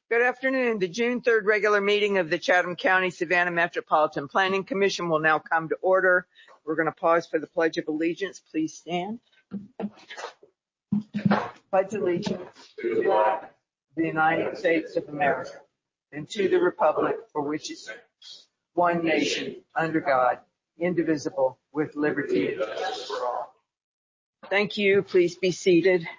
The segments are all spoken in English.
Good afternoon. The June 3rd regular meeting of the Chatham County Savannah Metropolitan Planning Commission will now come to order. We're going to pause for the Pledge of Allegiance. Please stand. Pledge allegiance to the flag of the United States of America and to the republic for which it stands, one nation, under God, indivisible, with liberty and justice for all. Thank you. Please be seated.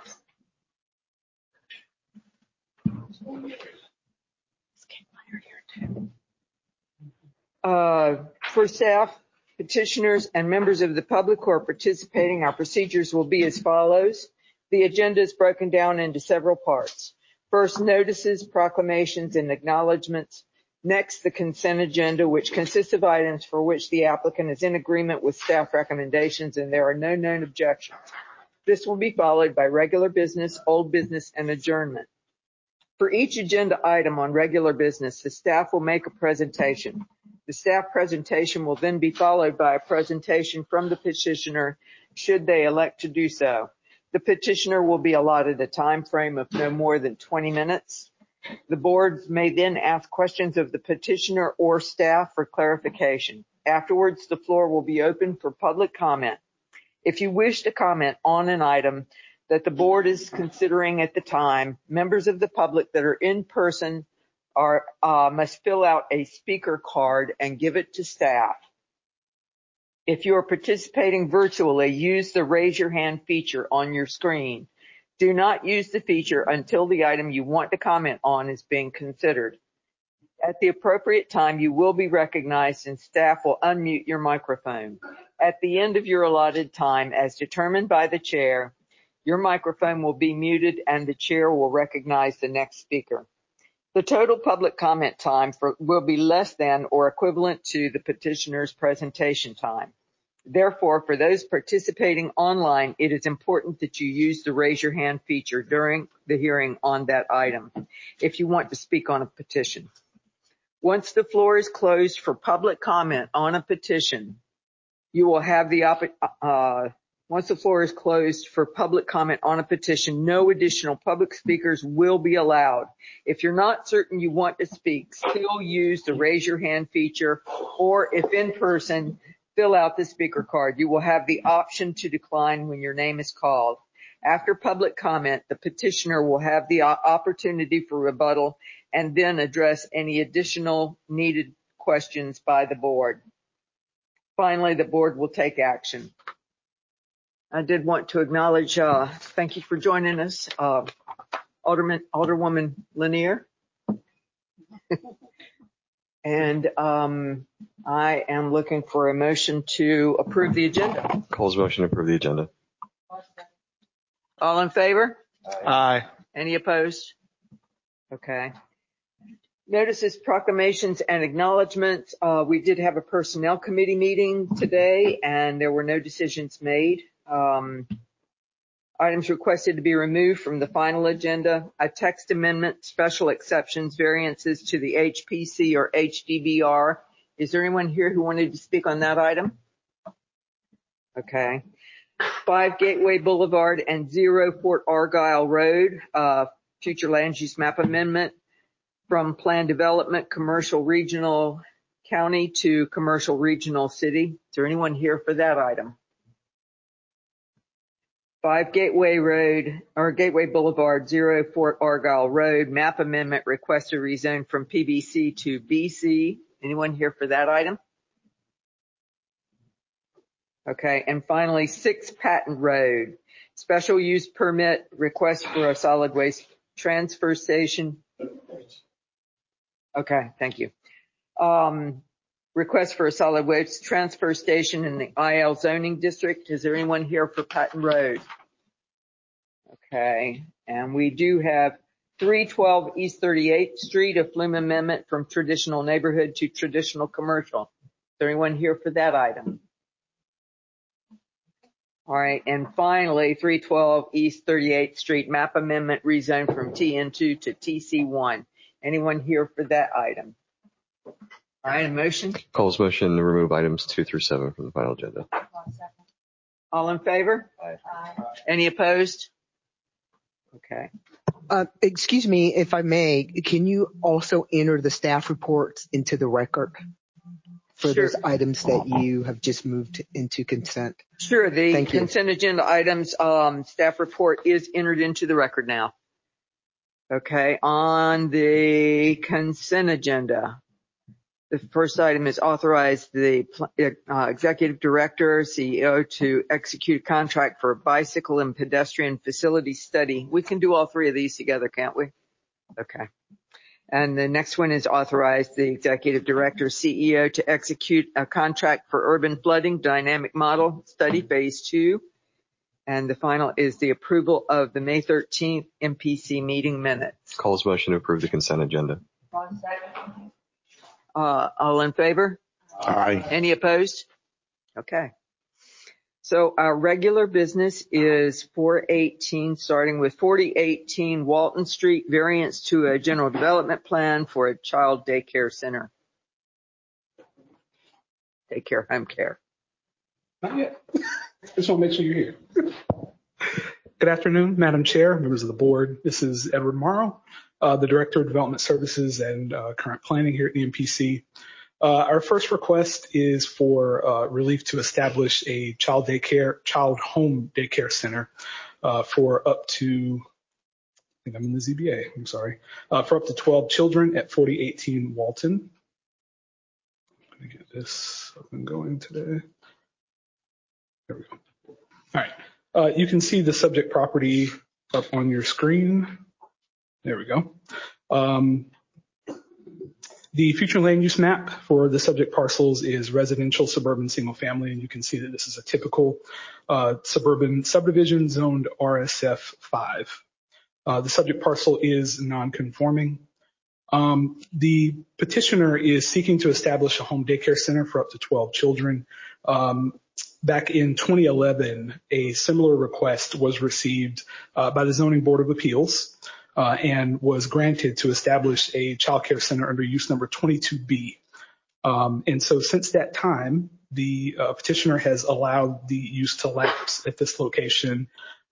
For staff, petitioners, and members of the public who are participating, our procedures will be as follows. The agenda is broken down into several parts. First, notices, proclamations, and acknowledgments. Next, the consent agenda, which consists of items for which the applicant is in agreement with staff recommendations and there are no known objections. This will be followed by regular business, old business, and adjournment. For each agenda item on regular business, the staff will make a presentation. The staff presentation will then be followed by a presentation from the petitioner, should they elect to do so. The petitioner will be allotted a time frame of no more than 20 minutes. The board may then ask questions of the petitioner or staff for clarification. Afterwards, the floor will be open for public comment. If you wish to comment on an item that the board is considering at the time, members of the public that are in person must fill out a speaker card and give it to staff. If you are participating virtually, use the raise your hand feature on your screen. Do not use the feature until the item you want to comment on is being considered. At the appropriate time, you will be recognized and staff will unmute your microphone. At the end of your allotted time, as determined by the chair, your microphone will be muted and the chair will recognize the next speaker. The total public comment time will be less than or equivalent to the petitioner's presentation time. Therefore, for those participating online, it is important that you use the raise your hand feature during the hearing on that item if you want to speak on a petition. Once the floor is closed for public comment on a petition, you will have the Once the floor is closed for public comment on a petition, no additional public speakers will be allowed. If you're not certain you want to speak, still use the raise your hand feature, or if in person, fill out the speaker card. You will have the option to decline when your name is called. After public comment, the petitioner will have the opportunity for rebuttal and then address any additional needed questions by the board. Finally, the board will take action. I did want to acknowledge, thank you for joining us, Alderwoman Lanier. And I am looking for a motion to approve the agenda. Cole's motion to approve the agenda. All in favor? Aye. Any opposed? Okay. Notices, proclamations, and acknowledgments. We did have a personnel committee meeting today, and there were no decisions made. Items requested to be removed from the final agenda: a text amendment, special exceptions, variances to the HPC or HDBR. Is there anyone here who wanted to speak on that item? Okay. 5 Gateway Boulevard and 0 Fort Argyle Road, future land use map amendment from plan development, commercial regional county to commercial regional city. Is there anyone here for that item? 5 Gateway Road or Gateway Boulevard, 0 Fort Argyle Road, map amendment, request to rezone from PBC to BC. Anyone here for that item? Okay. And finally, 6 Patton Road, special use permit, request for a solid waste transfer station. Okay. Thank you. Request for a solid waste transfer station in the IL zoning district. Is there anyone here for Patton Road? Okay. And we do have 312 East 38th Street, a flume amendment from traditional neighborhood to traditional commercial. Is there anyone here for that item? All right. And finally, 312 East 38th Street, map amendment, rezone from TN2 to TC1. Anyone here for that item? All right, a motion? Cole's motion to remove items 2 through 7 from the final agenda. All in favor? Aye. Any opposed? Okay. Excuse me, if I may, can you also enter the staff reports into the record for Sure. those items that you have just moved into consent? Sure. The Thank you. consent agenda items, staff report is entered into the record now. Okay. On the consent agenda, the first item is authorize the executive director, CEO, to execute a contract for a bicycle and pedestrian facility study. We can do all three of these together, can't we? Okay. And the next one is authorize the executive director, CEO, to execute a contract for urban flooding dynamic model study phase 2. And the final is the approval of the May 13th MPC meeting minutes. Calls motion to approve the consent agenda. All in favor? Aye. Any opposed? Okay. So our regular business is 418, starting with 4018 Walton Street, variance to a general development plan for a child daycare center. Daycare, home care. Not yet. Just want to make sure you're here. Good afternoon, Madam Chair, members of the board. This is Edward Morrow, the Director of Development Services and Current Planning here at the MPC. Our first request is for relief to establish a child home daycare center for up to, I think I'm in the ZBA, I'm sorry, for up to 12 children at 4018 Walton. Let me get this up and going today. There we go. All right. You can see the subject property up on your screen. There we go. The future land use map for the subject parcels is residential, suburban, single family, and you can see that this is a typical suburban subdivision zoned RSF 5. The subject parcel is non-conforming. The petitioner is seeking to establish a home daycare center for up to 12 children. Back in 2011, a similar request was received by the Zoning Board of Appeals and was granted to establish a child care center under use number 22B. And so since that time, the petitioner has allowed the use to lapse at this location.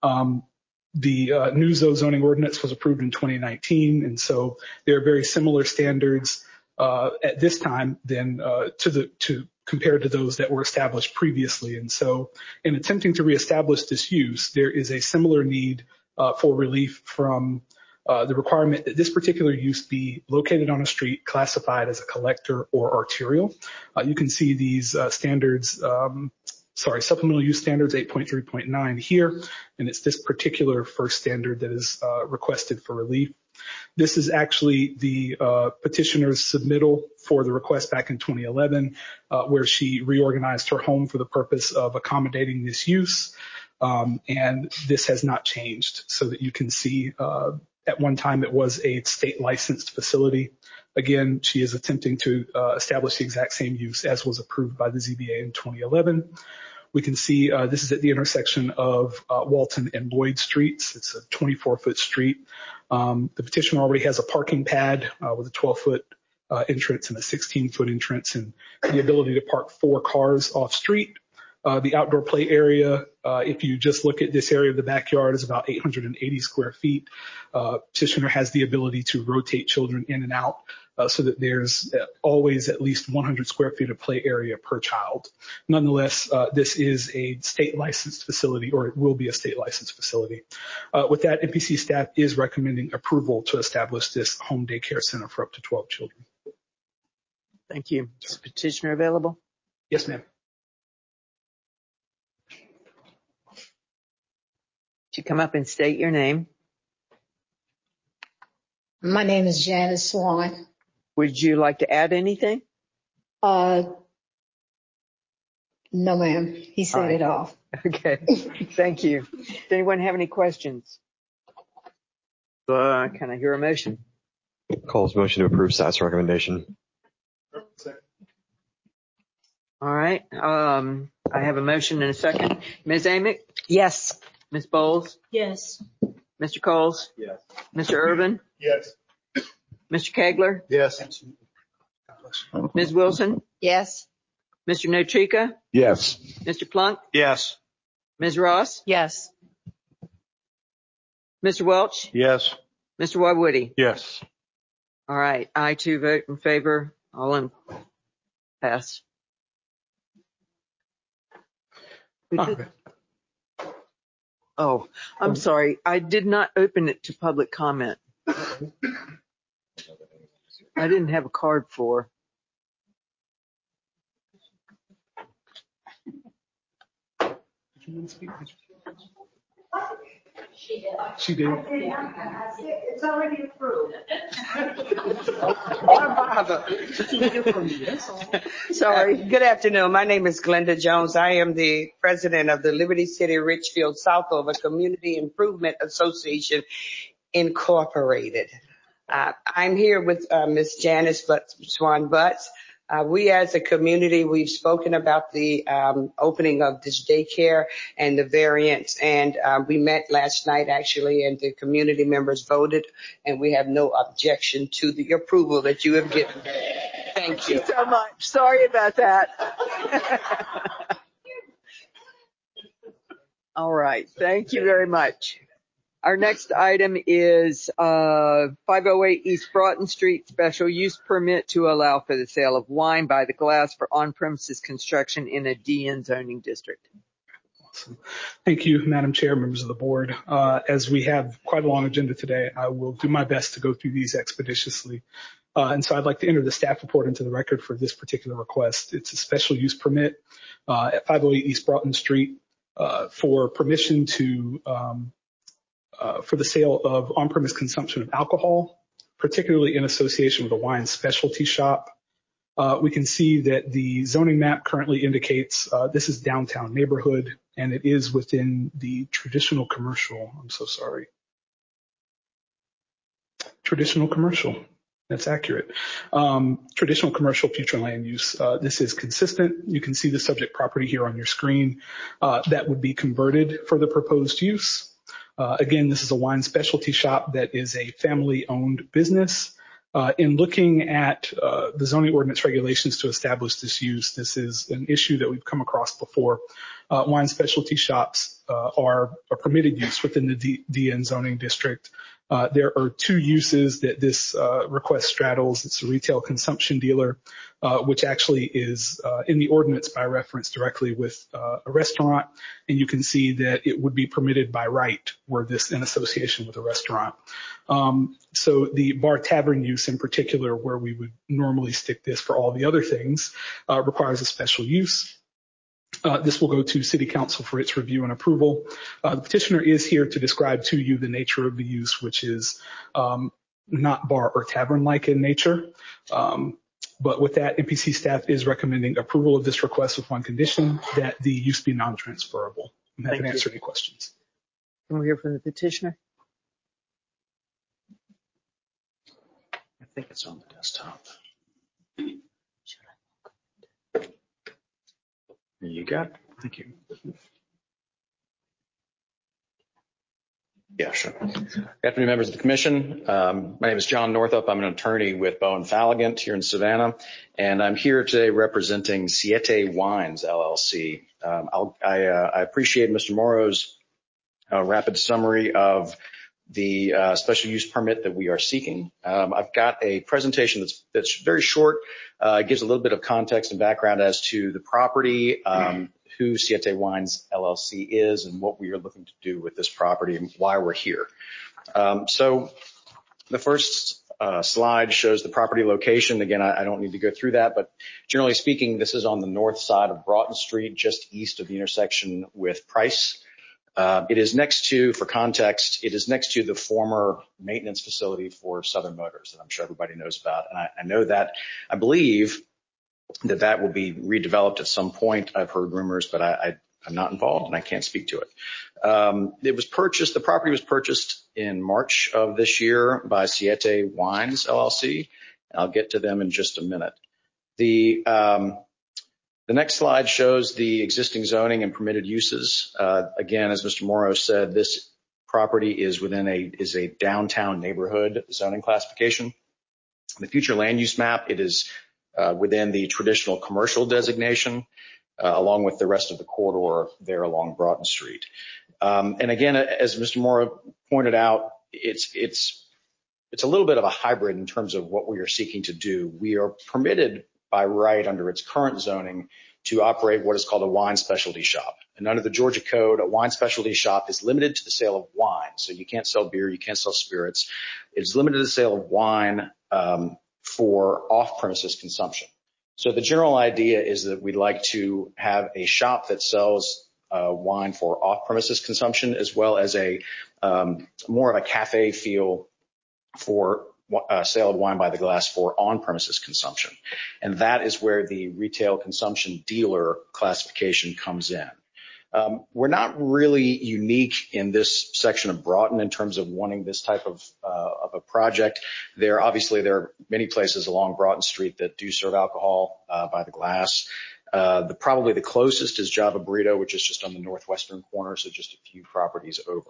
The new zoning ordinance was approved in 2019, and so there are very similar standards at this time than compared to those that were established previously. And so in attempting to reestablish this use, there is a similar need for relief from the requirement that this particular use be located on a street classified as a collector or arterial. You can see these standards, supplemental use standards 8.3.9 here, and it's this particular first standard that is requested for relief. This is actually the petitioner's submittal for the request back in 2011, where she reorganized her home for the purpose of accommodating this use. And this has not changed, so that you can see at one time it was a state licensed facility. Again, she is attempting to establish the exact same use as was approved by the ZBA in 2011. We can see this is at the intersection of Walton and Lloyd Streets. It's a 24-foot street. The petitioner already has a parking pad with a 12-foot entrance and a 16-foot entrance, and the ability to park 4 cars off street. The outdoor play area, if you just look at this area of the backyard, is about 880 square feet. Petitioner has the ability to rotate children in and out so that there's always at least 100 square feet of play area per child. Nonetheless, this is a state licensed facility, or it will be a state licensed facility. With that, MPC staff is recommending approval to establish this home daycare center for up to 12 children. Thank you. Is the petitioner available? Yes, ma'am. To come up and state your name. My name is Janice Swan. Would you like to add anything? No, ma'am. He said it all. Okay. Thank you. Does anyone have any questions? Can I hear a motion? Calls motion to approve staff's recommendation. All right. I have a motion and a second. Ms. Amick? Yes. Ms. Bowles? Yes. Mr. Coles? Yes. Mr. Urban? Yes. Mr. Kegler? Yes. Ms. Wilson? Yes. Mr. Nochika? Yes. Mr. Plunk? Yes. Ms. Ross? Yes. Mr. Welch? Yes. Mr. Wildwoody. Yes. All right. I too vote in favor. All in pass. All right. Oh, I'm sorry. I did not open it to public comment. I didn't have a card for. She did. It's already approved. Sorry. Good afternoon. My name is Glenda Jones. I am the president of the Liberty City Richfield Southover Community Improvement Association Incorporated. I'm here with Ms. Janice Swan Butts. We as a community, we've spoken about the opening of this daycare and the variance, and we met last night actually, and the community members voted, and we have no objection to the approval that you have given. Thank you. Thank you so much. Sorry about that. All right. Thank you very much. Our next item is 508 East Broughton Street, special use permit to allow for the sale of wine by the glass for on-premises construction in a DN zoning district. Awesome. Thank you, Madam Chair, members of the board. As we have quite a long agenda today, I will do my best to go through these expeditiously. And so I'd like to enter the staff report into the record for this particular request. It's a special use permit at 508 East Broughton Street for permission to for the sale of on-premise consumption of alcohol, particularly in association with a wine specialty shop. We can see that the zoning map currently indicates this is downtown neighborhood, and it is within the traditional commercial. I'm so sorry. Traditional commercial. That's accurate. Traditional commercial future land use. This is consistent. You can see the subject property here on your screen. That would be converted for the proposed use. Again, this is a wine specialty shop that is a family-owned business. In looking at the zoning ordinance regulations to establish this use, this is an issue that we've come across before. Wine specialty shops are a permitted use within the DN zoning district. There are two uses that this request straddles. It's a retail consumption dealer, which actually is in the ordinance by reference directly with a restaurant. And you can see that it would be permitted by right were this in association with a restaurant. So the bar tavern use in particular, where we would normally stick this for all the other things, requires a special use. This will go to City Council for its review and approval. The petitioner is here to describe to you the nature of the use, which is not bar or tavern-like in nature. But with that, MPC staff is recommending approval of this request with one condition, that the use be non-transferable. I'm happy to answer any questions. Can we hear from the petitioner? I think it's on the desktop. You got it. Thank you. Yeah, sure. Good afternoon, members of the commission. My name is John Northup. I'm an attorney with Bowen Falligant here in Savannah, and I'm here today representing Siete Wines, LLC. I appreciate Mr. Morrow's rapid summary of the special use permit that we are seeking. I've got a presentation that's very short. It gives a little bit of context and background as to the property, who Siete Wines LLC is, and what we are looking to do with this property and why we're here. So the first slide shows the property location. Again, I don't need to go through that, but generally speaking, this is on the north side of Broughton Street, just east of the intersection with Price. It is next to, for context, it is next to the former maintenance facility for Southern Motors that I'm sure everybody knows about. And I know that, I believe that will be redeveloped at some point. I've heard rumors, but I'm not involved and I can't speak to it. The property was purchased in March of this year by Siete Wines, LLC. I'll get to them in just a minute. The next slide shows the existing zoning and permitted uses. Again, as Mr. Morrow said, this property is a downtown neighborhood zoning classification. The future land use map, it is within the traditional commercial designation, along with the rest of the corridor there along Broughton Street. And again, as Mr. Morrow pointed out, it's it's a little bit of a hybrid in terms of what we are seeking to do. We are permitted by right under its current zoning to operate what is called a wine specialty shop. And under the Georgia Code, a wine specialty shop is limited to the sale of wine. So you can't sell beer, you can't sell spirits. It's limited to the sale of wine for off-premises consumption. So the general idea is that we'd like to have a shop that sells wine for off-premises consumption, as well as a more of a cafe feel for sale of wine by the glass for on-premises consumption. And that is where the retail consumption dealer classification comes in. We're not really unique in this section of Broughton in terms of wanting this type of a project. There are many places along Broughton Street that do serve alcohol by the glass. Probably the closest is Java Burrito, which is just on the northwestern corner, so just a few properties over.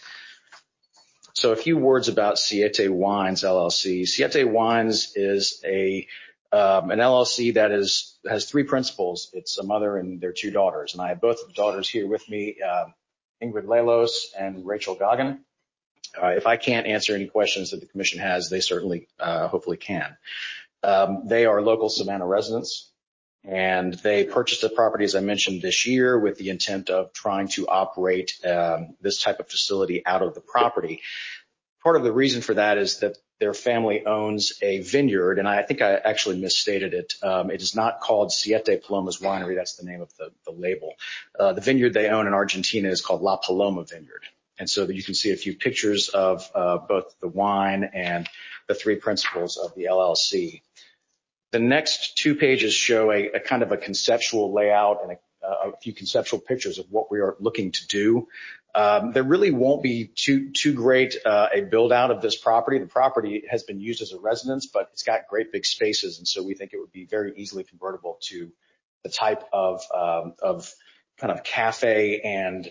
So a few words about Siete Wines LLC. Siete Wines is an LLC that has three principals. It's a mother and their two daughters, and I have both of the daughters here with me, Ingrid Lelos and Rachel Goggin. If I can't answer any questions that the commission has, they certainly hopefully can. They are local Savannah residents, and they purchased the property, as I mentioned, this year with the intent of trying to operate this type of facility out of the property. Part of the reason for that is that their family owns a vineyard, and I think I actually misstated it. It is not called Siete Palomas Winery. That's the name of the label. The vineyard they own in Argentina is called La Paloma Vineyard. And so you can see a few pictures of both the wine and the three principals of the LLC. The next 2 pages show a kind of a conceptual layout and a few conceptual pictures of what we are looking to do. There really won't be too great a build out of this property. The property has been used as a residence, but it's got great big spaces, and so we think it would be very easily convertible to the type of kind of cafe and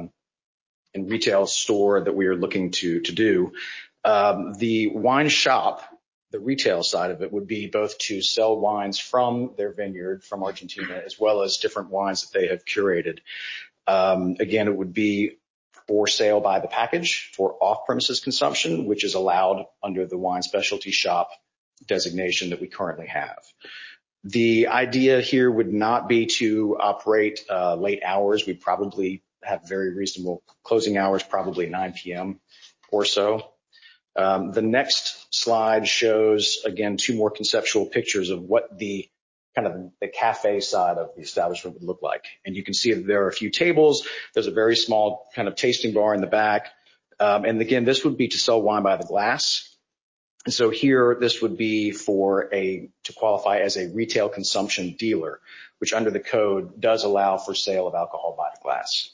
retail store that we are looking to do. The wine shop, the retail side of it, would be both to sell wines from their vineyard from Argentina, as well as different wines that they have curated. Again, it would be for sale by the package for off-premises consumption, which is allowed under the wine specialty shop designation that we currently have. The idea here would not be to operate late hours. We probably have very reasonable closing hours, probably 9 p.m. or so. The next slide shows, again, 2 more conceptual pictures of what the kind of the cafe side of the establishment would look like. And you can see that there are a few tables. There's a very small kind of tasting bar in the back. And again, this would be to sell wine by the glass. And so here, this would be to qualify as a retail consumption dealer, which under the code does allow for sale of alcohol by the glass.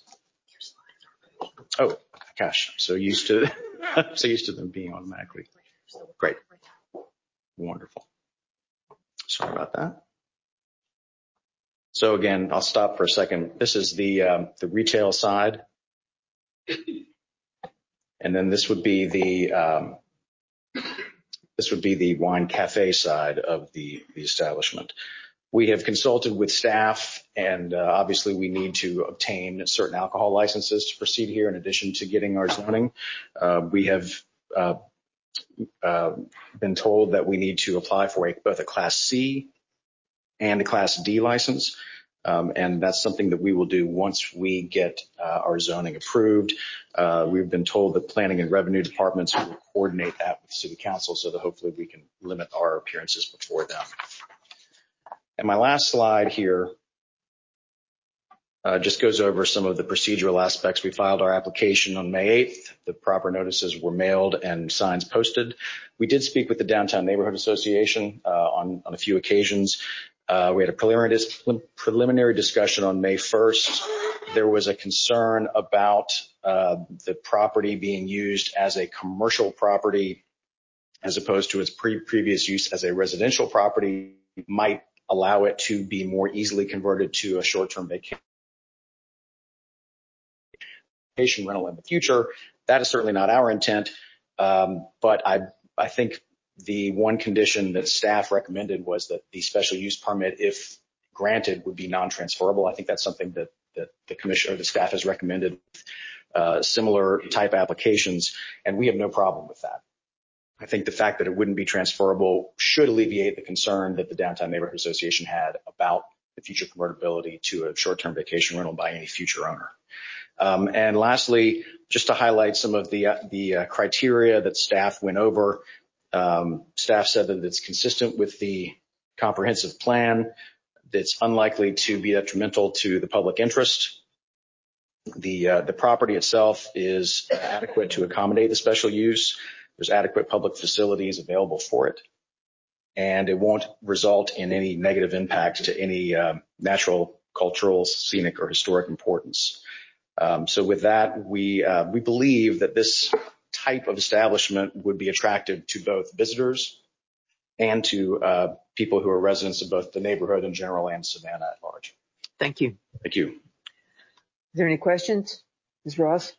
Oh, gosh, I'm so used to them being automatically. Great. Wonderful. Sorry about that. So again, I'll stop for a second. This is the retail side. And then this would be the wine cafe side of the establishment. We have consulted with staff, and obviously we need to obtain certain alcohol licenses to proceed here in addition to getting our zoning. We have been told that we need to apply for both a Class C and a Class D license, and that's something that we will do once we get our zoning approved. We've been told that planning and revenue departments will coordinate that with City Council so that hopefully we can limit our appearances before them. And my last slide here just goes over some of the procedural aspects. We filed our application on May 8th. The proper notices were mailed and signs posted. We did speak with the Downtown Neighborhood Association on a few occasions. We had a preliminary discussion on May 1st. There was a concern about the property being used as a commercial property as opposed to its previous use as a residential property might allow it to be more easily converted to a short-term vacation rental in the future. That is certainly not our intent, but I think the one condition that staff recommended was that the special use permit, if granted, would be non-transferable. I think that's something that the commission or the staff has recommended, similar type applications, and we have no problem with that. I think the fact that it wouldn't be transferable should alleviate the concern that the Downtown Neighborhood Association had about the future convertibility to a short-term vacation rental by any future owner. And lastly, just to highlight some of the criteria that staff went over, staff said that it's consistent with the comprehensive plan, that's unlikely to be detrimental to the public interest. The property itself is adequate to accommodate the special use. There's adequate public facilities available for it, and it won't result in any negative impact to any natural, cultural, scenic, or historic importance. So with that, we believe that this type of establishment would be attractive to both visitors and to people who are residents of both the neighborhood in general and Savannah at large. Thank you. Thank you. Is there any questions? Ms. Ross?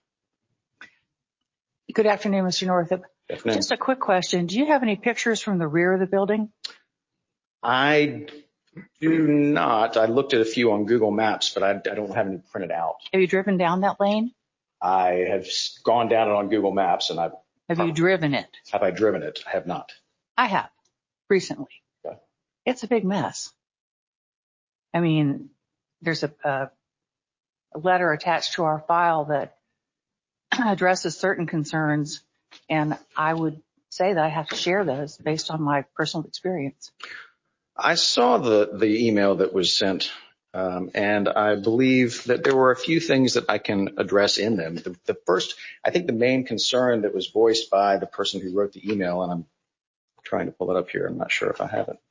Good afternoon, Mr. Northup. Definitely. Just a quick question. Do you have any pictures from the rear of the building? I do not. I looked at a few on Google Maps, but I don't have any printed out. Have you driven down that lane? I have gone down it on Google Maps, and Have you driven it? Have I driven it? I have not. I have, recently. Okay. It's a big mess. I mean, there's a letter attached to our file that addresses certain concerns, and I would say that I have to share those based on my personal experience. I saw the email that was sent, and I believe that there were a few things that I can address in them. The first, I think the main concern that was voiced by the person who wrote the email, and I'm trying to pull it up here. I'm not sure if I have it.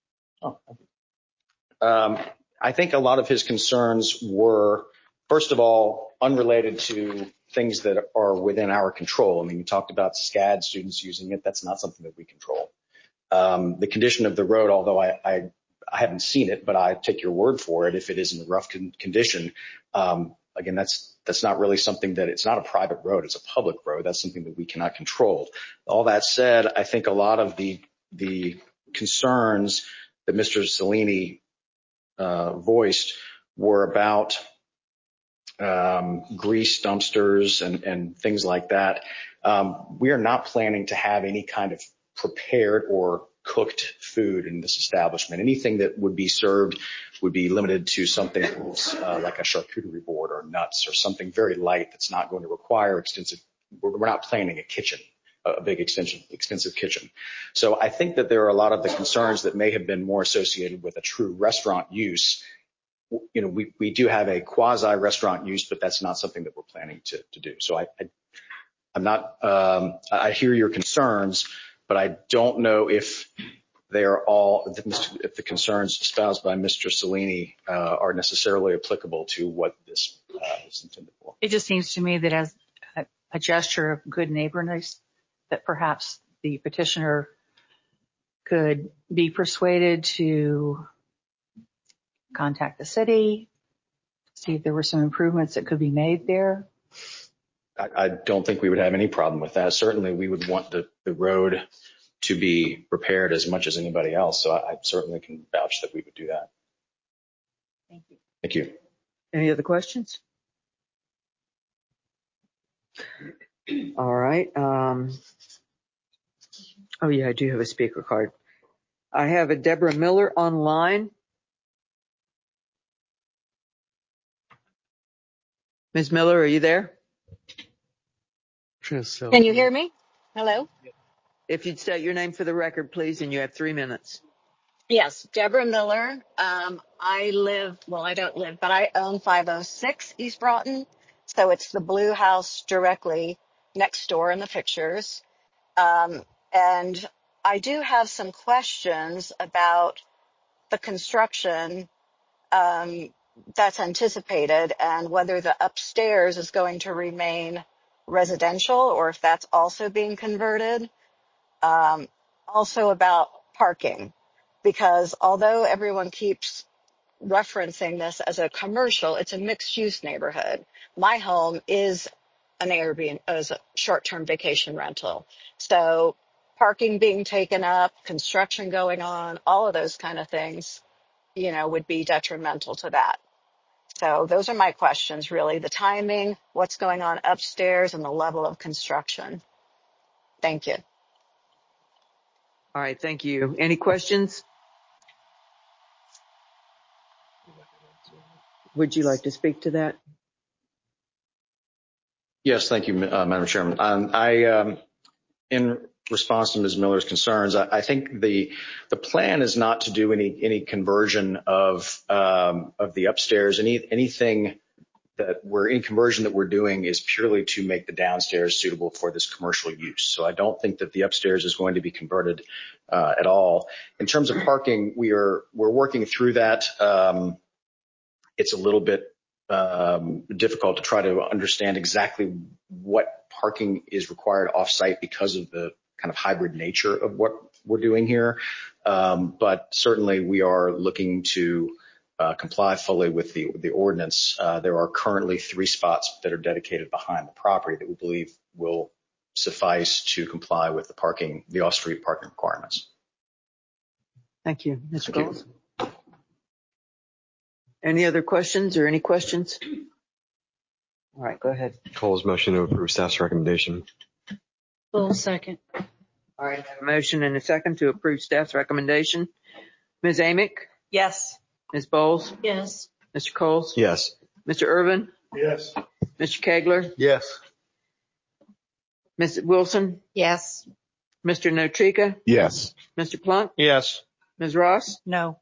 I think a lot of his concerns were, first of all, unrelated to things that are within our control. I mean, you talked about SCAD students using it. That's not something that we control. The condition of the road, although I haven't seen it, but I take your word for it. If it is in a rough condition, again, that's not really something that it's not a private road. It's a public road. That's something that we cannot control. All that said, I think a lot of the concerns that Mr. Cellini voiced were about grease dumpsters and things like that. We are not planning to have any kind of prepared or cooked food in this establishment. Anything that would be served would be limited to something like a charcuterie board or nuts or something very light that's not going to require extensive. We're not planning a kitchen, a big expensive kitchen. So I think that there are a lot of the concerns that may have been more associated with a true restaurant use. You know, we do have a quasi restaurant use, but that's not something that we're planning to do. So I'm not, I hear your concerns, but I don't know if they are all, if the concerns espoused by Mr. Cellini are necessarily applicable to what this is intended for. It just seems to me that as a gesture of good neighborliness, that perhaps the petitioner could be persuaded to contact the city, see if there were some improvements that could be made there. I don't think we would have any problem with that. Certainly we would want the road to be repaired as much as anybody else. So I certainly can vouch that we would do that. Thank you. Thank you. Any other questions? All right. Oh yeah, I do have a speaker card. I have a Deborah Miller online. Ms. Miller, are you there? Can you hear me? Hello? If you'd state your name for the record, please, and you have 3 minutes. Yes, Deborah Miller. I don't live, but I own 506 East Broughton. So it's the blue house directly next door in the pictures. And I do have some questions about the construction that's anticipated and whether the upstairs is going to remain residential or if that's also being converted. Also about parking, because although everyone keeps referencing this as a commercial, it's a mixed use neighborhood. My home is an Airbnb, as a short-term vacation rental. So parking being taken up, construction going on, all of those kind of things, would be detrimental to that. So those are my questions, really. The timing, what's going on upstairs, and the level of construction. Thank you. All right, thank you. Any questions? Would you like to speak to that? Yes, thank you, Madam Chairman. In response to Ms. Miller's concerns, I think the plan is not to do any conversion of the upstairs. Anything any conversion that we're doing is purely to make the downstairs suitable for this commercial use. So I don't think that the upstairs is going to be converted at all. In terms of parking, we're working through that. It's a little bit difficult to try to understand exactly what parking is required off-site because of the kind of hybrid nature of what we're doing here. But certainly we are looking to comply fully with the ordinance. There are currently 3 spots that are dedicated behind the property that we believe will suffice to comply with the off-street parking requirements. Thank you. Mr. Gold? Any other questions or any questions? All right, go ahead. Cole's motion to approve staff's recommendation. Full second. All right, I have a motion and a second to approve staff's recommendation. Ms. Amick? Yes. Ms. Bowles? Yes. Mr. Coles? Yes. Mr. Irvin? Yes. Mr. Kegler? Yes. Ms. Wilson? Yes. Mr. Notrika? Yes. Mr. Plunk? Yes. Ms. Ross? No.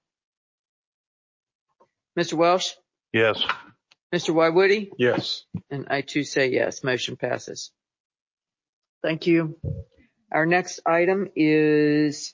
Mr. Welsh? Yes. Mr. Wywoody? Yes. And I too say yes. Motion passes. Thank you. Our next item is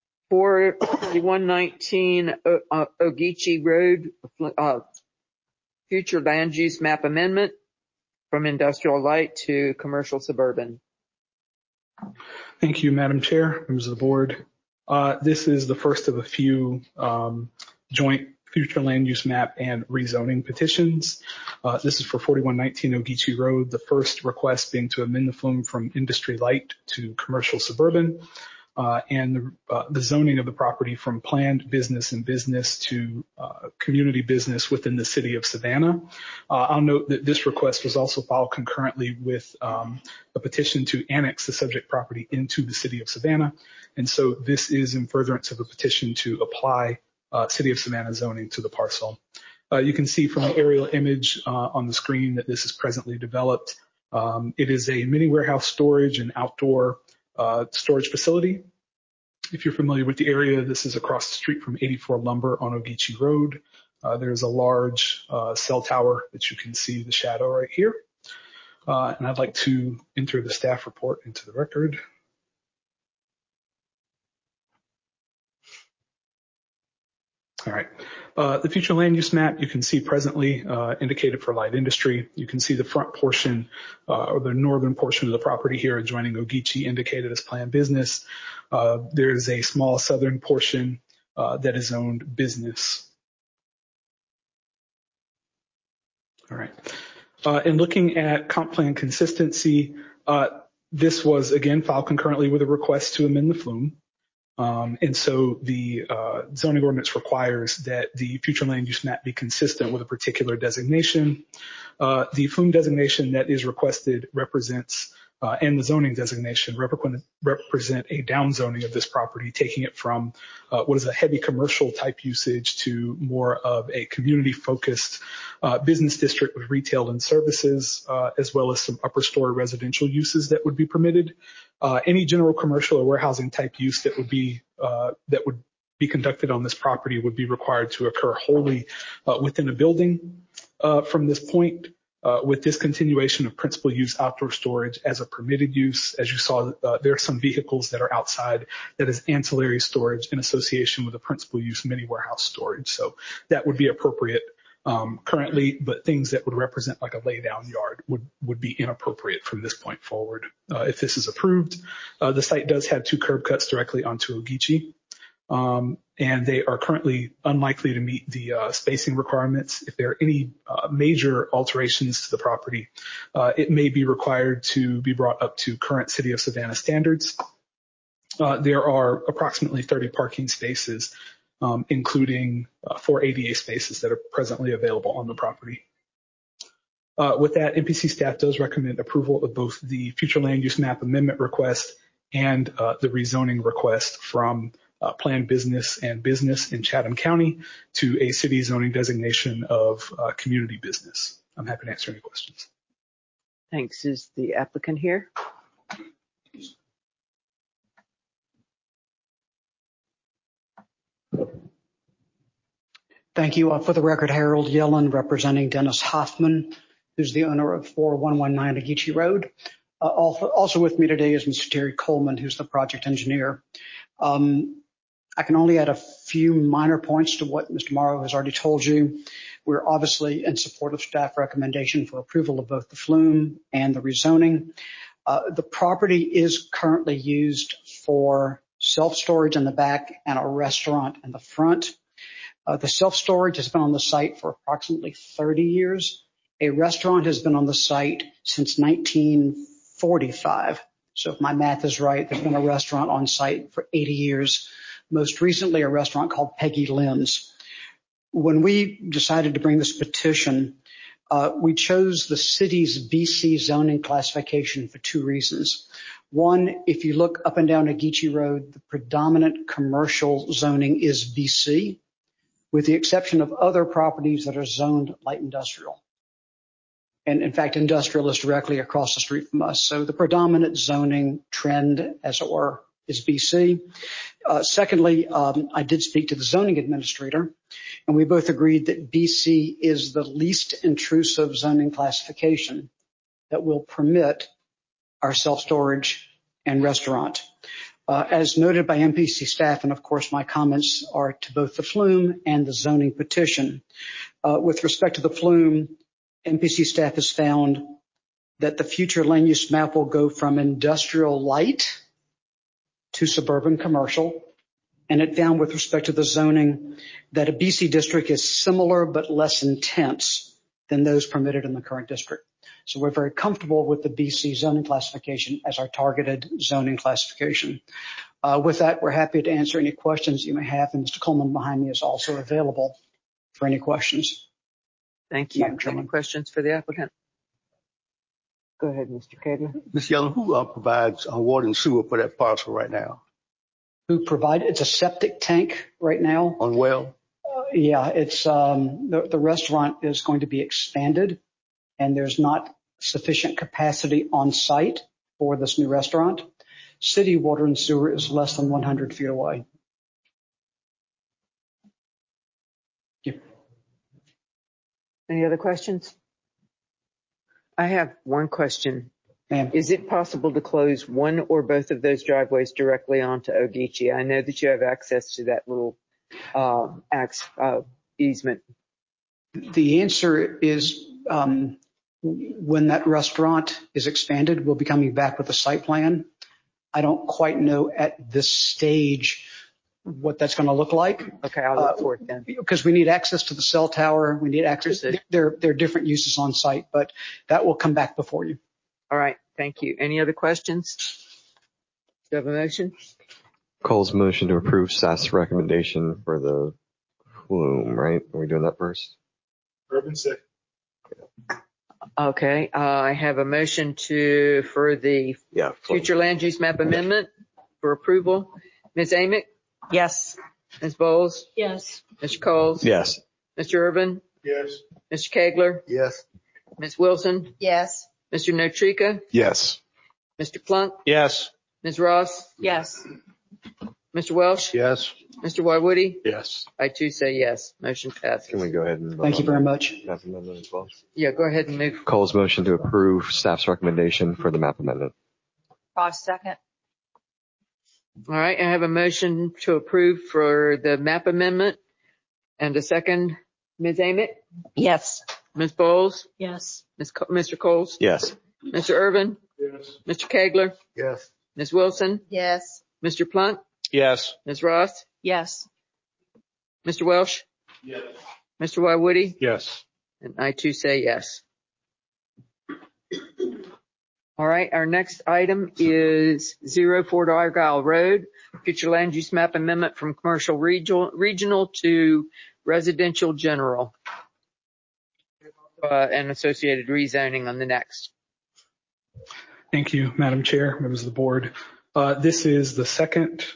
4119 Ogeechee Road, future land use map amendment from industrial light to commercial suburban. Thank you, Madam Chair, members of the board. This is the first of a few joint future land use map and rezoning petitions. This is for 4119 Ogeechee Road, the first request being to amend the flume from industry light to commercial suburban, and the zoning of the property from planned business and business to community business within the city of Savannah. I'll note that this request was also filed concurrently with a petition to annex the subject property into the city of Savannah. And so this is in furtherance of a petition to apply City of Savannah zoning to the parcel. You can see from the aerial image on the screen that this is presently developed. It is a mini warehouse storage and outdoor storage facility. If you're familiar with the area, this is across the street from 84 Lumber on Ogeechee Road. There's a large cell tower that you can see the shadow right here. And I'd like to enter the staff report into the record. All right. The future land use map you can see presently indicated for light industry. You can see the front portion or the northern portion of the property here adjoining Ogeechee indicated as planned business. There's a small southern portion that is zoned business. All right. In looking at comp plan consistency, this was again filed concurrently with a request to amend the flume. And so the zoning ordinance requires that the future land use map be consistent with a particular designation. The flume designation that is requested represents, and the zoning designation represent a downzoning of this property, taking it from what is a heavy commercial type usage to more of a community focused business district with retail and services, as well as some upper story residential uses that would be permitted. Any general commercial or warehousing type use that would be conducted on this property would be required to occur wholly within a building. From this point, with discontinuation of principal use outdoor storage as a permitted use, as you saw, there are some vehicles that are outside that is ancillary storage in association with a principal use mini warehouse storage. So that would be appropriate currently, but things that would represent like a lay down yard would be inappropriate from this point forward. If this is approved, the site does have 2 curb cuts directly onto Ogeechee. And they are currently unlikely to meet the spacing requirements. If there are any major alterations to the property, it may be required to be brought up to current City of Savannah standards. There are approximately 30 parking spaces, including 4 ADA spaces that are presently available on the property. With that, MPC staff does recommend approval of both the future land use map amendment request and the rezoning request from planned business and business in Chatham County to a city zoning designation of community business. I'm happy to answer any questions. Thanks. Is the applicant here? Thank you. For the record, Harold Yellen representing Dennis Hoffman, who's the owner of 4119 Ageechee Road. Also with me today is Mr. Terry Coleman, who's the project engineer. I can only add a few minor points to what Mr. Morrow has already told you. We're obviously in support of staff recommendation for approval of both the flume and the rezoning. The property is currently used for self-storage in the back and a restaurant in the front. The self-storage has been on the site for approximately 30 years. A restaurant has been on the site since 1945. So if my math is right, there's been a restaurant on site for 80 years. Most recently, a restaurant called Peggy Lynn's. When we decided to bring this petition, we chose the city's BC zoning classification for two reasons. One, if you look up and down Ageechee Road, the predominant commercial zoning is BC, with the exception of other properties that are zoned light industrial. And in fact, industrial is directly across the street from us. So the predominant zoning trend, as it were, is BC. Secondly, I did speak to the zoning administrator, and we both agreed that BC is the least intrusive zoning classification that will permit our self-storage and restaurant. As noted by MPC staff, and of course my comments are to both the flume and the zoning petition. With respect to the flume, MPC staff has found that the future land use map will go from industrial light to suburban commercial, and it found with respect to the zoning that a BC district is similar but less intense than those permitted in the current district. So we're very comfortable with the BC zoning classification as our targeted zoning classification. With that, we're happy to answer any questions you may have, and Mr. Coleman behind me is also available for any questions. Thank you. Any questions for the applicant? Go ahead, Mr. Kegler. Ms. Yellen, who provides water and sewer for that parcel right now? Who provided? It's a septic tank right now. On well? Yeah, it's the restaurant is going to be expanded, and there's not sufficient capacity on site for this new restaurant. City water and sewer is less than 100 feet away. Thank you. Any other questions? I have one question. Ma'am. Is it possible to close one or both of those driveways directly onto Ageechee? I know that you have access to that little easement. The answer is when that restaurant is expanded, we'll be coming back with a site plan. I don't quite know at this stage what that's going to look like. Okay, I'll look for it then. Because we need access to the cell tower. We need access. There are different uses on site, but that will come back before you. All right, thank you. Any other questions? Do you have a motion? Cole's motion to approve staff's recommendation for the flume, right? Are we doing that first? Urban second. Okay, I have a motion for the future land use map amendment for approval. Ms. Amick? Yes. Ms. Bowles? Yes. Mr. Coles? Yes. Mr. Urban? Yes. Mr. Kegler? Yes. Ms. Wilson? Yes. Mr. Notrika? Yes. Mr. Plunk? Yes. Ms. Ross? Yes. Mr. Welsh? Yes. Mr. Wywoody? Yes. I too say yes. Motion passes. Can we go ahead and vote Thank you on very the much. map amendment as well? Yeah, go ahead and move. Cole's motion to approve staff's recommendation for the map amendment. Ross second. All right, I have a motion to approve for the map amendment and a second. Ms. Amick? Yes. Ms. Bowles? Yes. Mr. Coles? Yes. Mr. Urban? Yes. Mr. Kegler? Yes. Ms. Wilson? Yes. Mr. Plunk? Yes. Ms. Ross? Yes. Mr. Welsh? Yes. Mr. Wywoody? Yes. And I too say yes. All right, our next item is 04 Argyle Road, future land use map amendment from commercial regional to residential general, and associated rezoning on the next. Thank you, Madam Chair, members of the board. This is the second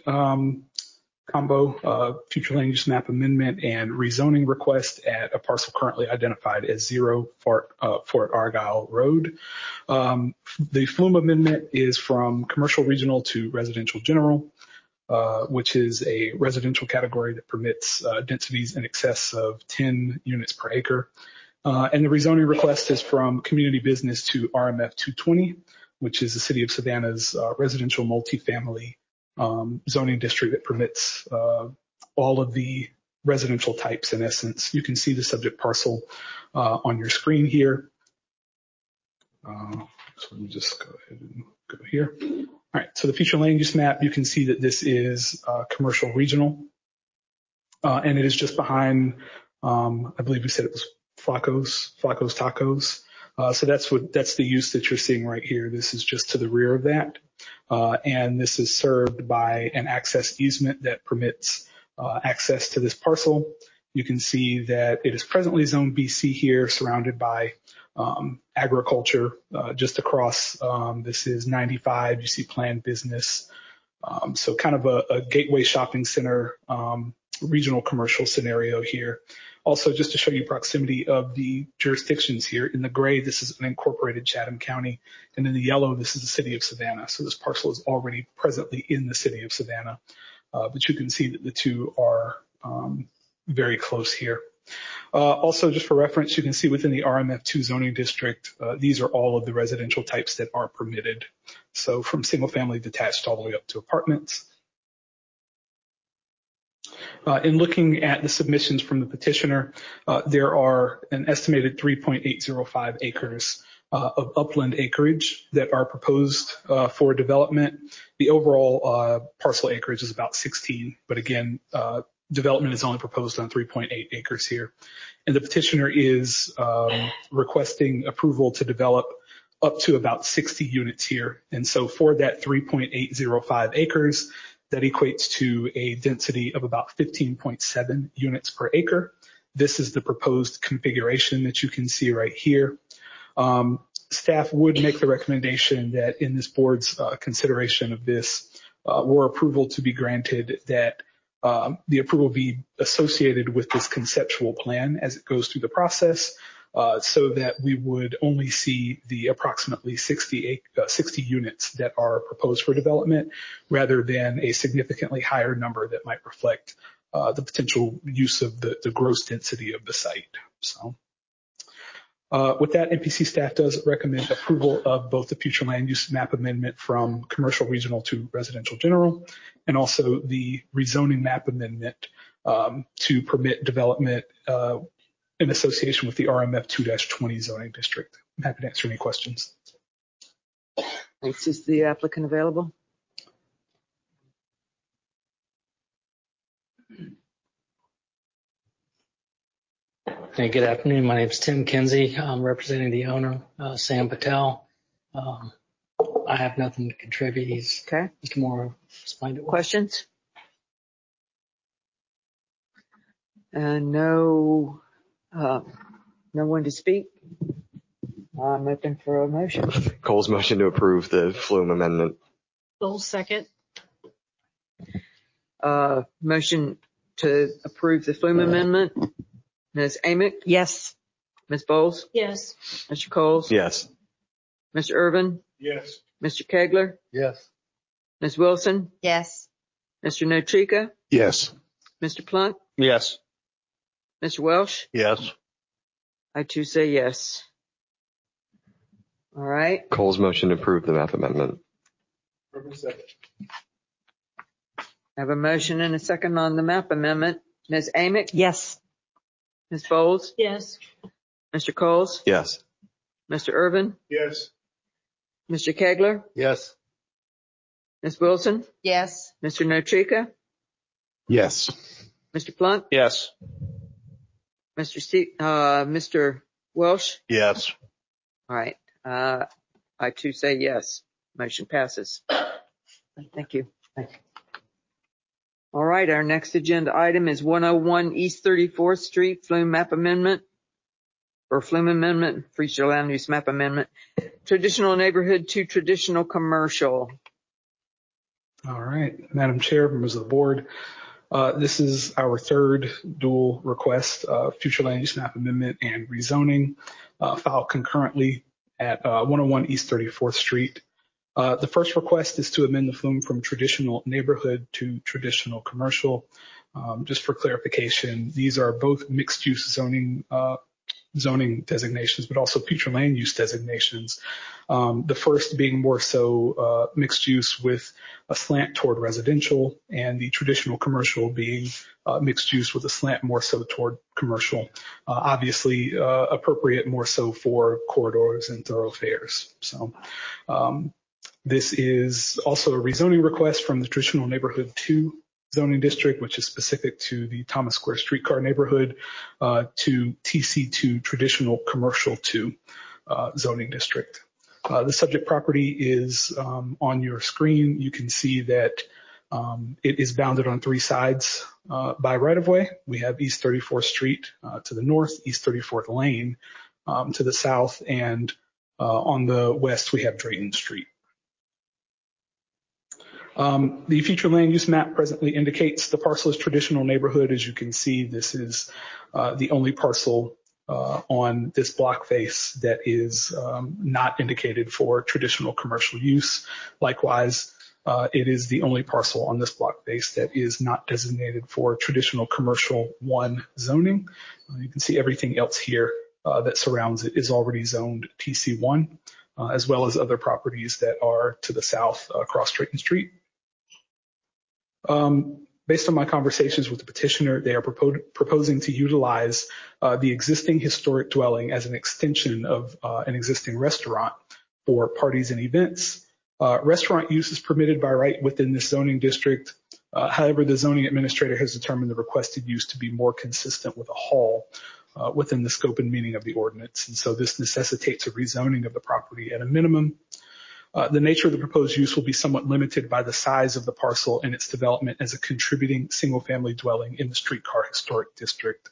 combo future land use map amendment and rezoning request at a parcel currently identified as 0 Fort Argyle Road. The Flume amendment is from commercial regional to residential general, which is a residential category that permits densities in excess of 10 units per acre. And the rezoning request is from community business to RMF 220, which is the city of Savannah's residential multifamily zoning district that permits all of the residential types in essence. You can see the subject parcel on your screen here. So let me just go ahead and go here. All right, so the future land use map, you can see that this is commercial regional, and it is just behind, I believe we said it was Flacco's Tacos. So that's the use that you're seeing right here. This is just to the rear of that. And this is served by an access easement that permits access to this parcel. You can see that it is presently zone BC here, surrounded by agriculture just across. This is 95. You see planned business. So kind of a gateway shopping center, regional commercial scenario here. Also, just to show you proximity of the jurisdictions here, in the gray, this is an incorporated Chatham County, and in the yellow, this is the city of Savannah. So this parcel is already presently in the city of Savannah, but you can see that the two are very close here. Also, just for reference, you can see within the RMF2 zoning district, these are all of the residential types that are permitted. So from single family detached all the way up to apartments. In looking at the submissions from the petitioner, there are an estimated 3.805 acres of upland acreage that are proposed for development. The overall parcel acreage is about 16, but again, development is only proposed on 3.8 acres here. And the petitioner is requesting approval to develop up to about 60 units here. And so for that 3.805 acres, that equates to a density of about 15.7 units per acre. This is the proposed configuration that you can see right here. Staff would make the recommendation that in this board's consideration of this, were approval to be granted, that the approval be associated with this conceptual plan as it goes through the process, so that we would only see the approximately 60 units that are proposed for development, rather than a significantly higher number that might reflect the potential use of the gross density of the site. So with that, MPC staff does recommend approval of both the future land use map amendment from commercial regional to residential general, and also the rezoning map amendment to permit development in association with the RMF 2-20 zoning district. I'm happy to answer any questions. Thanks. Is the applicant available? Hey, good afternoon. My name is Tim Kinsey. I'm representing the owner, Sam Patel. I have nothing to contribute. He's okay. More explained it. Questions? No one to speak. I'm open for a motion. Cole's motion to approve the Flume amendment. Full second. Motion to approve the Flume amendment. Ms. Amick? Yes. Ms. Bowles? Yes. Mr. Coles? Yes. Mr. Irvin? Yes. Mr. Kegler? Yes. Ms. Wilson? Yes. Mr. Notrika? Yes. Mr. Plunk? Yes. Mr. Welsh? Yes. I too say yes. All right. Cole's motion to approve the map amendment. I have a motion and a second on the map amendment. Ms. Amick? Yes. Ms. Bowles? Yes. Mr. Coles? Yes. Mr. Irvin? Yes. Mr. Kegler? Yes. Ms. Wilson? Yes. Mr. Notrika? Yes. Mr. Plunk? Yes. Mr. Welsh? Yes. All right. I too say yes. Motion passes. Thank you. All right. Our next agenda item is 101 East 34th Street Flume map amendment, or Flume amendment, future land use map amendment, traditional neighborhood to traditional commercial. All right, Madam Chair, members of the board. This is our third dual request, future land use map amendment and rezoning, filed concurrently at 101 East 34th Street. The first request is to amend the flume from traditional neighborhood to traditional commercial. Just for clarification, these are both mixed use zoning designations, but also future land use designations. The first being more so mixed use with a slant toward residential, and the traditional commercial being mixed use with a slant more so toward commercial. Obviously appropriate more so for corridors and thoroughfares. So this is also a rezoning request from the traditional neighborhood 2 zoning district, which is specific to the Thomas Square streetcar neighborhood, to TC2 traditional commercial 2 zoning district. The subject property is on your screen. You can see that it is bounded on 3 sides by right-of-way. We have East 34th Street to the north, East 34th Lane to the south, and on the west we have Drayton Street. The future land use map presently indicates the parcel is traditional neighborhood. As you can see, this is the only parcel on this block face that is not indicated for traditional commercial use. Likewise, it is the only parcel on this block face that is not designated for traditional commercial 1 zoning. You can see everything else here that surrounds it is already zoned TC1, as well as other properties that are to the south across Drayton Street. Based on my conversations with the petitioner, they are proposing to utilize the existing historic dwelling as an extension of an existing restaurant for parties and events. Restaurant use is permitted by right within this zoning district. However, the zoning administrator has determined the requested use to be more consistent with a hall within the scope and meaning of the ordinance. And so this necessitates a rezoning of the property at a minimum. The nature of the proposed use will be somewhat limited by the size of the parcel and its development as a contributing single-family dwelling in the streetcar historic district.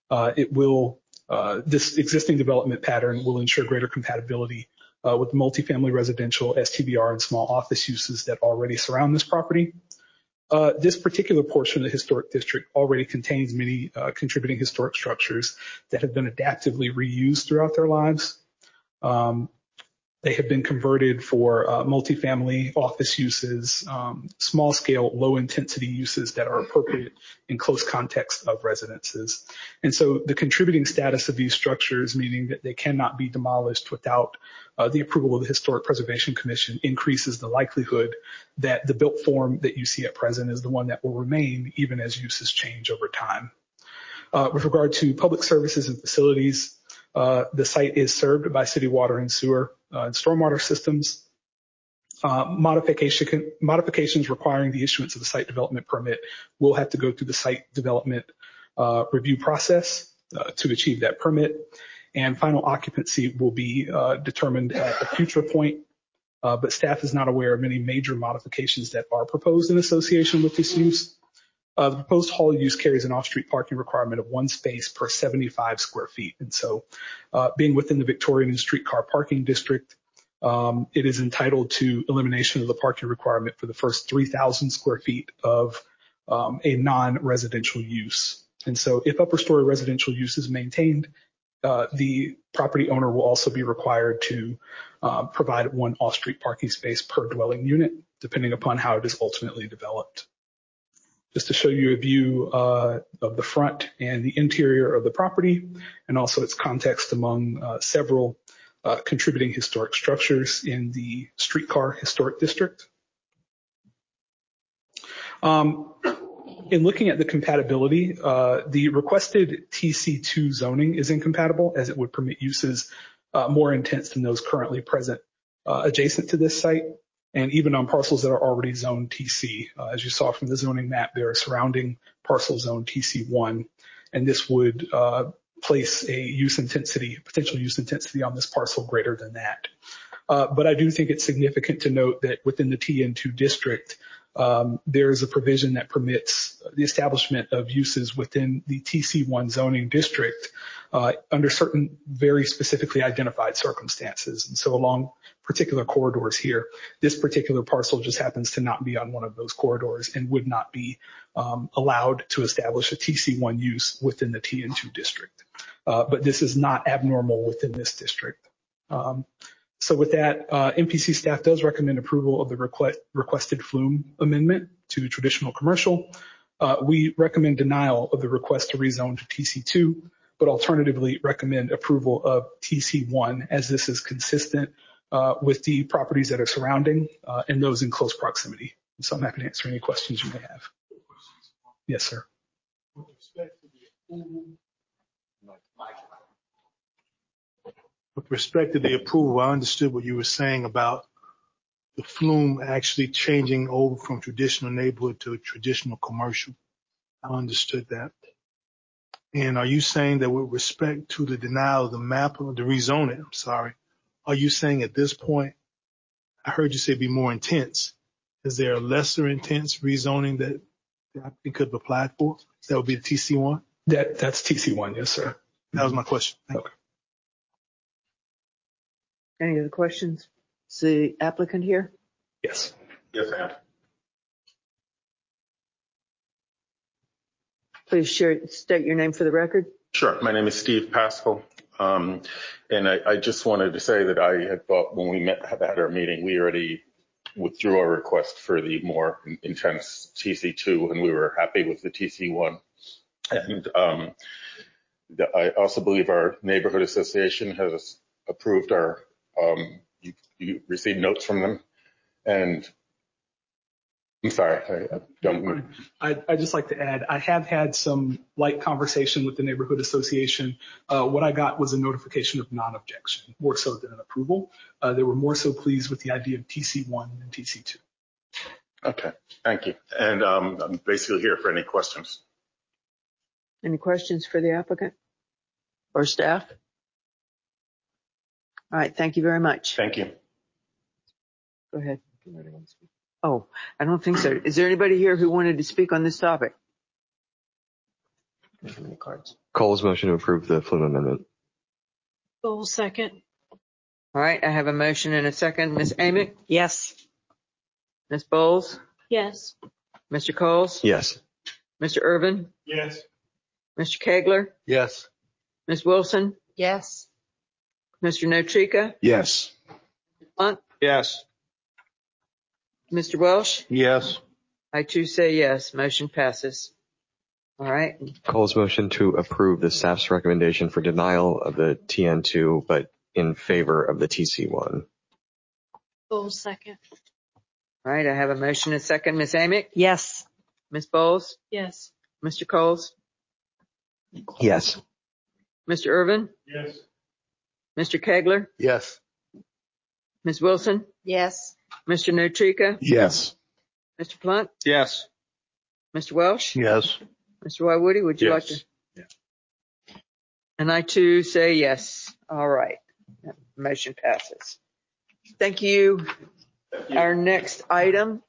This existing development pattern will ensure greater compatibility with multifamily residential, STVR, and small office uses that already surround this property. This particular portion of the historic district already contains many contributing historic structures that have been adaptively reused throughout their lives. They have been converted for multifamily office uses, small scale, low intensity uses that are appropriate in close context of residences. And so the contributing status of these structures, meaning that they cannot be demolished without the approval of the Historic Preservation Commission, increases the likelihood that the built form that you see at present is the one that will remain even as uses change over time. With regard to public services and facilities, the site is served by city water and sewer and stormwater systems. Modifications requiring the issuance of the site development permit will have to go through the site development review process to achieve that permit. And final occupancy will be determined at a future point, but staff is not aware of any major modifications that are proposed in association with this use. The proposed hall use carries an off-street parking requirement of 1 space per 75 square feet. And so being within the Victorian and streetcar parking district, it is entitled to elimination of the parking requirement for the first 3,000 square feet of a non-residential use. And so if upper story residential use is maintained, the property owner will also be required to provide 1 off-street parking space per dwelling unit, depending upon how it is ultimately developed. Just to show you a view of the front and the interior of the property, and also its context among several contributing historic structures in the streetcar historic district. In looking at the compatibility, the requested TC2 zoning is incompatible, as it would permit uses more intense than those currently present adjacent to this site, and even on parcels that are already zoned TC. As you saw from the zoning map, there are surrounding parcel zone TC1, and this would place a potential use intensity on this parcel greater than that. But I do think it's significant to note that within the TN2 district, there is a provision that permits the establishment of uses within the TC1 zoning district under certain very specifically identified circumstances. And so along particular corridors here, this particular parcel just happens to not be on one of those corridors and would not be allowed to establish a TC1 use within the TN2 district. But this is not abnormal within this district. So with that, MPC staff does recommend approval of the requested flume amendment to traditional commercial. We recommend denial of the request to rezone to TC2, but alternatively recommend approval of TC1 as this is consistent with the properties that are surrounding and those in close proximity. So I'm happy to answer any questions you may have. Yes, sir. With respect to the approval, I understood what you were saying about the flume actually changing over from traditional neighborhood to traditional commercial. I understood that. And are you saying that with respect to the denial of the map, or the rezoning, are you saying at this point, I heard you say be more intense. Is there a lesser intense rezoning that the applicant could have applied for? That would be the TC1? That's TC1, yes, sir. That was my question. Thank you. Any other questions? Is the applicant here? Yes. Yes, ma'am. Please state your name for the record. Sure. My name is Steve Pascal. And I just wanted to say that I had thought when we had our meeting, we already withdrew our request for the more intense TC2, and we were happy with the TC1. And I also believe our neighborhood association has approved our, you received notes from them. And I'm sorry, I don't. I'd just like to add, I have had some light conversation with the neighborhood association. What I got was a notification of non-objection, more so than an approval. They were more so pleased with the idea of TC1 than TC2. Okay, thank you. And I'm basically here for any questions. Any questions for the applicant or staff? All right, thank you very much. Thank you. Go ahead. Oh, I don't think so. Is there anybody here who wanted to speak on this topic? Cole's motion to approve the flume amendment. Full second. All right, I have a motion and a second. Ms. Amick? Yes. Ms. Bowles? Yes. Mr. Coles? Yes. Mr. Irvin? Yes. Mr. Kegler? Yes. Ms. Wilson? Yes. Mr. Notrika? Yes. Blunt? Yes. Mr. Welsh? Yes. I too say yes. Motion passes. All right. Cole's motion to approve the staff's recommendation for denial of the TN2, but in favor of the TC1. Full second. All right, I have a motion and a second. Ms. Amick? Yes. Ms. Bowles? Yes. Mr. Coles? Yes. Mr. Irvin? Yes. Mr. Kegler? Yes. Ms. Wilson? Yes. Mr. Notrika? Yes. Mr. Blunt? Yes. Mr. Welsh? Yes. Mr. Wywoody, would you like to? Yeah. And I too say yes. All right. Motion passes. Thank you. Our next item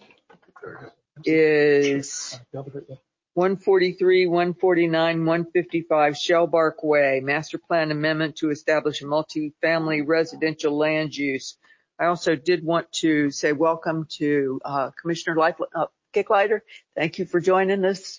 is 143, 149, 155 Shellbark Way, Master Plan Amendment to establish a multi-family residential land use. I also did want to say welcome to Commissioner Kicklighter. Thank you for joining us.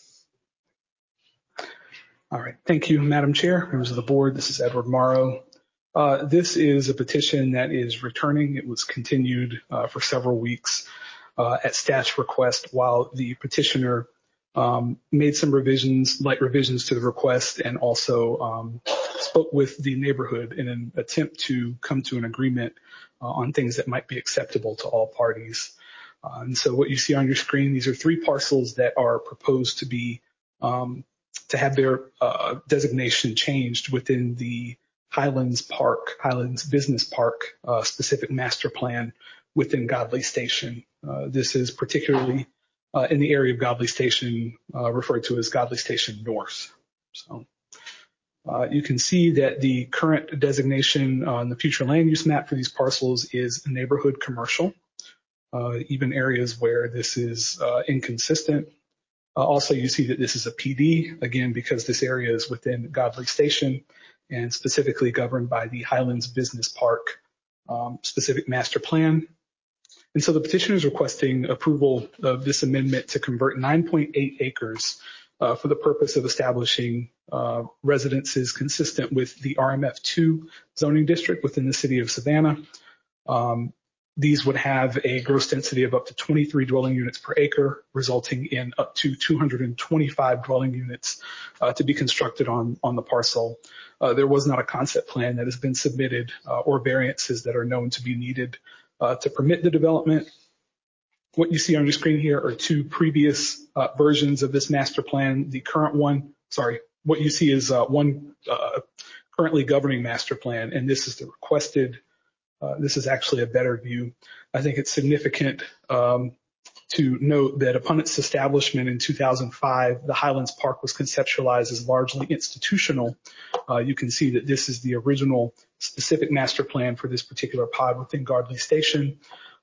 All right. Thank you, Madam Chair, members of the board. This is Edward Morrow. This is a petition that is returning. It was continued for several weeks at staff's request while the petitioner made some light revisions to the request, and also spoke with the neighborhood in an attempt to come to an agreement on things that might be acceptable to all parties. And so what you see on your screen, these are 3 parcels that are proposed to be to have their designation changed within the Highlands Business Park specific master plan within Godley Station. This is particularly in the area of Godley Station, referred to as Godley Station North. So you can see that the current designation on the future land use map for these parcels is neighborhood commercial. even areas where this is inconsistent. Also, you see that this is a PD, again, because this area is within Godley Station and specifically governed by the Highlands Business Park specific master plan. And so the petitioner is requesting approval of this amendment to convert 9.8 acres for the purpose of establishing residences consistent with the RMF2 zoning district within the city of Savannah. These would have a gross density of up to 23 dwelling units per acre, resulting in up to 225 dwelling units to be constructed on the parcel. There was not a concept plan that has been submitted or variances that are known to be needed to permit the development. What you see on your screen here are two previous versions of this master plan. The current one, what you see is one currently governing master plan, and this is the requested. This is actually a better view. I think it's significant to note that upon its establishment in 2005, the Highlands Park was conceptualized as largely institutional. You can see that this is the original specific master plan for this particular pod within Godley Station.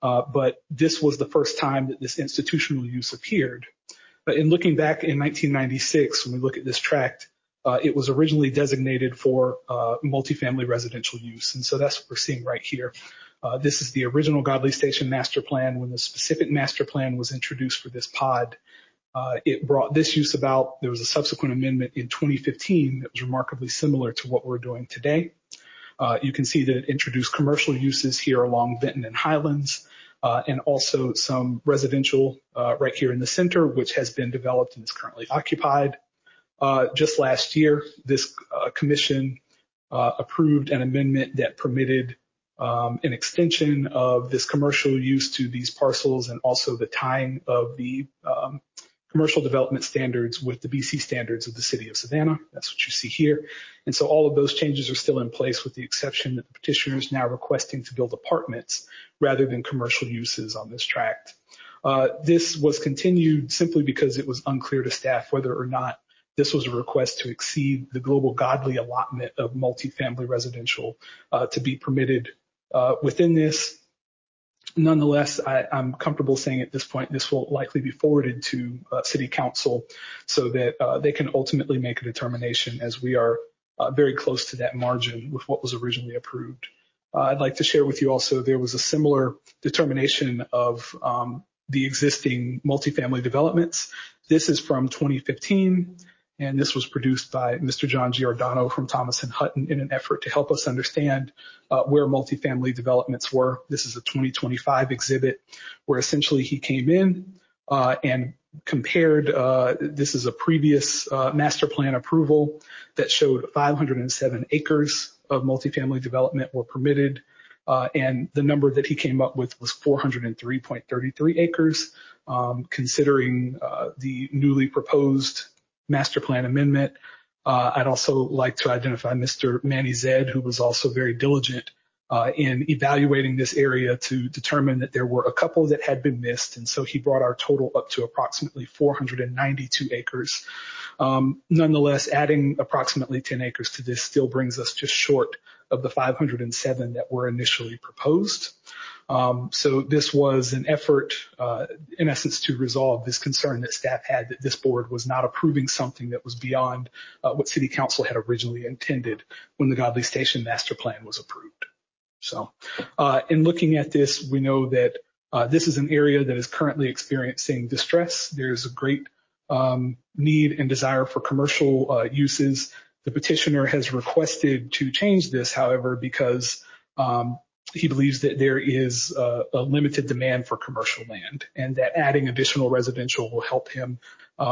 But this was the first time that this institutional use appeared. But in looking back in 1996, when we look at this tract, it was originally designated for multifamily residential use. And so that's what we're seeing right here. This is the original Godley Station master plan. When the specific master plan was introduced for this pod, it brought this use about. There was a subsequent amendment in 2015 that was remarkably similar to what we're doing today. You can see that it introduced commercial uses here along Benton and Highlands, and also some residential right here in the center, which has been developed and is currently occupied. Just last year, this commission approved an amendment that permitted an extension of this commercial use to these parcels and also the tying of the commercial development standards with the BC standards of the city of Savannah. That's what you see here. And so all of those changes are still in place with the exception that the petitioner is now requesting to build apartments rather than commercial uses on this tract. This was continued simply because it was unclear to staff whether or not this was a request to exceed the global Godley allotment of multifamily residential to be permitted within this. Nonetheless, I'm comfortable saying at this point this will likely be forwarded to City Council so that they can ultimately make a determination, as we are very close to that margin with what was originally approved. I'd like to share with you also there was a similar determination of the existing multifamily developments. This is from 2015. And this was produced by Mr. John Giordano from Thomas & Hutton in an effort to help us understand where multifamily developments were. This is a 2025 exhibit where essentially he came in and compared, this is a previous master plan approval that showed 507 acres of multifamily development were permitted. And the number that he came up with was 403.33 acres, considering the newly proposed master plan amendment. I'd also like to identify Mr. Manny Zed, who was also very diligent in evaluating this area to determine that there were a couple that had been missed. And so he brought our total up to approximately 492 acres. Nonetheless, adding approximately 10 acres to this still brings us just short of the 507 that were initially proposed. So this was an effort, in essence, to resolve this concern that staff had that this board was not approving something that was beyond what City Council had originally intended when the Godley Station Master Plan was approved. So in looking at this, we know that this is an area that is currently experiencing distress. There's a great need and desire for commercial uses. The petitioner has requested to change this, however, because he believes that there is a limited demand for commercial land and that adding additional residential will help him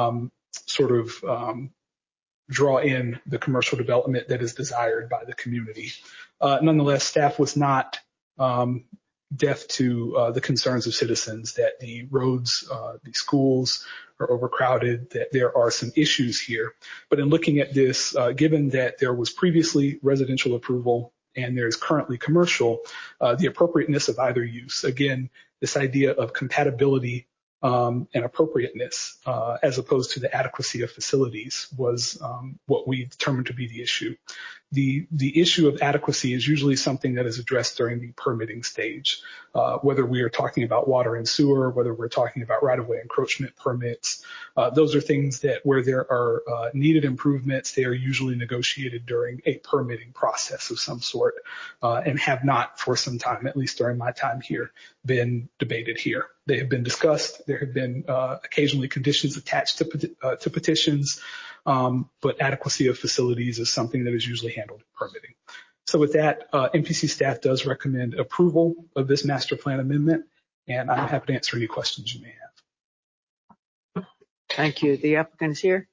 draw in the commercial development that is desired by the community. Nonetheless, staff was not deaf to the concerns of citizens that the roads, the schools are overcrowded, that there are some issues here. But in looking at this, given that there was previously residential approval and there's currently commercial, the appropriateness of either use. Again, this idea of compatibility and appropriateness as opposed to the adequacy of facilities was what we determined to be the issue. The issue of adequacy is usually something that is addressed during the permitting stage, whether we are talking about water and sewer, whether we're talking about right-of-way encroachment permits. Those are things that where there are needed improvements, they are usually negotiated during a permitting process of some sort, and have not for some time, at least during my time here, been debated here. They have been discussed. There have been occasionally conditions attached to petitions, but adequacy of facilities is something that is usually handled in permitting. So with that, MPC staff does recommend approval of this master plan amendment, and I'm happy to answer any questions you may have. Thank you. The applicant is here.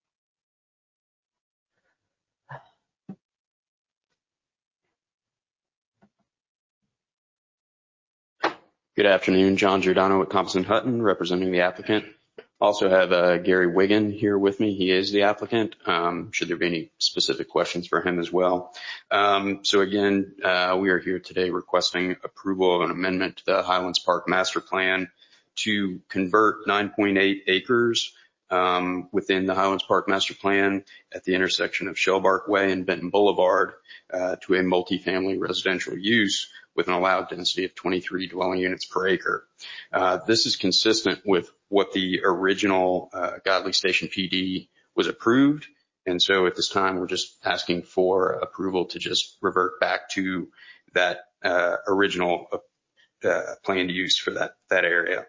Good afternoon, John Giordano with Thompson Hutton, representing the applicant. Also have Gary Wiggin here with me. He is the applicant. Should there be any specific questions for him as well? So again, we are here today requesting approval of an amendment to the Highlands Park Master Plan to convert 9.8 acres within the Highlands Park Master Plan at the intersection of Shellbark Way and Benton Boulevard to a multifamily residential use with an allowed density of 23 dwelling units per acre. This is consistent with what the original Godley Station PD was approved. And so at this time, we're just asking for approval to just revert back to that original planned use for that area.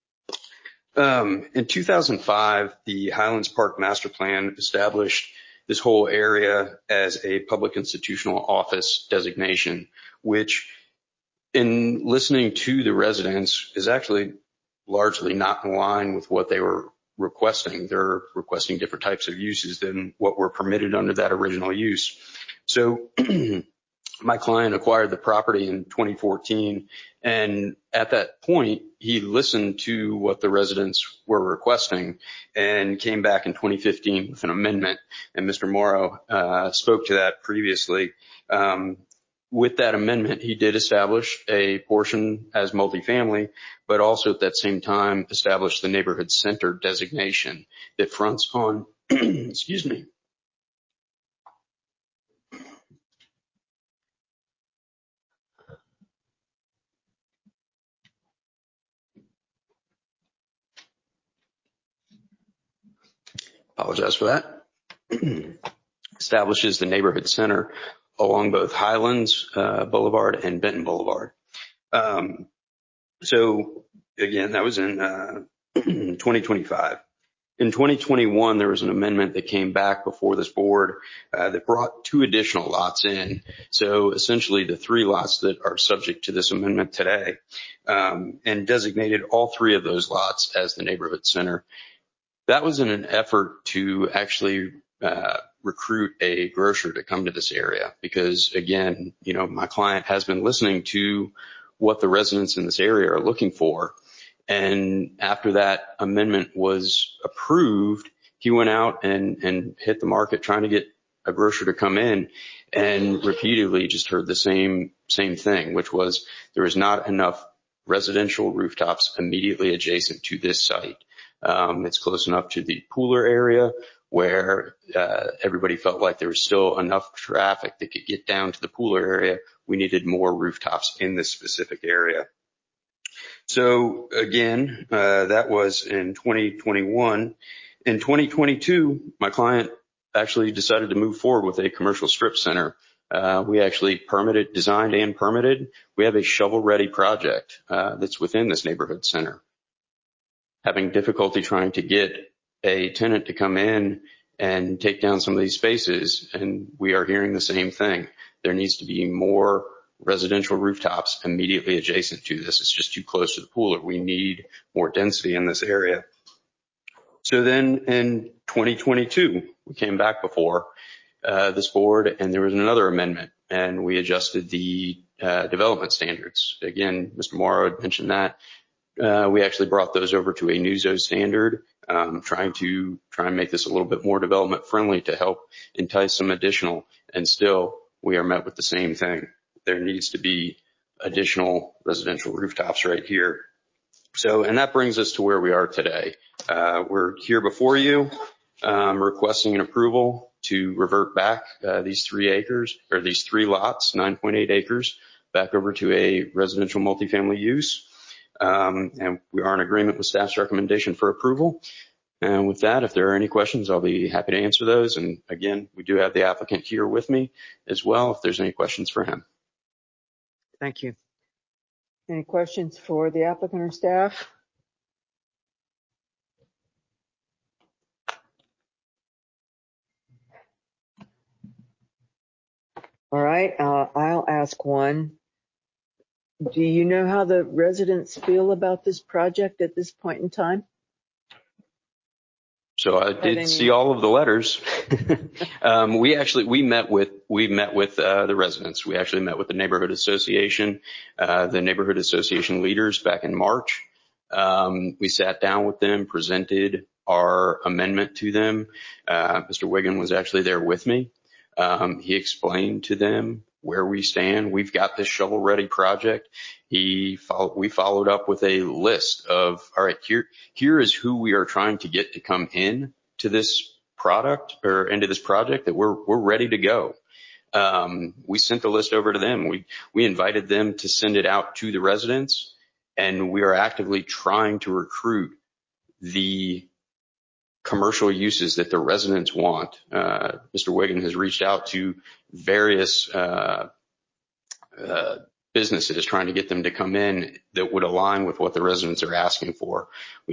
In 2005, the Highlands Park Master Plan established this whole area as a public institutional office designation, which in listening to the residents is actually largely not in line with what they were requesting. They're requesting different types of uses than what were permitted under that original use. So my client acquired the property in 2014, and at that point, he listened to what the residents were requesting and came back in 2015 with an amendment, and Mr. Morrow spoke to that previously. With that amendment, he did establish a portion as multifamily, but also at that same time established the neighborhood center designation that fronts on, excuse me. Apologize for that. Establishes the neighborhood center along both Highlands Boulevard and Benton Boulevard. So again, that was in 2025. In 2021, there was an amendment that came back before this board that brought 2 additional lots in. So essentially the 3 lots that are subject to this amendment today, and designated all 3 of those lots as the neighborhood center. That was in an effort to actually recruit a grocer to come to this area because, again, you know, my client has been listening to what the residents in this area are looking for. And after that amendment was approved, he went out and hit the market trying to get a grocer to come in and repeatedly just heard the same thing, which was there was not enough residential rooftops immediately adjacent to this site. It's close enough to the Pooler area where everybody felt like there was still enough traffic that could get down to the Pooler area. We needed more rooftops in this specific area. So again, that was in 2021. In 2022, my client actually decided to move forward with a commercial strip center. We actually designed and permitted. We have a shovel-ready project that's within this neighborhood center. Having difficulty trying to get a tenant to come in and take down some of these spaces, and we are hearing the same thing. There needs to be more residential rooftops immediately adjacent to this. It's just too close to the Pooler. We need more density in this area. So then in 2022, we came back before this board, and there was another amendment, and we adjusted the development standards. Again, Mr. Morrow had mentioned that. We actually brought those over to a NUZO standard, trying to make this a little bit more development friendly to help entice some additional, and still we are met with the same thing. There needs to be additional residential rooftops right here. So, and that brings us to where we are today. We're here before you, requesting an approval to revert back these 3 acres or these 3 lots, 9.8 acres, back over to a residential multifamily use. And we are in agreement with staff's recommendation for approval. And with that, if there are any questions, I'll be happy to answer those. And again, we do have the applicant here with me as well, if there's any questions for him. Thank you. Any questions for the applicant or staff? All right, I'll ask one. Do you know how the residents feel about this project at this point in time? So I did see all of the letters. We met with the residents. We actually met with the neighborhood association leaders back in March. We sat down with them, presented our amendment to them. Mr. Wiggin was actually there with me. He explained to them where we stand. We've got this shovel-ready project. We followed up with a list of, all right, here is who we are trying to get to come in to this product or into this project that we're ready to go. We sent the list over to them. We invited them to send it out to the residents, and we are actively trying to recruit the commercial uses that the residents want. Mr. Wiggin has reached out to various businesses trying to get them to come in that would align with what the residents are asking for.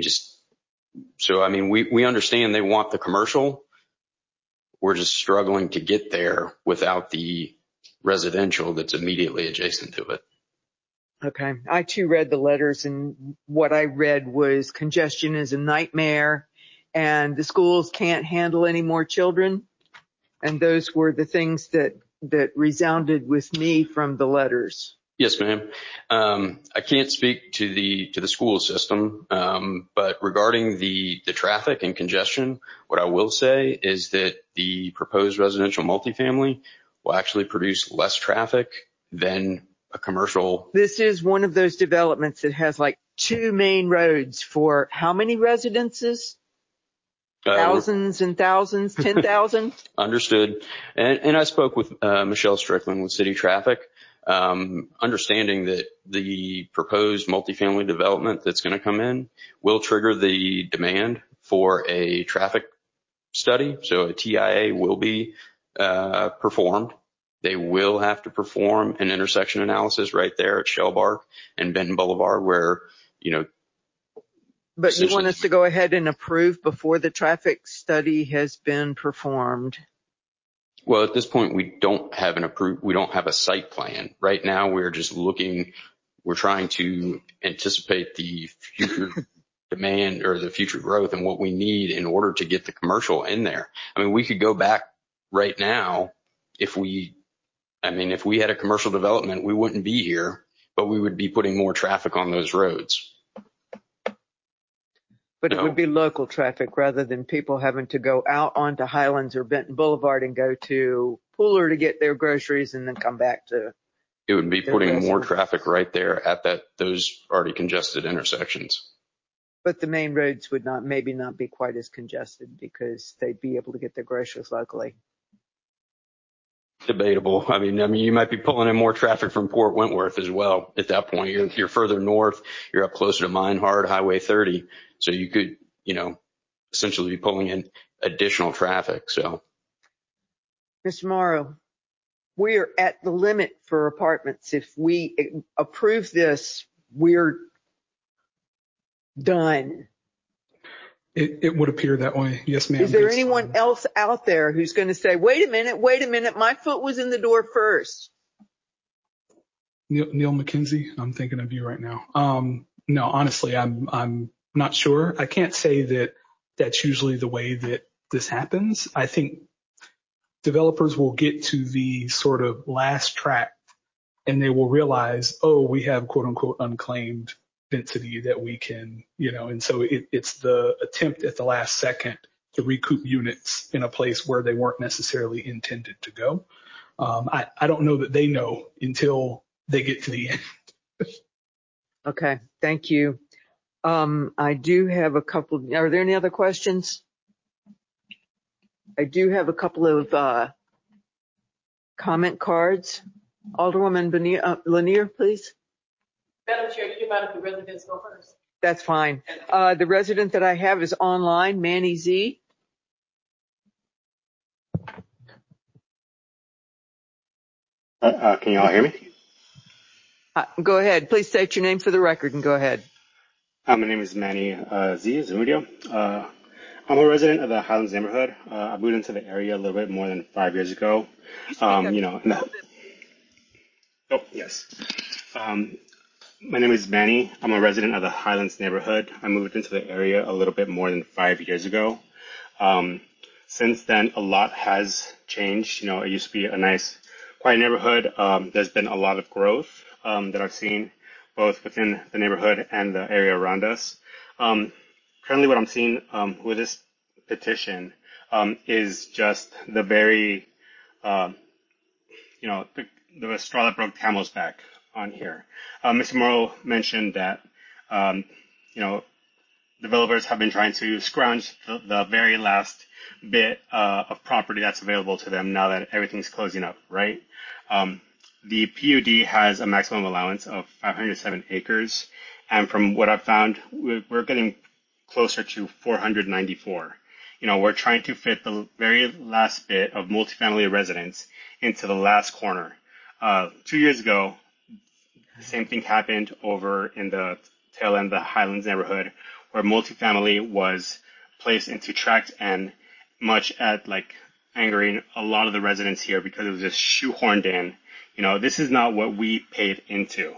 We understand they want the commercial. We're just struggling to get there without the residential that's immediately adjacent to it. Okay. I too read the letters, and what I read was congestion is a nightmare and the schools can't handle any more children. And those were the things that resounded with me from the letters. Yes, ma'am. I can't speak to the school system, but regarding the traffic and congestion, what I will say is that the proposed residential multifamily will actually produce less traffic than a commercial. This is one of those developments that has like 2 main roads for how many residences? Thousands and thousands, 10,000? Understood. And I spoke with Michelle Strickland with City Traffic, understanding that the proposed multifamily development that's going to come in will trigger the demand for a traffic study. So a TIA will be performed. They will have to perform an intersection analysis right there at Shellbark and Benton Boulevard where, But you want us to go ahead and approve before the traffic study has been performed? Well, at this point, we don't have a site plan. Right now, we're trying to anticipate the future demand or the future growth and what we need in order to get the commercial in there. I mean, we could go back right now if we had a commercial development, we wouldn't be here, but we would be putting more traffic on those roads. But it would be local traffic rather than people having to go out onto Highlands or Benton Boulevard and go to Pooler to get their groceries and then come back to. It would be putting more traffic right there at those already congested intersections. But the main roads would maybe not be quite as congested because they'd be able to get their groceries locally. Debatable. I mean, you might be pulling in more traffic from Port Wentworth as well. At that point, you're further north. You're up closer to Minehard, Highway 30. So you could, essentially be pulling in additional traffic. So, Mr. Morrow, we are at the limit for apartments. If we approve this, we're done. It would appear that way. Yes, ma'am. Is there anyone else out there who's going to say, wait a minute, my foot was in the door first? Neil McKenzie, I'm thinking of you right now. No, honestly, I'm not sure. I can't say that that's usually the way that this happens. I think developers will get to the sort of last tract and they will realize, we have quote unquote unclaimed density that we can, and so it's the attempt at the last second to recoup units in a place where they weren't necessarily intended to go. I don't know that they know until they get to the end. Okay, thank you. I do have a couple. Are there any other questions? I do have a couple of comment cards. Alderwoman Lanier, please. Madam Chair, do you mind if the residents go first? That's fine. The resident that I have is online, Manny Z. Can you all hear me? Go ahead. Please state your name for the record and go ahead. My name is Manny Z. Zamudio. I'm a resident of the Highlands neighborhood. I moved into the area a little bit more than 5 years ago. Yes. My name is Manny. I'm a resident of the Highlands neighborhood. I moved into the area a little bit more than 5 years ago. Since then, a lot has changed. It used to be a nice, quiet neighborhood. There's been a lot of growth that I've seen, both within the neighborhood and the area around us. Currently, what I'm seeing with this petition is just the very, the straw that broke camel's back on here. Mr. Morrow mentioned that, developers have been trying to scrounge the very last bit of property that's available to them now that everything's closing up, right? The PUD has a maximum allowance of 507 acres, and from what I've found, we're getting closer to 494. We're trying to fit the very last bit of multifamily residence into the last corner. 2 years ago, the same thing happened over in the tail end of the Highlands neighborhood, where multifamily was placed into tract and much at angering a lot of the residents here because it was just shoehorned in. This is not what we paid into.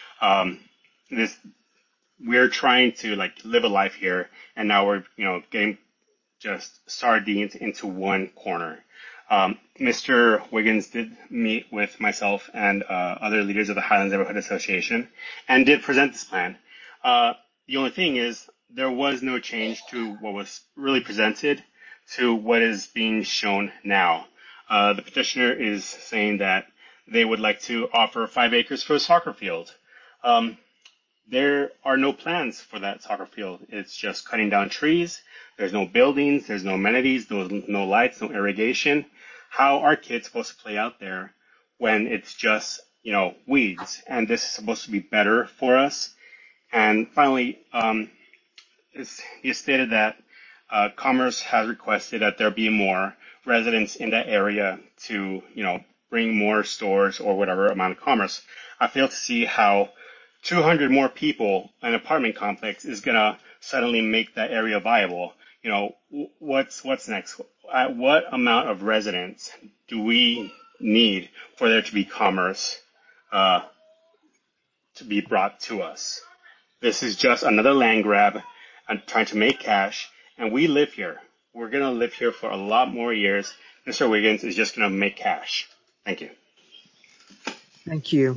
We're trying to live a life here, and now we're getting just sardines into one corner. Mr. Wiggins did meet with myself and other leaders of the Highlands Neighborhood Association and did present this plan. The only thing is there was no change to what was really presented to what is being shown now. The petitioner is saying that they would like to offer 5 acres for a soccer field. There are no plans for that soccer field. It's just cutting down trees. There's no buildings. There's no amenities, no lights, no irrigation. How are kids supposed to play out there when it's just, weeds? And this is supposed to be better for us. And finally, you stated that Commerce has requested that there be more residents in that area to, bring more stores or whatever amount of commerce. I fail to see how 200 more people in an apartment complex is going to suddenly make that area viable. What's next? At what amount of residents do we need for there to be commerce to be brought to us? This is just another land grab and trying to make cash, and we live here. We're going to live here for a lot more years. Mr. Wiggins is just going to make cash. Thank you. Thank you.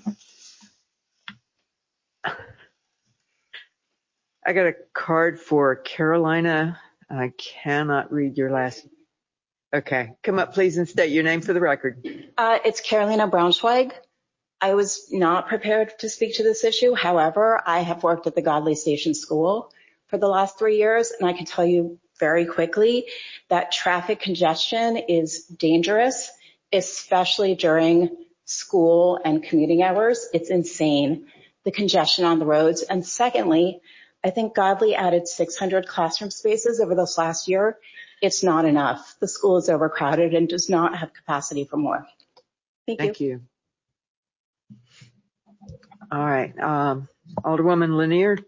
I got a card for Carolina. I cannot read your last. Okay. Come up, please, and state your name for the record. It's Carolina Braunschweig. I was not prepared to speak to this issue. However, I have worked at the Godley Station School for the last 3 years, and I can tell you very quickly that traffic congestion is dangerous, especially during school and commuting hours. It's insane, the congestion on the roads. And secondly, I think Godley added 600 classroom spaces over this last year. It's not enough. The school is overcrowded and does not have capacity for more. Thank you. All right. Alderwoman Lanier.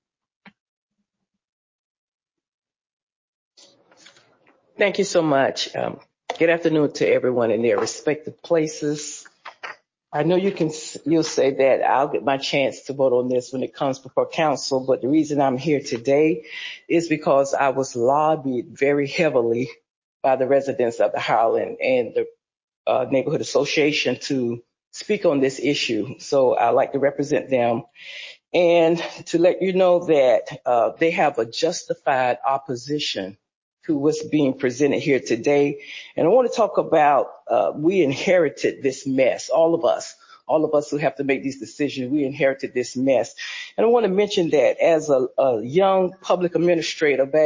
Thank you so much. Good afternoon to everyone in their respective places. I know you'll say that I'll get my chance to vote on this when it comes before council, but the reason I'm here today is because I was lobbied very heavily by the residents of the Highland and the Neighborhood Association to speak on this issue. So I'd like to represent them and to let you know that they have a justified opposition to what's being presented here today. And I want to talk about, we inherited this mess, all of us who have to make these decisions, we inherited this mess. And I want to mention that as a young public administrator back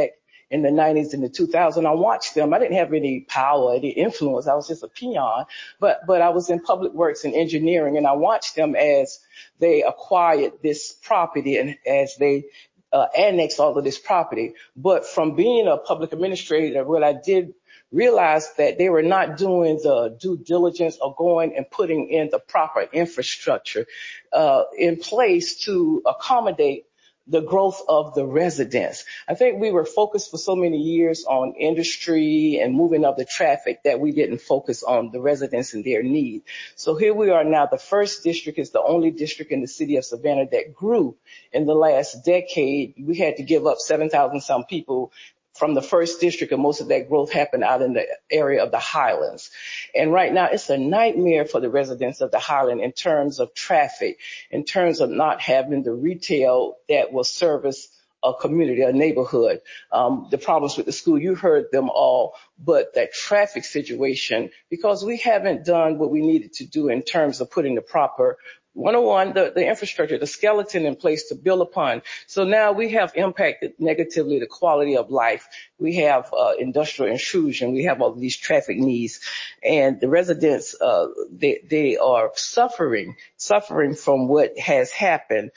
in the 90s and the 2000s. I watched them. I didn't have any power, any influence. I was just a peon, but I was in public works and engineering, and I watched them as they acquired this property and as they annexed all of this property. But from being a public administrator, what I did realize that they were not doing the due diligence or going and putting in the proper infrastructure in place to accommodate the growth of the residents. I think we were focused for so many years on industry and moving of the traffic that we didn't focus on the residents and their need. So here we are now. The first district is the only district in the city of Savannah that grew in the last decade. We had to give up 7,000 some people from the first district, and most of that growth happened out in the area of the Highlands. And right now, it's a nightmare for the residents of the Highland in terms of traffic, in terms of not having the retail that will service a community, a neighborhood. The problems with the school, you heard them all, but that traffic situation, because we haven't done what we needed to do in terms of putting the proper 101, the infrastructure, the skeleton in place to build upon. So now we have impacted negatively the quality of life. We have industrial intrusion. We have all these traffic needs, and the residents, they are suffering from what has happened.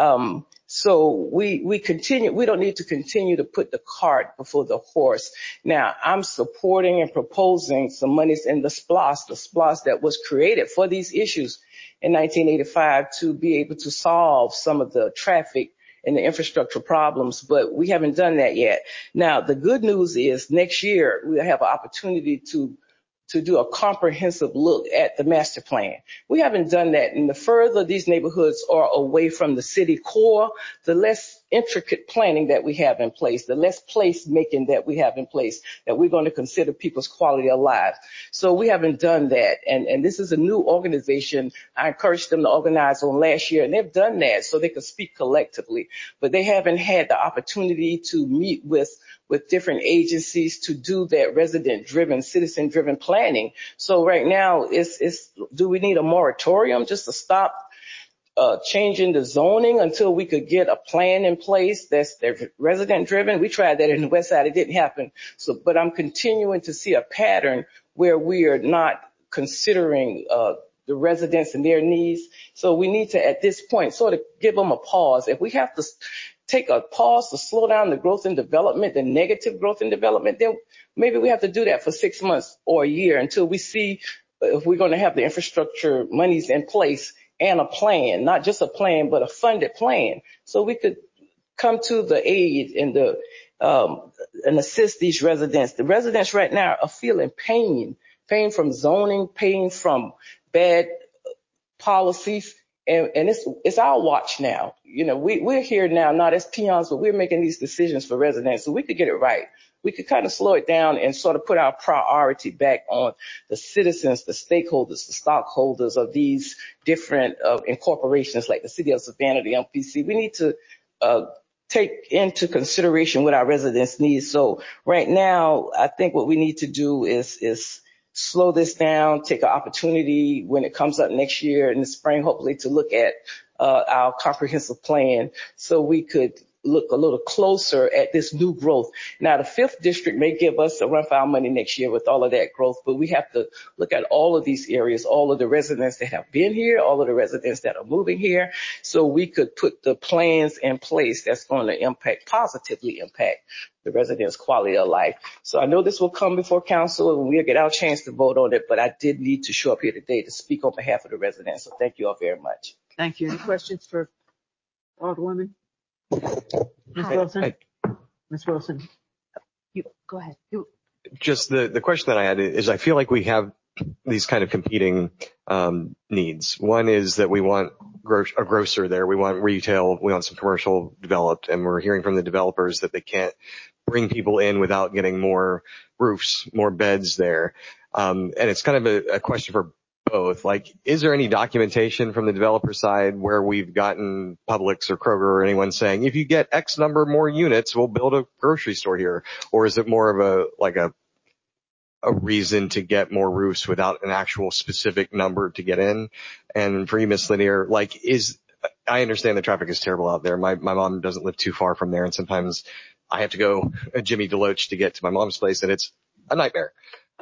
So we continue. We don't need to continue to put the cart before the horse. Now, I'm supporting and proposing some monies in the SPLOST that was created for these issues in 1985 to be able to solve some of the traffic and the infrastructure problems, but we haven't done that yet. Now, the good news is next year we'll have an opportunity to do a comprehensive look at the master plan. We haven't done that, and the further these neighborhoods are away from the city core, the less intricate planning that we have in place, the less place making that we have in place, that we're going to consider people's quality of life. So we haven't done that, and this is a new organization. I encouraged them to organize on last year, and they've done that so they could speak collectively, but they haven't had the opportunity to meet with different agencies to do that resident-driven, citizen-driven planning. So right now, do we need a moratorium just to stop changing the zoning until we could get a plan in place that's resident-driven? We tried that in the West Side. It didn't happen. So, but I'm continuing to see a pattern where we are not considering the residents and their needs. So we need to, at this point, sort of give them a pause. If we have to take a pause to slow down the growth and development, the negative growth and development, then maybe we have to do that for 6 months or a year until we see if we're going to have the infrastructure monies in place and a plan, not just a plan, but a funded plan. So we could come to the aid and assist these residents. The residents right now are feeling pain from zoning, pain from bad policies. And it's our watch now. You know, we're here now, not as peons, but we're making these decisions for residents, so we could get it right. We could kind of slow it down and sort of put our priority back on the citizens, the stakeholders, the stockholders of these different incorporations like the City of Savannah, the MPC. We need to take into consideration what our residents need. So right now, I think what we need to do is slow this down, take an opportunity when it comes up next year in the spring, hopefully, to look at our comprehensive plan so we could look a little closer at this new growth. Now, the 5th district may give us a run for our money next year with all of that growth, but we have to look at all of these areas, all of the residents that have been here, all of the residents that are moving here, so we could put the plans in place that's going to positively impact the residents' quality of life. So I know this will come before council and we'll get our chance to vote on it, but I did need to show up here today to speak on behalf of the residents. So thank you all very much. Thank you. Any questions for Alderwoman? Ms. Wilson? Ms. Wilson? You go ahead. Just the question that I had is, I feel like we have these kind of competing needs. One is that we want a grocer there. We want retail. We want some commercial developed. And we're hearing from the developers that they can't bring people in without getting more roofs, more beds there. And it's kind of a question for both. Like, is there any documentation from the developer side where we've gotten Publix or Kroger or anyone saying, if you get X number more units, we'll build a grocery store here? Or is it more of a reason to get more roofs without an actual specific number to get in? And for you, Ms. Lanier, I understand the traffic is terrible out there. My mom doesn't live too far from there, and sometimes I have to go Jimmy Deloach to get to my mom's place, and it's a nightmare.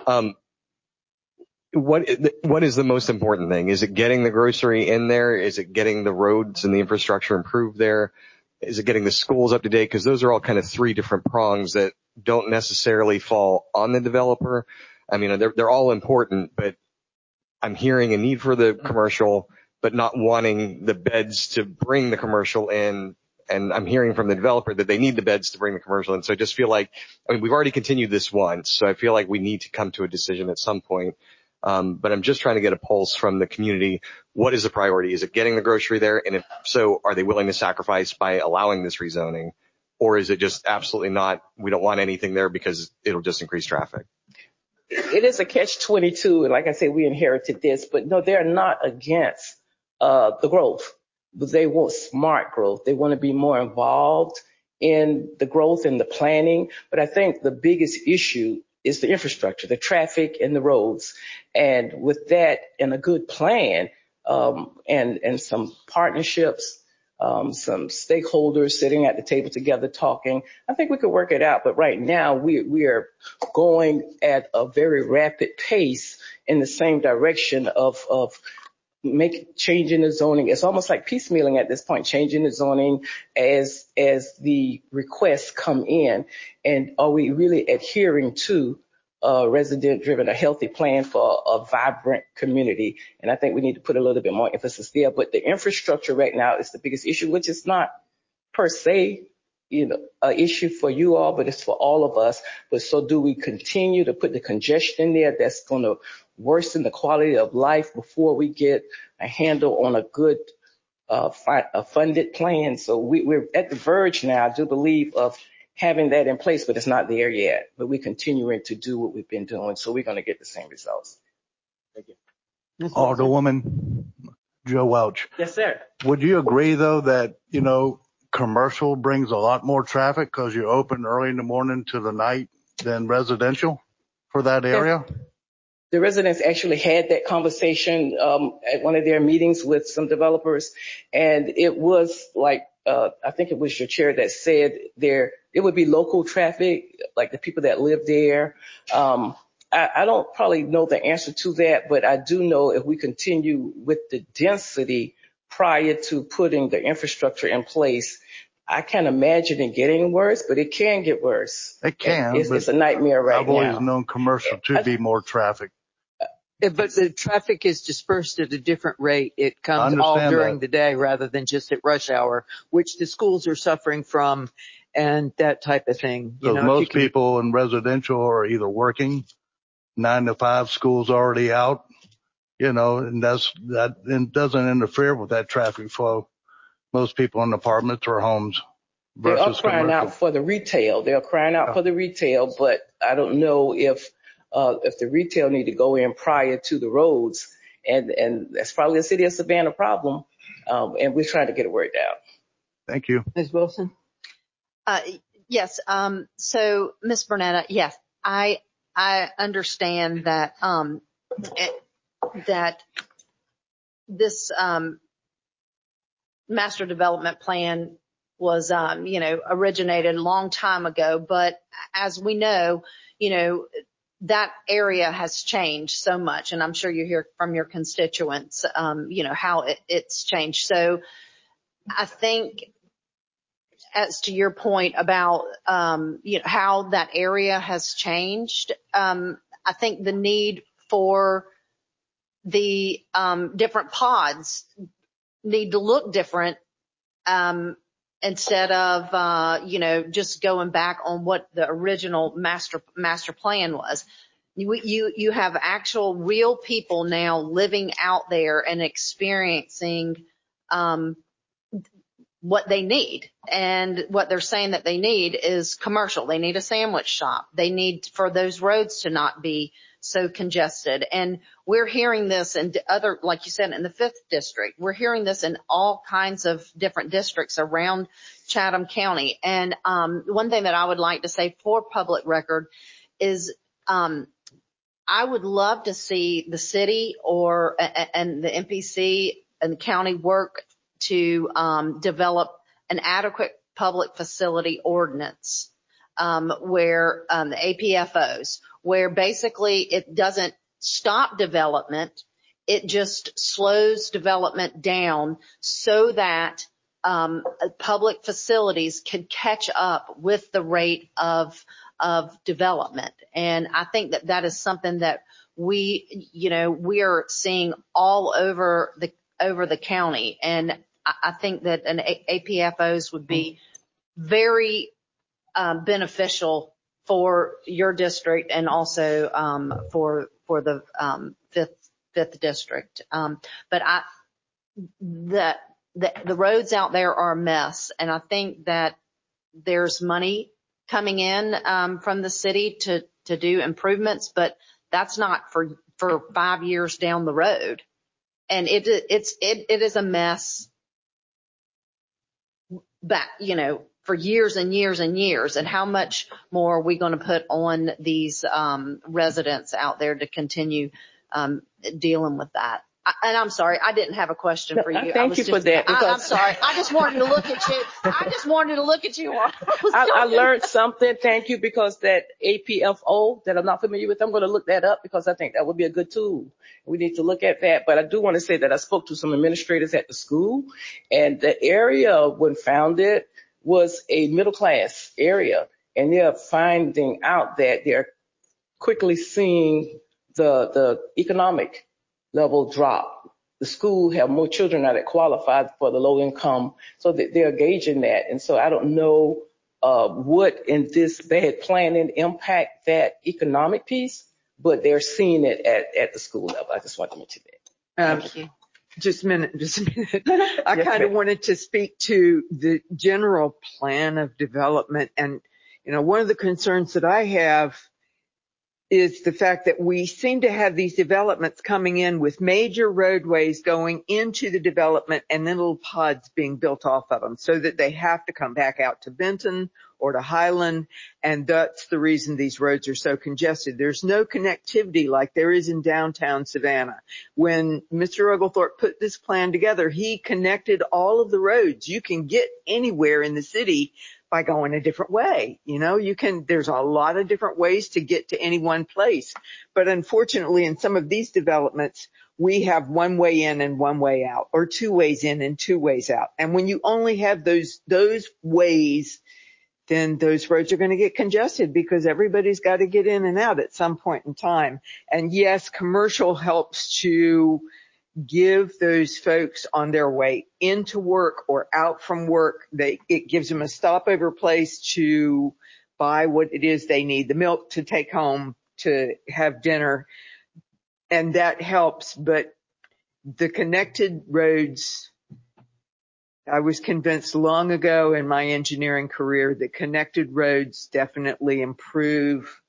What is the most important thing? Is it getting the grocery in there? Is it getting the roads and the infrastructure improved there? Is it getting the schools up to date? Because those are all kind of three different prongs that don't necessarily fall on the developer. I mean, they're all important, but I'm hearing a need for the commercial, but not wanting the beds to bring the commercial in. And I'm hearing from the developer that they need the beds to bring the commercial in. So I just feel like, I mean, we've already continued this once, so I feel like we need to come to a decision at some point. But I'm just trying to get a pulse from the community. What is the priority? Is it getting the grocery there? And if so, are they willing to sacrifice by allowing this rezoning? Or is it just absolutely not, we don't want anything there because it'll just increase traffic? It is a catch-22, and like I said, we inherited this, but no, they're not against the growth. But they want smart growth. They want to be more involved in the growth and the planning. But I think the biggest issue is the infrastructure, the traffic and the roads. And with that and a good plan and some partnerships, some stakeholders sitting at the table together talking, I think we could work it out. But right now we are going at a very rapid pace in the same direction of changing the zoning. It's almost like piecemealing at this point, changing the zoning as the requests come in. And are we really adhering to resident-driven, a healthy plan for a vibrant community? And I think we need to put a little bit more emphasis there. But the infrastructure right now is the biggest issue, which is not per se, an issue for you all, but it's for all of us. But so do we continue to put the congestion there that's going to worsen the quality of life before we get a handle on a good a funded plan? So we're at the verge now, I do believe, of having that in place, but it's not there yet. But we're continuing to do what we've been doing, so we're going to get the same results. Thank you. Alderwoman Joe Welch. Yes, sir. Would you agree, though, that, commercial brings a lot more traffic because you're open early in the morning to the night than residential for that area? The residents actually had that conversation at one of their meetings with some developers, and it was like, I think it was your chair that said it would be local traffic, like the people that live there. I don't probably know the answer to that, but I do know if we continue with the density prior to putting the infrastructure in place, I can't imagine it getting worse, but it can get worse. It can. It's a nightmare right now. I've always known commercial to be more traffic. But the traffic is dispersed at a different rate. It comes all during the day rather than just at rush hour, which the schools are suffering from and that type of thing. Because most people in residential are either working 9 to 5, school's already out, and that doesn't interfere with that traffic flow. Most people in apartments or homes. They are crying out for the retail. They're crying out for the retail, but I don't know if the retail need to go in prior to the roads, and that's probably a city of Savannah problem, and we're trying to get it worked out. Thank you. Ms. Wilson? Yes. So, Ms. Burnetta, yes, I understand that that this master development plan was, originated a long time ago, but as we know, that area has changed so much, and I'm sure you hear from your constituents, how it's changed. So I think, as to your point about, how that area has changed, I think the need for the different pods need to look different, instead of, just going back on what the original master plan was. You have actual real people now living out there and experiencing, what they need. And what they're saying that they need is commercial. They need a sandwich shop. They need for those roads to not be so congested. And we're hearing this in other, like you said, in the 5th district. We're hearing this in all kinds of different districts around Chatham County. And one thing that I would like to say for public record is I would love to see the city and the MPC and the county work to develop an adequate public facility ordinance where the APFOs, where basically it doesn't stop development. It just slows development down so that public facilities can catch up with the rate of development. And I think that is something that we are seeing all over the county. And I think that an APFOs would be very beneficial for your district and also for the fifth district. But the roads out there are a mess, and I think that there's money coming in from the city to do improvements, but that's not for 5 years down the road. And it is a mess back, for years and years and years. And how much more are we going to put on these residents out there to continue dealing with that? And I'm sorry, I didn't have a question for you. Thank you for that. I'm sorry. I just wanted to look at you. I learned something. Thank you, because that APFO that I'm not familiar with, I'm going to look that up because I think that would be a good tool. We need to look at that. But I do want to say that I spoke to some administrators at the school, and the area when founded was a middle class area, and they're finding out that they're quickly seeing the economic level drop. The school have more children that qualify for the low income, so that they're gauging that. And so I don't know what in this bad planning impact that economic piece, but they're seeing it at the school level. I just want to mention that. Thank you. Just a minute. I kind of wanted to speak to the general plan of development. And, one of the concerns that I have is the fact that we seem to have these developments coming in with major roadways going into the development and then little pods being built off of them so that they have to come back out to Benton or to Highland. And that's the reason these roads are so congested. There's no connectivity like there is in downtown Savannah. When Mr. Oglethorpe put this plan together, he connected all of the roads. You can get anywhere in the city by going a different way. There's a lot of different ways to get to any one place. But unfortunately, in some of these developments, we have one way in and one way out, or 2 ways in and 2 ways out. And when you only have those ways, then those roads are going to get congested because everybody's got to get in and out at some point in time. And yes, commercial helps to give those folks on their way into work or out from work. It gives them a stopover place to buy what it is they need, the milk to take home, to have dinner. And that helps. But the connected roads, I was convinced long ago in my engineering career that connected roads definitely improve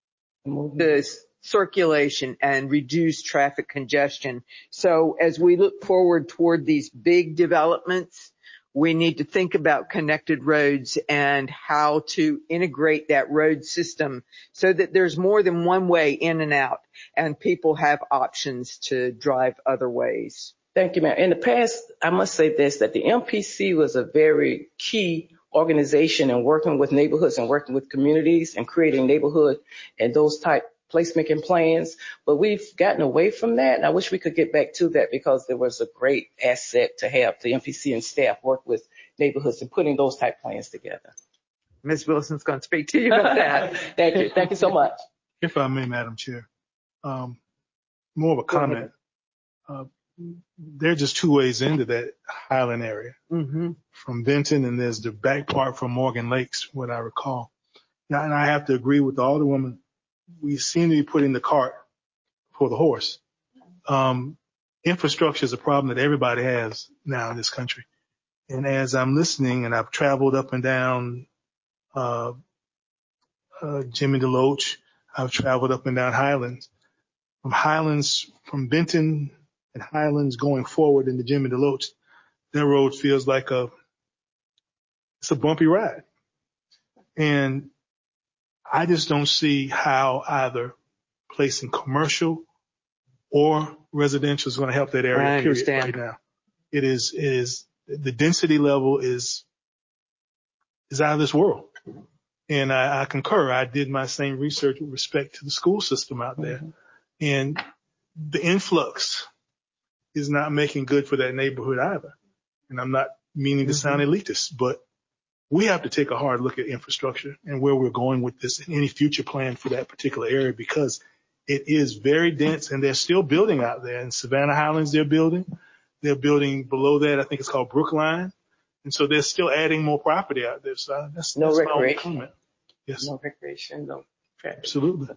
the circulation and reduce traffic congestion. So as we look forward toward these big developments, we need to think about connected roads and how to integrate that road system so that there's more than one way in and out and people have options to drive other ways. Thank you, ma'am. In the past, I must say this, that the MPC was a very key organization in working with neighborhoods and working with communities and creating neighborhood and those type placemaking plans. But we've gotten away from that. And I wish we could get back to that because there was a great asset to have the MPC and staff work with neighborhoods and putting those type plans together. Ms. Wilson's going to speak to you about that. Thank you. Thank you so much. If I may, Madam Chair, more of a comment. There are just 2 ways into that Highland area from Benton, and there's the back part from Morgan Lakes, what I recall. Now, and I have to agree with the Alderwoman. We seem to be putting the cart before the horse. Infrastructure is a problem that everybody has now in this country. And as I'm listening, and I've traveled up and down Jimmy DeLoach, I've traveled up and down Highlands. From Benton and Highlands going forward into Jimmy DeLoach, that road feels like it's a bumpy ride. And I just don't see how either placing commercial or residential is going to help that area. I understand. Right now. It is the density level is out of this world. And I concur. I did my same research with respect to the school system out there. And the influx is not making good for that neighborhood either. And I'm not meaning to sound elitist, but we have to take a hard look at infrastructure and where we're going with this and any future plan for that particular area, because it is very dense and they're still building out there. In Savannah Highlands, they're building below that. I think it's called Brookline. And so they're still adding more property out there. So that's my only comment. Yes. No recreation, no traffic. Absolutely.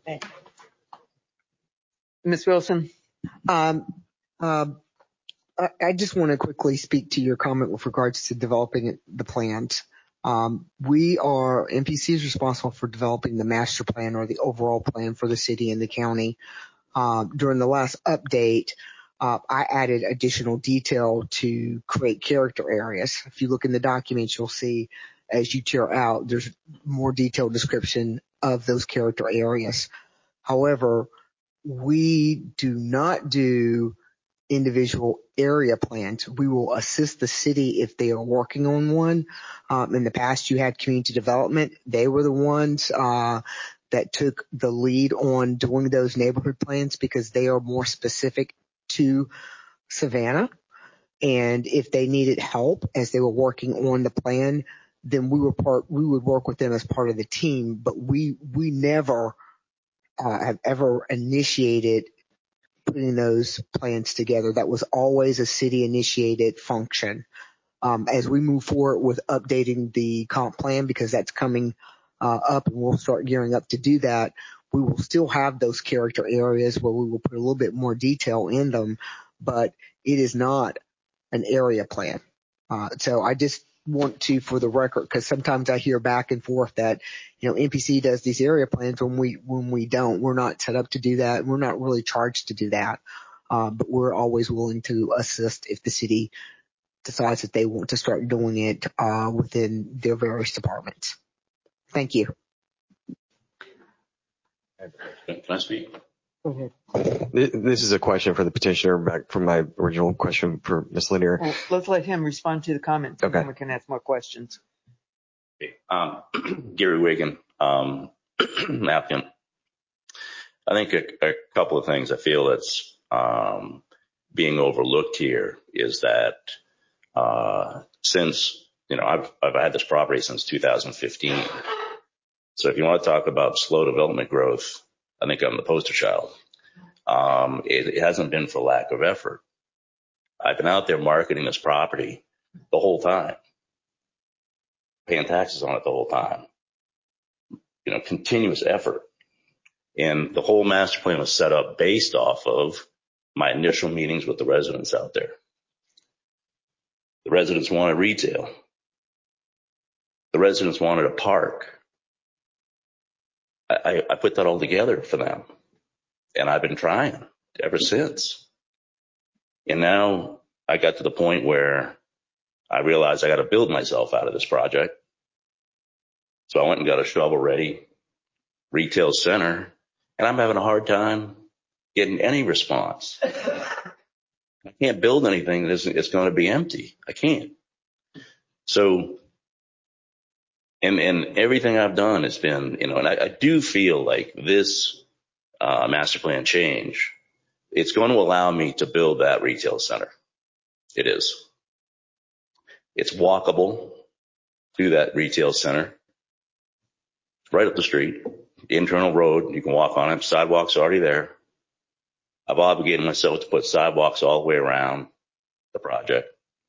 Ms. Wilson? I just want to quickly speak to your comment with regards to developing the plans. MPC is responsible for developing the master plan or the overall plan for the city and the county. During the last update, I added additional detail to create character areas. If you look in the documents, you'll see as you tear out, there's more detailed description of those character areas. However, we do not do individual area plans. We will assist the city if they are working on one. In the past, you had community development. They were the ones that took the lead on doing those neighborhood plans because they are more specific to Savannah. And if they needed help as they were working on the plan, then we would work with them as part of the team. But we never have ever initiated putting those plans together. That was always a city initiated function. As we move forward with updating the comp plan, because that's coming up and we'll start gearing up to do that, we will still have those character areas where we will put a little bit more detail in them, but it is not an area plan. So I just want to, for the record, because sometimes I hear back and forth that, NPC does these area plans when we don't. We're not set up to do that. We're not really charged to do that. But we're always willing to assist if the city decides that they want to start doing it within their various departments. Thank you. Can I speak? Go ahead. This is a question for the petitioner, back from my original question for Ms. Lanier. Well, let's let him respond to the comments, and then we can ask more questions. Gary Wiggin, applicant. I think a couple of things I feel that's being overlooked here is that since, I've had this property since 2015. So if you want to talk about slow development growth, I think I'm the poster child. It hasn't been for lack of effort. I've been out there marketing this property the whole time, paying taxes on it the whole time, continuous effort. And the whole master plan was set up based off of my initial meetings with the residents out there. The residents wanted retail. The residents wanted a park. I put that all together for them, and I've been trying ever since. And now I got to the point where I realized I got to build myself out of this project. So I went and got a shovel-ready retail center, and I'm having a hard time getting any response. I can't build anything that's going to be empty. I can't. So, and everything I've done has been, and I do feel like this master plan change, it's going to allow me to build that retail center. It is. It's walkable to that retail center. It's right up the street, the internal road. You can walk on it. Sidewalks are already there. I've obligated myself to put sidewalks all the way around the project.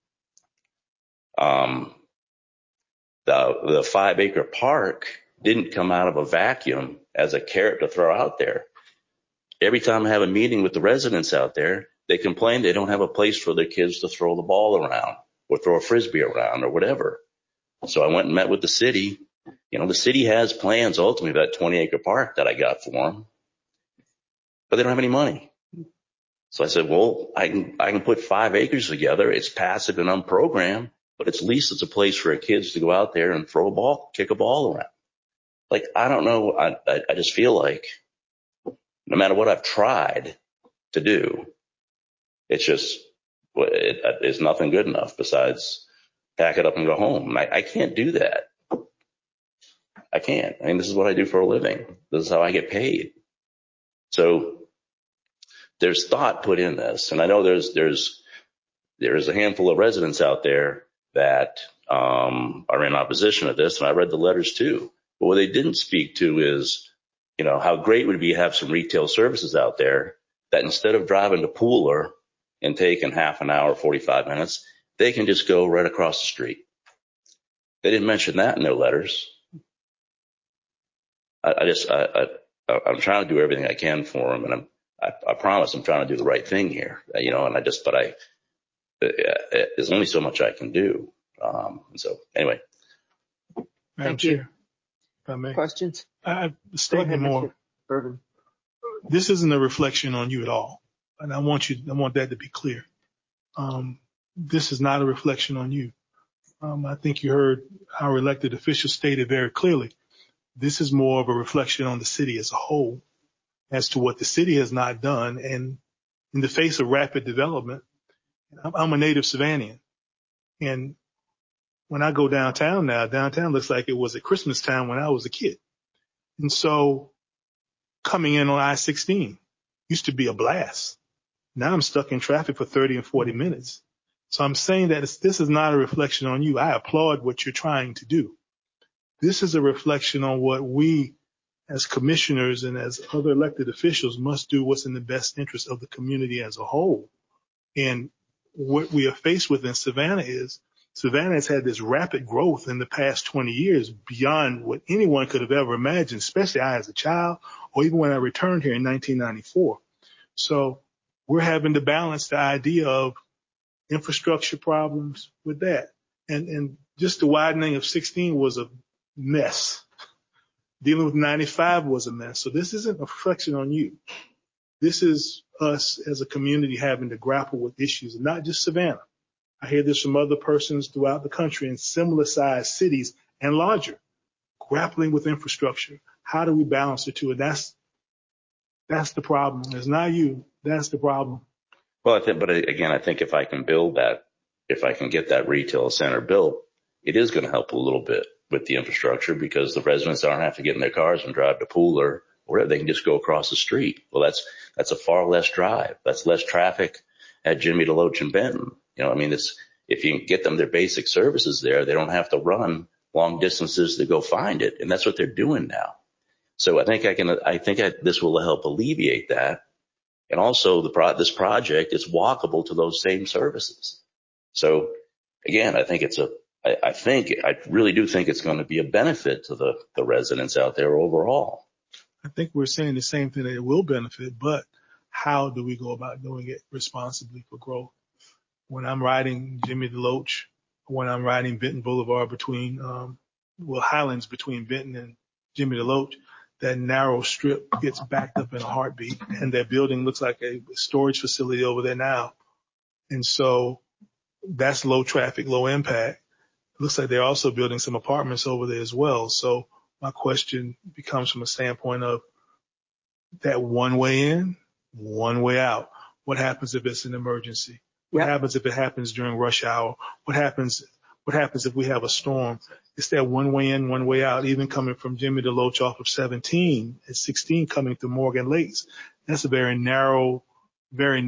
The 5-acre park didn't come out of a vacuum as a carrot to throw out there. Every time I have a meeting with the residents out there, they complain they don't have a place for their kids to throw the ball around or throw a Frisbee around or whatever. So I went and met with the city. The city has plans ultimately for that 20-acre park that I got for them, but they don't have any money. So I said, well, I can put 5 acres together. It's passive and unprogrammed, but at least it's a place for kids to go out there and throw a ball, kick a ball around. Like, I don't know. I just feel like no matter what I've tried to do, it's just, it's nothing good enough besides pack it up and go home. I can't do that. I can't. I mean, this is what I do for a living. This is how I get paid. So there's thought put in this. And I know there's a handful of residents out there that are in opposition to this. And I read the letters too. But what they didn't speak to is, how great it would be to have some retail services out there that instead of driving to Pooler and taking half an hour, 45 minutes, they can just go right across the street. They didn't mention that in their letters. I'm trying to do everything I can for them, and I promise I'm trying to do the right thing here, there's only so much I can do. So anyway. Madam Chair, if I may. Questions? Slightly more. Irvin. This isn't a reflection on you at all. And I want that to be clear. This is not a reflection on you. I think you heard our elected officials stated very clearly. This is more of a reflection on the city as a whole as to what the city has not done. And in the face of rapid development, I'm a native Savannian. And when I go downtown now, downtown looks like it was at Christmas time when I was a kid. And so coming in on I-16 used to be a blast. Now I'm stuck in traffic for 30 and 40 minutes. So I'm saying that this is not a reflection on you. I applaud what you're trying to do. This is a reflection on what we as commissioners and as other elected officials must do what's in the best interest of the community as a whole. And what we are faced with in Savannah is Savannah has had this rapid growth in the past 20 years beyond what anyone could have ever imagined, especially I as a child or even when I returned here in 1994. So we're having to balance the idea of infrastructure problems with that. And just the widening of 16 was a mess. Dealing with 95 was a mess. So this isn't a reflection on you. This is us as a community having to grapple with issues, not just Savannah. I hear this from other persons throughout the country in similar sized cities and larger, grappling with infrastructure. How do we balance the two? And that's the problem. It's not you. That's the problem. Well, but again, I think if I can build that, if I can get that retail center built, it is going to help a little bit with the infrastructure because the residents don't have to get in their cars and drive to Pooler or wherever. They can just go across the street. Well, that's a far less drive. That's less traffic at Jimmy DeLoach and Benton. If you can get them their basic services there, they don't have to run long distances to go find it. And that's what they're doing now. So I think this will help alleviate that. And also this project is walkable to those same services. So again, I really do think it's going to be a benefit to the residents out there overall. I think we're saying the same thing, that it will benefit, but how do we go about doing it responsibly for growth? When I'm riding Jimmy DeLoach, when I'm riding Benton Boulevard between, Highlands between Benton and Jimmy DeLoach, that narrow strip gets backed up in a heartbeat, and that building looks like a storage facility over there now. And so that's low traffic, low impact. It looks like they're also building some apartments over there as well. So my question becomes from a standpoint of that one way in, one way out. What happens if it's an emergency? What happens if it happens during rush hour? What happens if we have a storm? It's that one way in, one way out, even coming from Jimmy DeLoach off of 17 at 16 coming through Morgan Lakes. That's a very narrow, very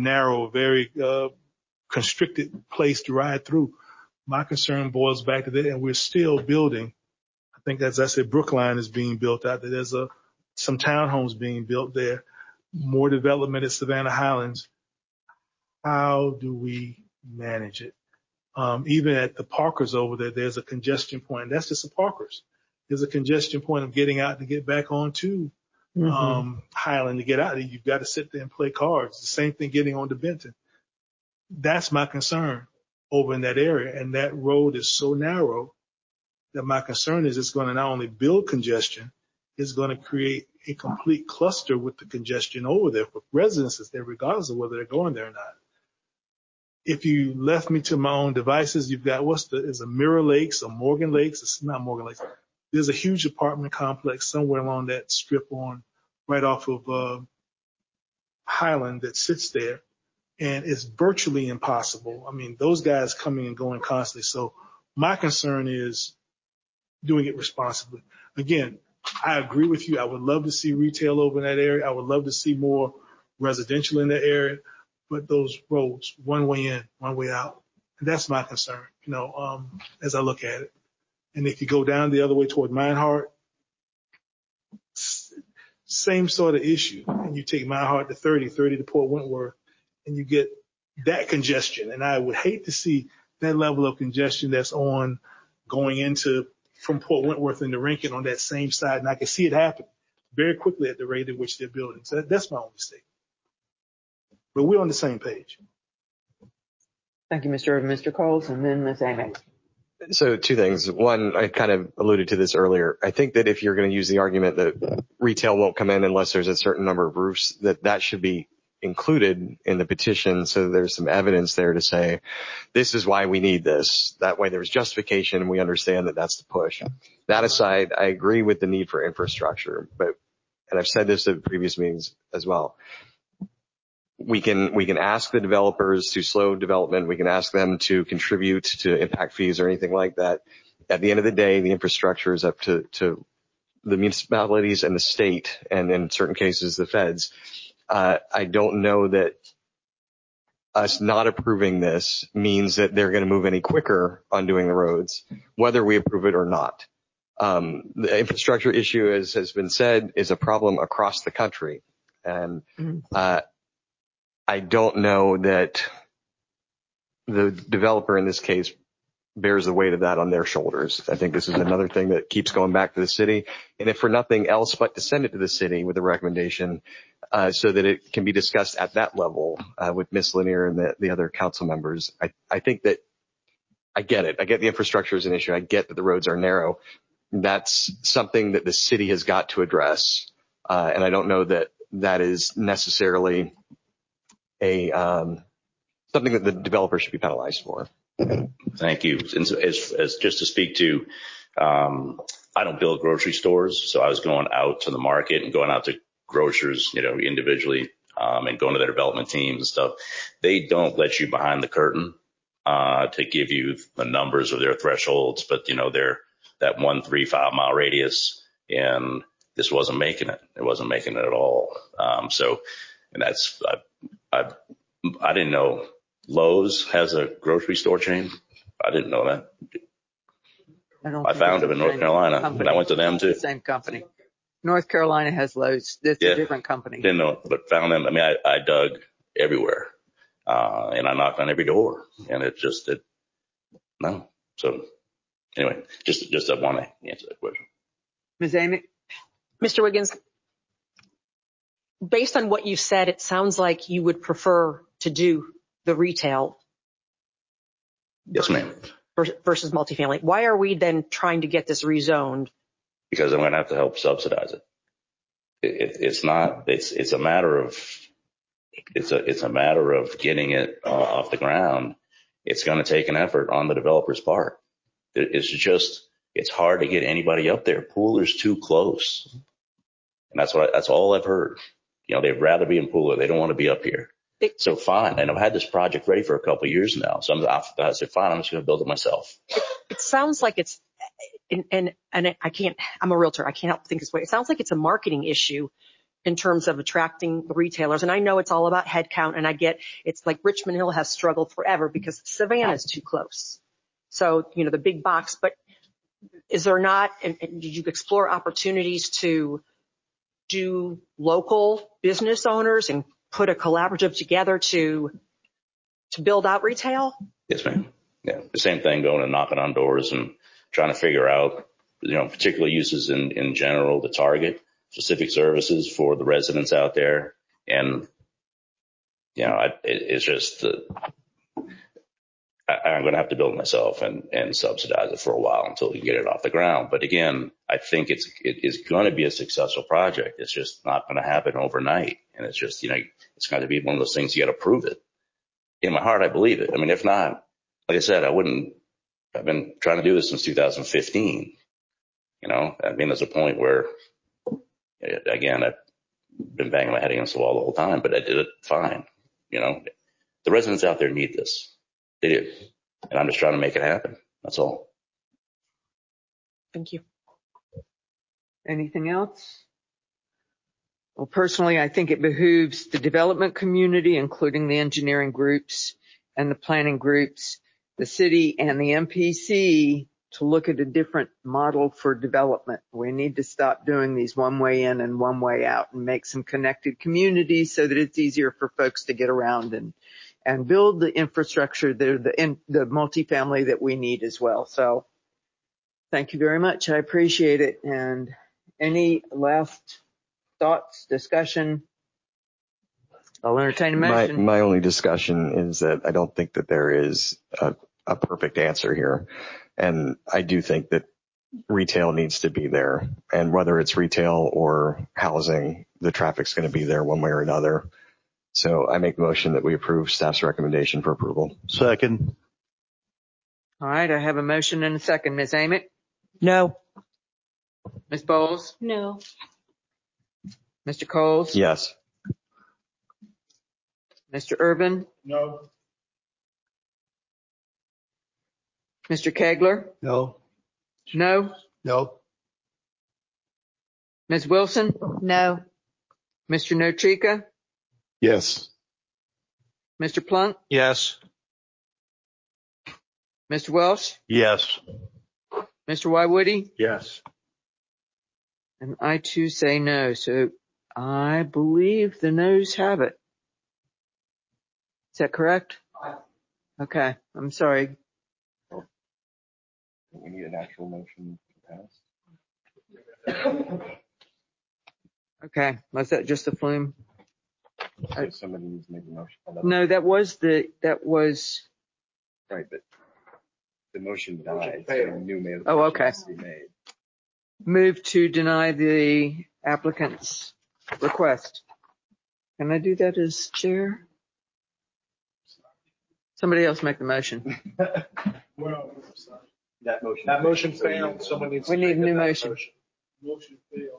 constricted place to ride through. My concern boils back to that, and we're still building. I think, as I said, Brookline is being built out there. There's some townhomes being built there, more development at Savannah Highlands. How do we manage it? Even at the Parkers over there, there's a congestion point. That's just the Parkers. There's a congestion point of getting out to get back onto Highland to get out. You've got to sit there and play cards. The same thing getting onto Benton. That's my concern over in that area. And that road is so narrow that my concern is it's going to not only build congestion, it's going to create a complete cluster with the congestion over there for residents there, regardless of whether they're going there or not. If you left me to my own devices, you've got is a Mirror Lakes, a Morgan Lakes. It's not Morgan Lakes. There's a huge apartment complex somewhere along that strip right off of Highland that sits there, and it's virtually impossible. I mean, those guys coming and going constantly. So my concern is doing it responsibly. again, I agree with you. I would love to see retail over in that area. I would love to see more residential in that area, but those roads, one way in, one way out. And that's my concern, as I look at it. And if you go down the other way toward Meinhardt, same sort of issue. And you take Meinhardt to 30 to Port Wentworth, and you get that congestion. And I would hate to see that level of congestion that's on going into from Port Wentworth into Rankin on that same side. And I can see it happen very quickly at the rate at which they're building. So that's my only statement. But we're on the same page. Thank you, Mr. Irvin. Mr. Coles, and then Ms. Amy. So two things. One, I kind of alluded to this earlier. I think that if you're going to use the argument that retail won't come in unless there's a certain number of roofs, that should be included in the petition so there's some evidence there to say this is why we need this. That way there's justification and we understand that that's the push. That aside, I agree with the need for infrastructure, and I've said this at previous meetings as well. We can ask the developers to slow development. We can ask them to contribute to impact fees or anything like that. At the end of the day, the infrastructure is up to the municipalities and the state, and in certain cases, the feds. I don't know that us not approving this means that they're going to move any quicker on doing the roads, whether we approve it or not. The infrastructure issue, as has been said, is a problem across the country. And I don't know that the developer in this case bears the weight of that on their shoulders. I think this is another thing that keeps going back to the city. And if for nothing else but to send it to the city with a recommendation so that it can be discussed at that level with Ms. Lanier and the other council members. I think that I get it. I get the infrastructure is an issue. I get that the roads are narrow. That's something that the city has got to address. And I don't know that that is necessarily something that the developer should be penalized for. Thank you. And so as just to speak to, I don't build grocery stores, so I was going out to the market and going out to grocers, individually, and going to their development teams and stuff. They don't let you behind the curtain to give you the numbers of their thresholds, but they're that 1 3-5 mile radius, and this wasn't making it. It wasn't making it at all. And that's I didn't know Lowe's has a grocery store chain. I didn't know that. I found them in North Carolina, and I went to them too. Same company. North Carolina has Lowe's. It's a different company. Didn't know, but found them. I mean, I dug everywhere, and I knocked on every door, and no. So anyway, just I want to answer that question. Ms. Amy? Mr. Wiggins, based on what you said, it sounds like you would prefer to do the retail. Yes, ma'am. Versus multifamily. Why are we then trying to get this rezoned? Because I'm going to have to help subsidize it. It's a matter of getting it off the ground. It's going to take an effort on the developer's part. It's hard to get anybody up there. Pooler's too close. And that's all I've heard. They'd rather be in Pooler. They don't want to be up here. So fine. And I've had this project ready for a couple of years now. So I said, fine, I'm just going to build it myself. It sounds like it's, and I'm a realtor. I can't help think this way. It sounds like it's a marketing issue in terms of attracting the retailers. And I know it's all about head count, and I get it's like Richmond Hill has struggled forever because Savannah is too close. So, the big box, but is there not, and did you explore opportunities to do local business owners and put a collaborative together to build out retail? Yes, ma'am. Yeah. The same thing, going and knocking on doors and trying to figure out, particular uses in general to target specific services for the residents out there. And, it's just, I'm going to have to build it myself and subsidize it for a while until we can get it off the ground. But again, I think it is going to be a successful project. It's just not going to happen overnight. And it's just, it's going to be one of those things you got to prove it. In my heart, I believe it. I mean, if not, like I said, I've been trying to do this since 2015. There's a point where, again, I've been banging my head against the wall the whole time, but I did it fine. The residents out there need this. They do. And I'm just trying to make it happen. That's all. Thank you. Anything else? Well, personally, I think it behooves the development community, including the engineering groups and the planning groups, the city and the MPC, to look at a different model for development. We need to stop doing these one way in and one way out and make some connected communities so that it's easier for folks to get around and build the infrastructure, the multifamily that we need as well. So thank you very much. I appreciate it. And any last thoughts, discussion? I'll entertain a motion. My only discussion is that I don't think that there is a perfect answer here. And I do think that retail needs to be there. And whether it's retail or housing, the traffic's going to be there one way or another. So I make the motion that we approve staff's recommendation for approval. Second. All right. I have a motion and a second. Ms. Amick? No. Ms. Bowles? No. Mr. Coles? Yes. Mr. Urban? No. Mr. Kegler? No. No. No. Ms. Wilson? No. Mr. Notrika? Yes. Mr. Plunk? Yes. Mr. Welsh? Yes. Mr. Wywoody? Yes. And I too say no. So I believe the noes have it. Is that correct? Okay. I'm sorry. We need an actual motion to pass. Okay. Was that just a flume? So somebody needs to make a motion. No, that was right, but the motion died. So a new motion okay. has to be made. Move to deny the applicant's request. Can I do that as chair? Somebody else make the motion. Well, That motion failed. Someone needs We to need a make new that motion. Motion failed.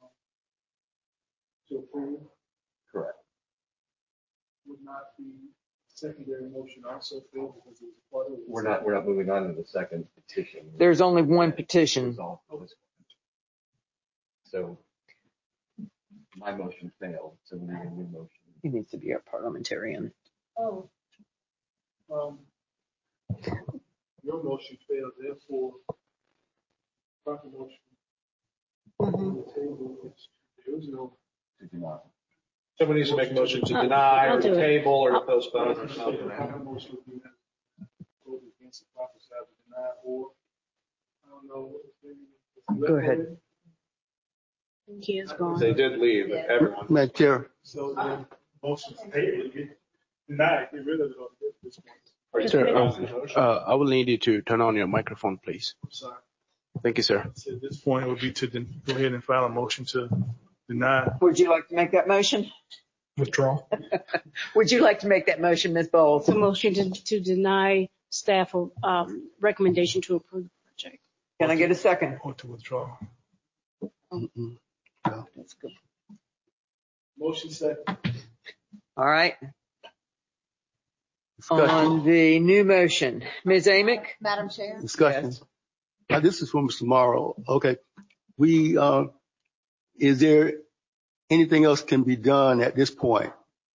To approve Correct. would not be secondary motion also failed because it was part of it. We're not moving on to the second petition. There's only one petition. So my motion failed. So we need a new motion. He needs to be a parliamentarian. Oh. Your motion failed, therefore, proper motion. On the table, there is no to deny. Somebody needs to make a motion to deny or to table or to postpone or something. Proper motion would be that vote against the proper side to deny, or I don't know. Go ahead. He is gone. They did leave, everyone. Madam Chair. So the motion failed, deny, get rid of it on this point. Sir, I will need you to turn on your microphone, please. I'm sorry. Thank you, sir. So at this point, it would be to go ahead and file a motion to deny. Would you like to make that motion? Withdraw. Would you like to make that motion, Ms. Bowles? The motion to deny staff recommendation to approve the project. Can I get a second? Or to withdraw. No. That's good. Motion second. All right. Discussion. On the new motion, Ms. Amick? Madam Chair? Discussion. Yes. Now, this is for Mr. Morrow. Okay. Is there anything else can be done at this point?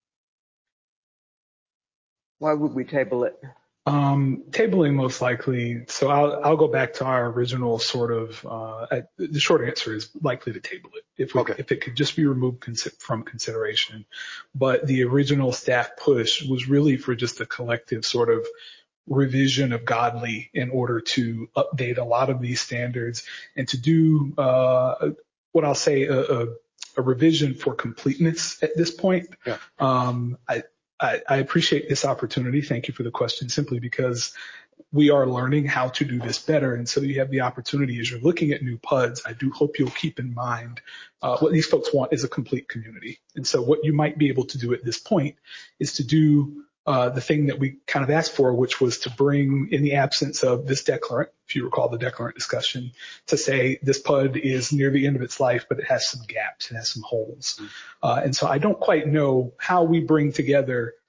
Why would we table it? Tabling most likely. So I'll go back to our original sort of, the short answer is likely to table it if it could just be removed from consideration. But the original staff push was really for just a collective sort of revision of Godly in order to update a lot of these standards and to do, what I'll say a revision for completeness at this point. Yeah. I appreciate this opportunity. Thank you for the question, simply because we are learning how to do this better. And so you have the opportunity as you're looking at new PUDs. I do hope you'll keep in mind what these folks want is a complete community. And so what you might be able to do at this point is to do the thing that we kind of asked for, which was to bring, in the absence of this declarant, if you recall the declarant discussion, to say this PUD is near the end of its life, but it has some gaps, it has some holes. And so I don't quite know how we bring together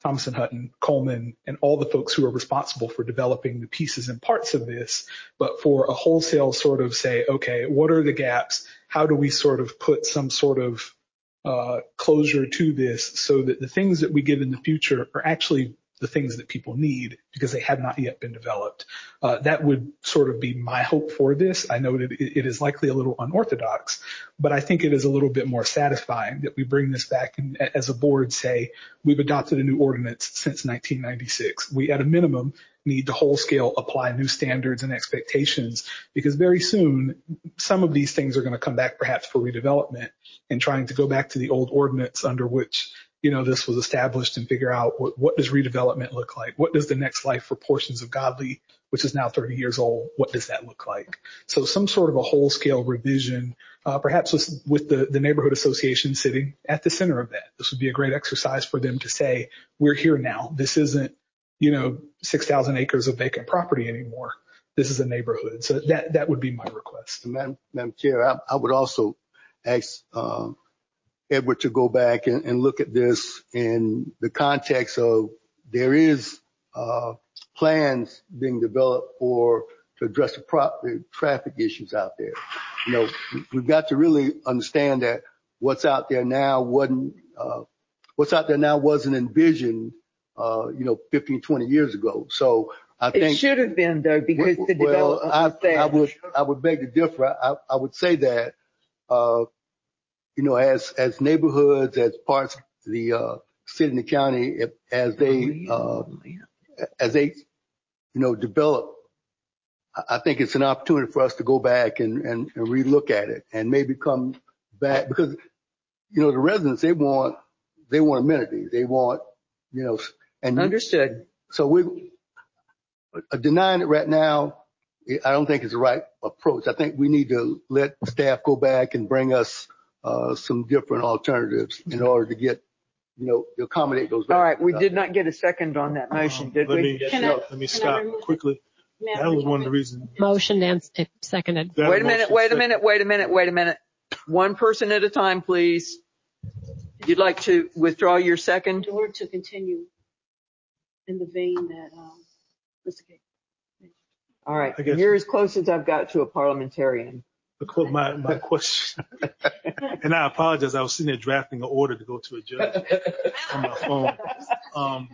Thompson Hutton, Coleman, and all the folks who are responsible for developing the pieces and parts of this, but for a wholesale sort of say, okay, what are the gaps? How do we sort of put some sort of closure to this so that the things that we get in the future are actually the things that people need because they have not yet been developed. That would sort of be my hope for this. I know that it is likely a little unorthodox, but I think it is a little bit more satisfying that we bring this back and as a board say, we've adopted a new ordinance since 1996. We at a minimum need to whole scale apply new standards and expectations because very soon some of these things are going to come back perhaps for redevelopment and trying to go back to the old ordinance under which this was established and figure out what does redevelopment look like? What does the next life for portions of Godly, which is now 30 years old, what does that look like? So some sort of a whole scale revision, perhaps with the neighborhood association sitting at the center of that. This would be a great exercise for them to say, we're here now. This isn't, 6,000 acres of vacant property anymore. This is a neighborhood. So that would be my request. Madam Chair, I would also ask, Edward to go back and look at this in the context of there is plans being developed to address the traffic issues out there. We've got to really understand that what's out there now wasn't envisioned 15, 20 years ago. So I think it should have been though, because the development was there. I would beg to differ. I would say that as neighborhoods, as parts of the city and the county, as they develop, I think it's an opportunity for us to go back and relook at it and maybe come back because, the residents, they want amenities. They want, and understood. So we denying it right now, I don't think is the right approach. I think we need to let staff go back and bring us some different alternatives in order to get, to accommodate those. All right. We did not get a second on that motion, did we? Let me stop quickly. That was one of the reasons. Motion and seconded. Wait a minute. One person at a time, please. You'd like to withdraw your second? In order to continue in the vein that Mr. K. All right. You're as close as I've got to a parliamentarian. My question, and I apologize, I was sitting there drafting an order to go to a judge on my phone.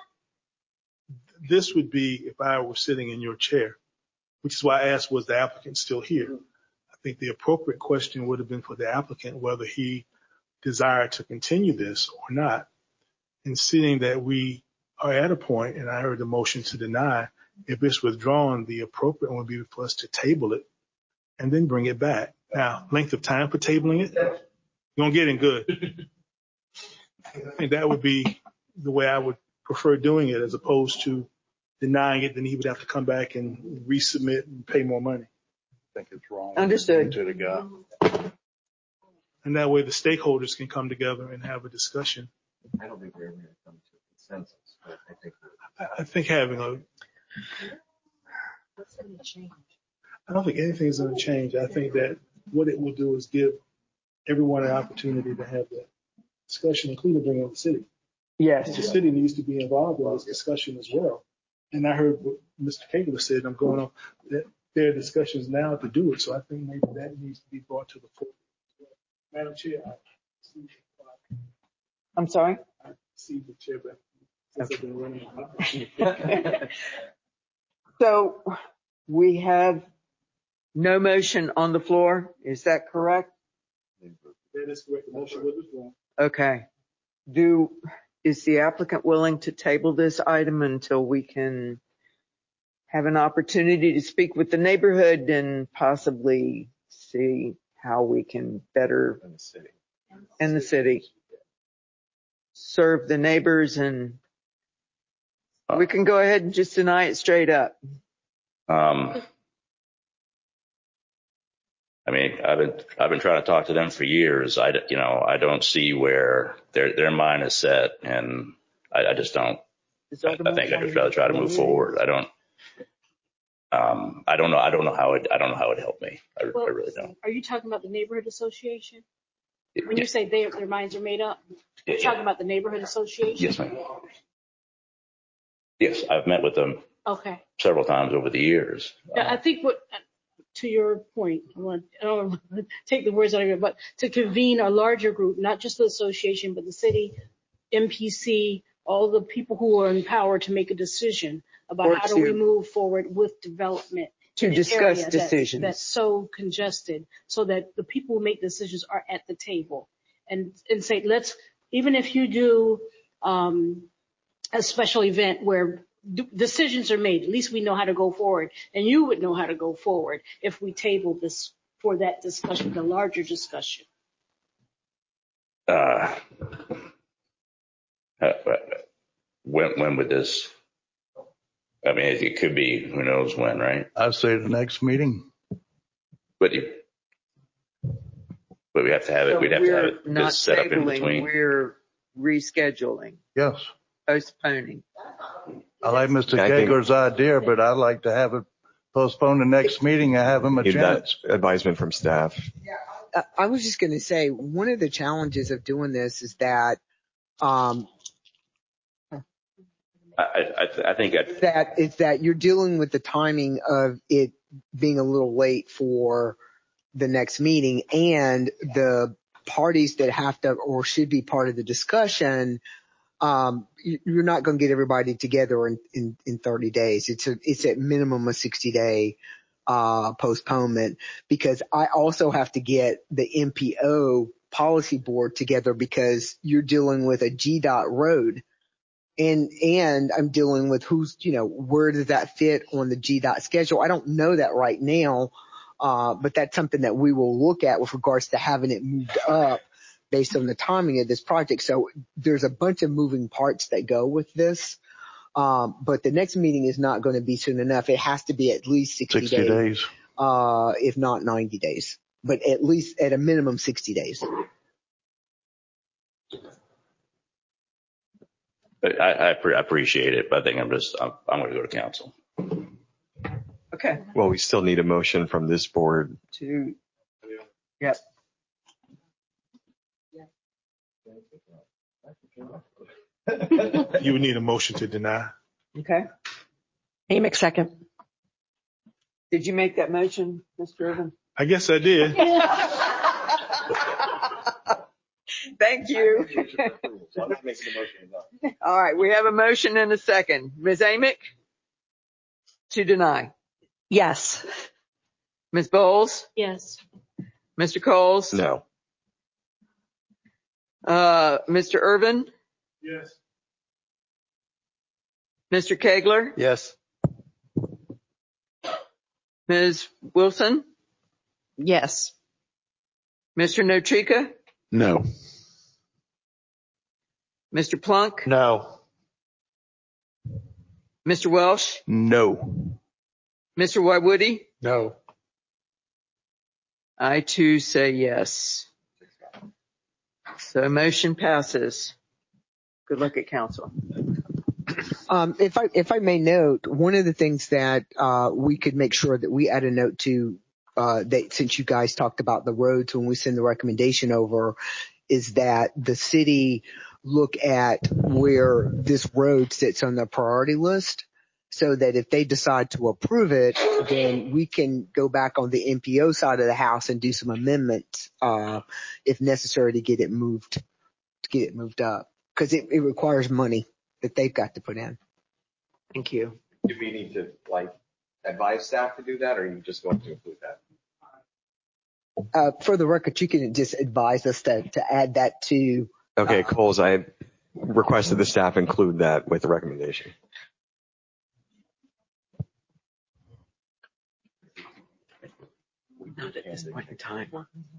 This would be if I were sitting in your chair, which is why I asked, was the applicant still here? I think the appropriate question would have been for the applicant whether he desired to continue this or not. And seeing that we are at a point, and I heard the motion to deny, if it's withdrawn, the appropriate one would be for us to table it and then bring it back. Now, length of time for tabling it, you're going to get in good. I think that would be the way I would prefer doing it as opposed to denying it. Then he would have to come back and resubmit and pay more money. I think it's wrong. Understood. And that way the stakeholders can come together and have a discussion. I don't think we're ever going to come to a consensus, but I think having a... What's going to change? I don't think anything is going to change. I think that what it will do is give everyone an opportunity to have that discussion, including bringing up the city. Yes. The city needs to be involved in this discussion as well. And I heard what Mr. Kegler said, I'm going on, that there are discussions now to do it. So I think maybe that needs to be brought to the fore. Madam Chair, I see the clock. I'm sorry? I see the chair, but since I've been running. So we have no motion on the floor. Is that correct? That is correct. The motion was withdrawn. Okay. Is the applicant willing to table this item until we can have an opportunity to speak with the neighborhood and possibly see how we can better in the city serve the neighbors, and we can go ahead and just deny it straight up. I mean, I've been trying to talk to them for years. I don't see where their mind is set, and I just don't. I think I'd just rather try to move forward. I don't know how it helped me. I really don't. Are you talking about the neighborhood association? When you say their minds are made up, you're talking about the neighborhood association? Yes, ma'am. Yes, I've met with them Okay. several times over the years. Now, I think to your point, I don't want to take the words out of your, but to convene a larger group, not just the association, but the city, MPC, all the people who are empowered to make a decision about how do we move forward with development to discuss area decisions. that's so congested, so that the people who make decisions are at the table and say, even if you do a special event where decisions are made, at least we know how to go forward, and you would know how to go forward if we table this for that discussion, the larger discussion. When would this? I mean, it could be who knows when, right? I'd say the next meeting. But we have to have it. So we'd have to have it not just set up in between. We're rescheduling. Yes. Postponing. I like Mr. Kegler's idea, but I'd like to have it postpone the next meeting and have him a chance. That advisement from staff. I was just going to say, one of the challenges of doing this is that, I think that you're dealing with the timing of it being a little late for the next meeting, and the parties that have to or should be part of the discussion. You're not going to get everybody together in 30 days. It's at minimum a 60-day postponement, because I also have to get the MPO policy board together, because you're dealing with a GDOT road. And I'm dealing with where does that fit on the GDOT schedule? I don't know that right now, but that's something that we will look at with regards to having it moved up based on the timing of this project. So there's a bunch of moving parts that go with this. But the next meeting is not going to be soon enough. It has to be at least 60 days. If not 90 days, but at least at a minimum 60 days. I appreciate it, but I think I'm going to go to council. Okay. Well, we still need a motion from this board. Yep. You would need a motion to deny. Okay. Amick, second. Did you make that motion, Mr. Irvin? I guess I did. Thank you. All right. We have a motion and a second. Ms. Amick? To deny. Yes. Ms. Bowles? Yes. Mr. Coles? No. Mr. Irvin? Yes. Mr. Kegler? Yes. Ms. Wilson? Yes. Mr. Notrika? No. Mr. Plunk? No. Mr. Welsh? No. Mr. Wywoody? No. I too say yes. So motion passes. Good luck at council. If I may note, one of the things that we could make sure that we add a note to, that since you guys talked about the roads when we send the recommendation over, is that the city look at where this road sits on the priority list, so that if they decide to approve it, then we can go back on the MPO side of the house and do some amendments if necessary to get it moved up, because it requires money that they've got to put in. Thank you. Do we need to advise staff to do that, or are you just going to include that? For the record, you can just advise us to add that to. Okay, Coles, I requested the staff include that with the recommendation. Not at this point in time.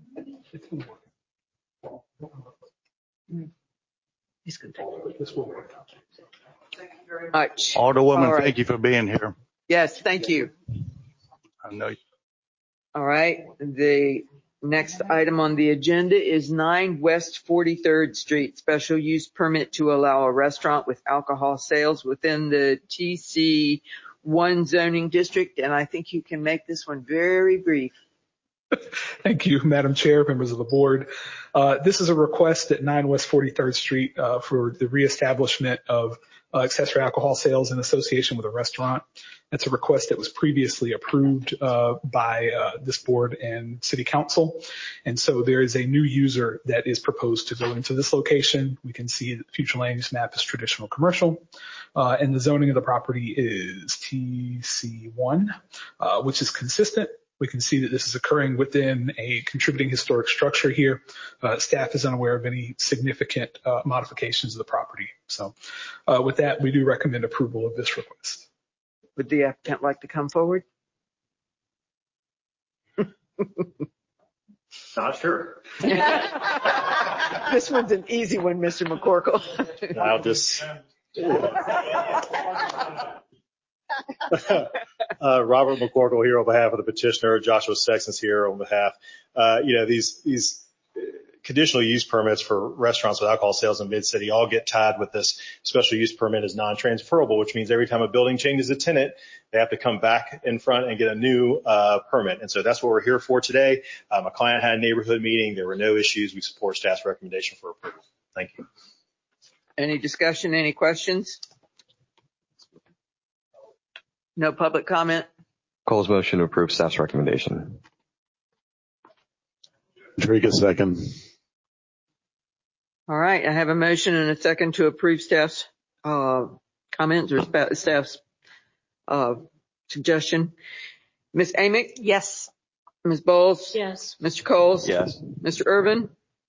He's going to take this one. Thank you very much. Alderwoman, right. Thank you for being here. Yes, thank you. I know. All right. The next item on the agenda is 9 West 43rd Street, special use permit to allow a restaurant with alcohol sales within the TC1 zoning district. And I think you can make this one very brief. Thank you, Madam Chair, members of the board. This is a request at 9 West 43rd Street for the reestablishment of accessory alcohol sales in association with a restaurant. That's a request that was previously approved by this board and city council. And so there is a new user that is proposed to go into this location. We can see the future land use map is traditional commercial. And the zoning of the property is TC1, which is consistent. We can see that this is occurring within a contributing historic structure here. Staff is unaware of any significant modifications of the property. So with that, we do recommend approval of this request. Would the applicant like to come forward? Not sure. This one's an easy one, Mr. McCorkle. I'll just... Robert McCorkle here on behalf of the petitioner. Joshua Sexton's here on behalf. These conditional use permits for restaurants with alcohol sales in Mid-City all get tied with this special use permit as non-transferable, which means every time a building changes a tenant, they have to come back in front and get a new permit. And so that's what we're here for today. My client had a neighborhood meeting. There were no issues. We support staff's recommendation for approval. Thank you. Any discussion, any questions? No public comment? Cole's motion to approve staff's recommendation. Trika, second. All right, I have a motion and a second to approve staff's comments or staff's suggestion. Ms. Amick? Yes. Ms. Bowles? Yes. Mr. Coles? Yes. Mr. Irvin?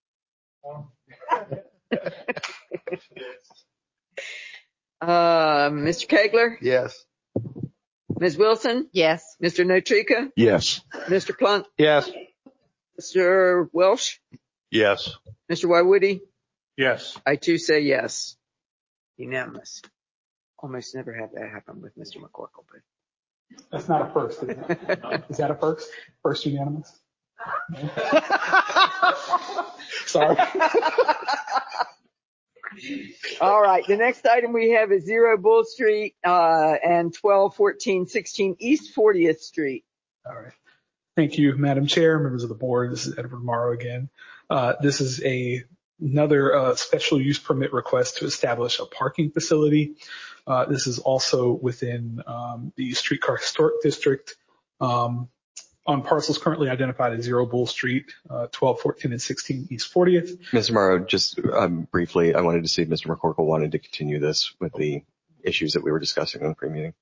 Mr. Kegler? Yes. Ms. Wilson? Yes. Mr. Notrika? Yes. Mr. Plunk? Yes. Mr. Welsh? Yes. Mr. Wywoody? Yes. I too say yes. Unanimous. Almost never have that happen with Mr. McCorkle, but That's not a first, is it? Is that a first? First unanimous? Sorry. All right. The next item we have is 0 Bull Street and 12, 14, 16 East 40th Street. All right. Thank you, Madam Chair, members of the board. This is Edward Morrow again. This is another special use permit request to establish a parking facility. This is also within the Streetcar Historic District on parcels currently identified as 0 Bull Street, 12, 14, and 16 East 40th. Mr. Morrow, just briefly, I wanted to see if Mr. McCorkle wanted to continue this with the issues that we were discussing in the pre-meeting.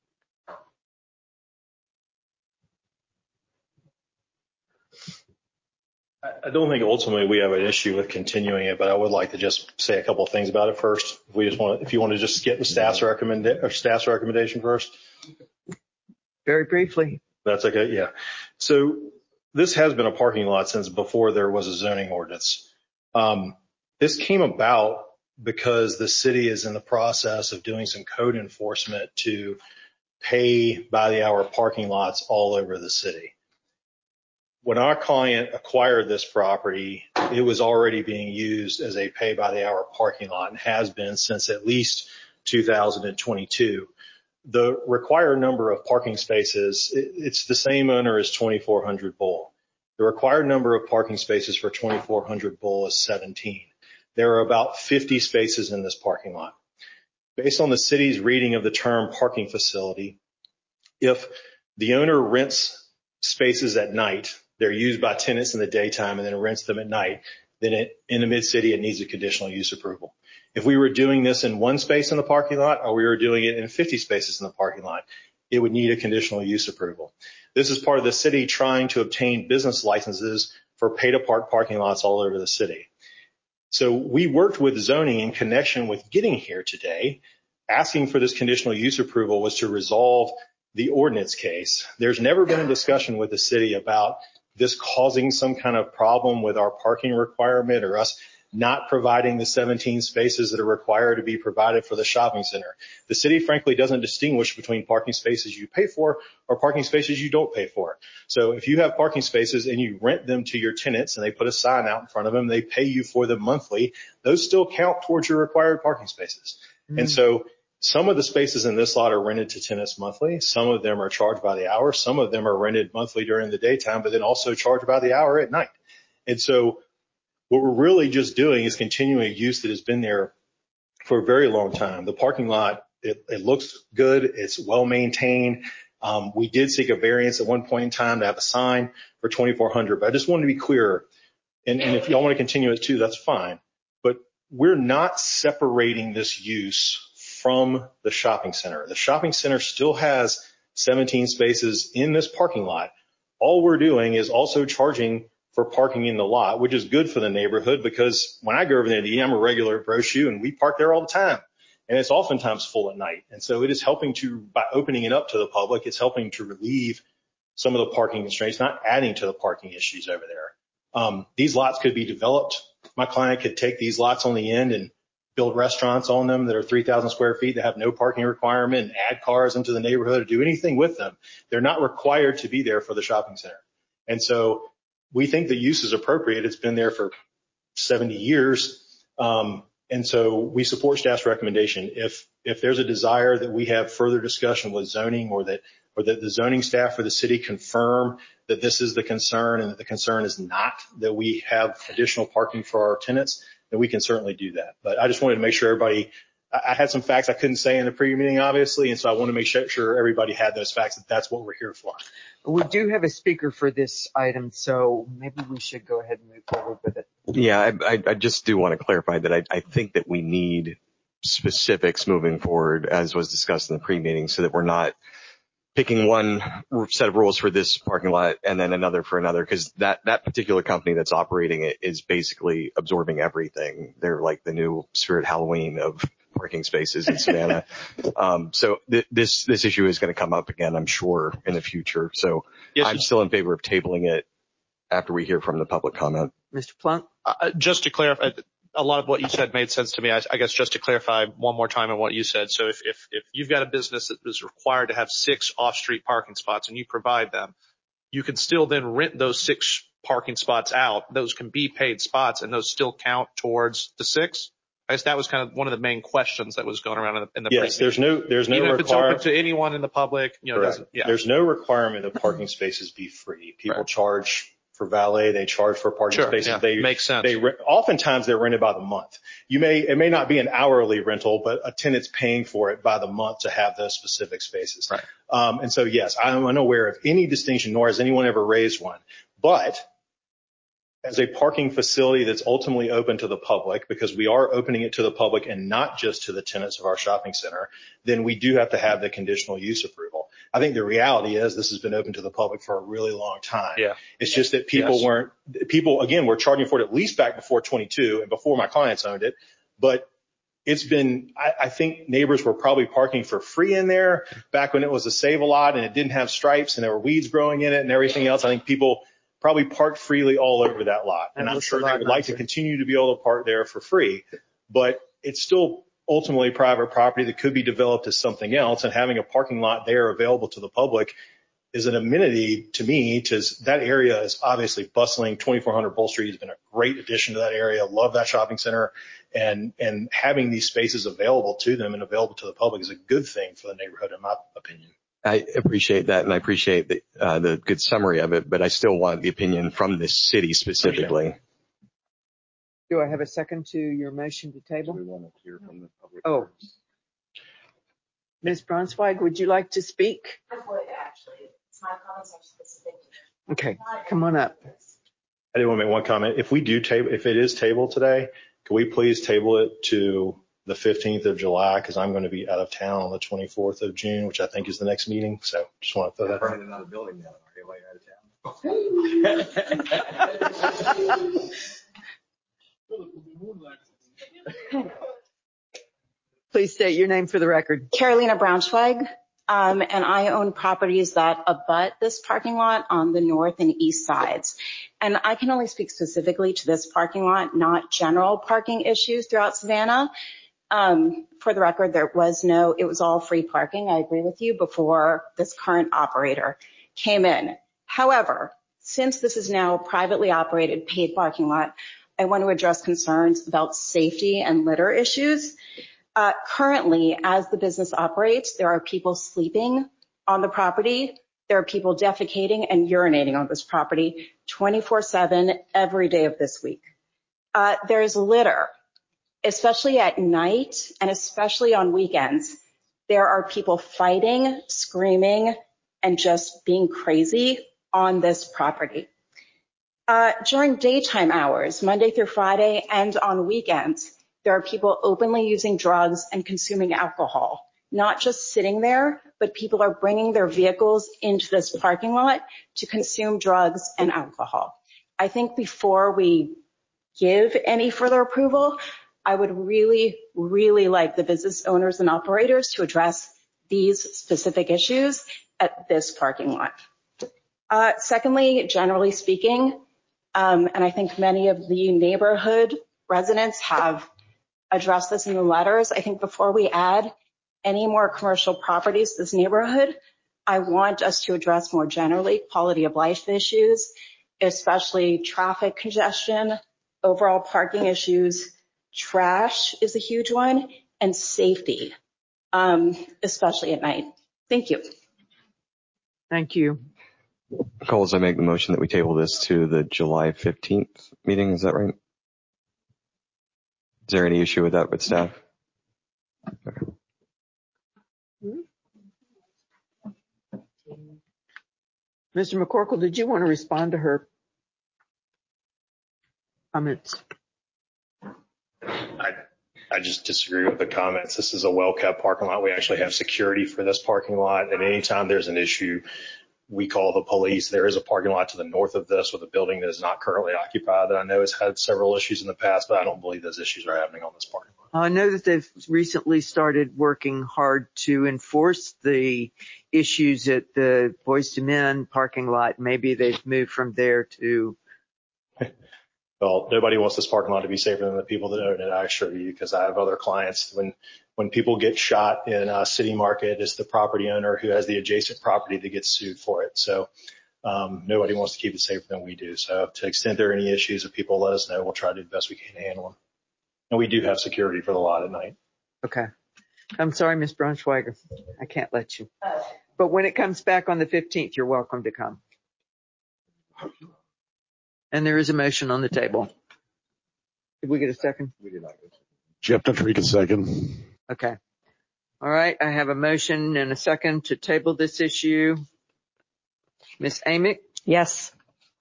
I don't think ultimately we have an issue with continuing it, but I would like to just say a couple of things about it first. If you want to just skip the staff's recommendation first. Very briefly. That's okay. Yeah. So this has been a parking lot since before there was a zoning ordinance. This came about because the city is in the process of doing some code enforcement to pay by the hour parking lots all over the city. When our client acquired this property, it was already being used as a pay by the hour parking lot and has been since at least 2022. The required number of parking spaces, it's the same owner as 2400 Bull. The required number of parking spaces for 2400 Bull is 17. There are about 50 spaces in this parking lot. Based on the city's reading of the term parking facility, if the owner rents spaces at night, they're used by tenants in the daytime and then rents them at night, then in the Mid-City, it needs a conditional use approval. If we were doing this in one space in the parking lot or we were doing it in 50 spaces in the parking lot, it would need a conditional use approval. This is part of the city trying to obtain business licenses for pay-to-park parking lots all over the city. So we worked with zoning in connection with getting here today. Asking for this conditional use approval was to resolve the ordinance case. There's never been a discussion with the city about this causing some kind of problem with our parking requirement or us not providing the 17 spaces that are required to be provided for the shopping center. The city, frankly, doesn't distinguish between parking spaces you pay for or parking spaces you don't pay for. So if you have parking spaces and you rent them to your tenants and they put a sign out in front of them, they pay you for them monthly, those still count towards your required parking spaces. And so Some of the spaces in this lot are rented to tenants monthly. Some of them are charged by the hour. Some of them are rented monthly during the daytime, but then also charged by the hour at night. And so what we're really just doing is continuing a use that has been there for a very long time. The parking lot, it looks good. It's well maintained. We did seek a variance at one point in time to have a sign for 2,400, but I just wanted to be clear. And if y'all want to continue it too, that's fine. But we're not separating this use from the shopping center. The shopping center still has 17 spaces in this parking lot. All we're doing is also charging for parking in the lot, which is good for the neighborhood because when I go over there to eat, I'm a regular bro shoe and we park there all the time. And it's oftentimes full at night. And so it is helping to, by opening it up to the public, it's helping to relieve some of the parking constraints, not adding to the parking issues over there. These lots could be developed. My client could take these lots on the end and build restaurants on them that are 3,000 square feet that have no parking requirement and add cars into the neighborhood or do anything with them. They're not required to be there for the shopping center. And so we think the use is appropriate. It's been there for 70 years. And so we support staff's recommendation. If there's a desire that we have further discussion with zoning or that the zoning staff for the city confirm that this is the concern and that the concern is not that we have additional parking for our tenants, then we can certainly do that. But I just wanted to make sure everybody, I had some facts I couldn't say in the pre-meeting, obviously, and so I want to make sure everybody had those facts, that that's what we're here for. We do have a speaker for this item, so maybe we should go ahead and move forward with it. Yeah, I just do want to clarify that I think that we need specifics moving forward, as was discussed in the pre-meeting, so that we're not picking one set of rules for this parking lot and then another for another, because that particular company that's operating it is basically absorbing everything. They're like the new Spirit Halloween of parking spaces in Savannah. So this issue is going to come up again, I'm sure, in the future. So yes, I'm still in favor of tabling it after we hear from the public comment. Mr. Plunk? Just to clarify, a lot of what you said made sense to me. I guess just to clarify one more time on what you said. So if you've got a business that is required to have 6 off-street parking spots and you provide them, you can still then rent those 6 parking spots out. Those can be paid spots and those still count towards the 6. I guess that was kind of one of the main questions that was going around in the yes, there's no even if it's open to anyone in the public, There's no requirement that parking spaces be free. People charge for valet, they charge for parking spaces. Yeah, they makes sense. Oftentimes they're rented by the month. It may not be an hourly rental, but a tenant's paying for it by the month to have those specific spaces. Right. And so yes, I'm unaware of any distinction, nor has anyone ever raised one. But as a parking facility that's ultimately open to the public, because we are opening it to the public and not just to the tenants of our shopping center, then we do have to have the conditional use approval. I think the reality is this has been open to the public for a really long time. Yeah. It's just that people were charging for it at least back before 22 and before my clients owned it. But it's been, I think neighbors were probably parking for free in there back when it was a Save-A-Lot and it didn't have stripes and there were weeds growing in it and everything else. I think people probably parked freely all over that lot. And I'm sure they would like to continue to be able to park there for free, but it's still ultimately private property that could be developed as something else. And having a parking lot there available to the public is an amenity to me. That area is obviously bustling. 2400 Bull Street has been a great addition to that area. Love that shopping center, and having these spaces available to them and available to the public is a good thing for the neighborhood, in my opinion. I appreciate that, and I appreciate the good summary of it, but I still want the opinion from this city specifically. Okay. Do I have a second to your motion to table? We want to hear from the public. Oh. Ms. Braunschweig, would you like to speak? I would, actually. My comments are specific. Okay, come on up. I did want to make one comment. If it is tabled today, can we please table it to the 15th of July? Because I'm going to be out of town on the 24th of June, which I think is the next meeting. So just want to throw that out. Another building now. Are you while you're out of town? Please state your name for the record. Carolina Braunschweig, and I own properties that abut this parking lot on the north and east sides. And I can only speak specifically to this parking lot, not general parking issues throughout Savannah. For the record, it was all free parking. I agree with you, before this current operator came in. However, since this is now a privately operated paid parking lot, I want to address concerns about safety and litter issues. Currently, as the business operates, there are people sleeping on the property. There are people defecating and urinating on this property 24/7 every day of this week. There's litter, especially at night and especially on weekends. There are people fighting, screaming, and just being crazy on this property. During daytime hours, Monday through Friday, and on weekends, there are people openly using drugs and consuming alcohol, not just sitting there, but people are bringing their vehicles into this parking lot to consume drugs and alcohol. I think before we give any further approval, I would really, really like the business owners and operators to address these specific issues at this parking lot. Secondly, generally speaking, and I think many of the neighborhood residents have addressed this in the letters, I think before we add any more commercial properties to this neighborhood, I want us to address more generally quality of life issues, especially traffic congestion, overall parking issues, trash is a huge one, and safety, especially at night. Thank you. Thank you. Coles, I make the motion that we table this to the July 15th meeting. Is that right? Is there any issue with that with staff? Okay. Mr. McCorkle, did you want to respond to her comments? I just disagree with the comments. This is a well-kept parking lot. We actually have security for this parking lot. And anytime there's an issue, we call the police. There is a parking lot to the north of this with a building that is not currently occupied that I know has had several issues in the past, but I don't believe those issues are happening on this parking lot. I know that they've recently started working hard to enforce the issues at the Boys to Men parking lot. Maybe they've moved from there to... Well, nobody wants this parking lot to be safer than the people that own it, I assure you, because I have other clients. When people get shot in City Market, it's the property owner who has the adjacent property that gets sued for it. So nobody wants to keep it safer than we do. So to the extent there are any issues, if people let us know, we'll try to do the best we can to handle them. And we do have security for the lot at night. Okay. I'm sorry, Ms. Braunschweiger. I can't let you. But when it comes back on the 15th, you're welcome to come. And there is a motion on the table. Did we get a second? We did not get a second. Jeff Duttrick, second. Okay. All right. I have a motion and a second to table this issue. Ms. Amick? Yes.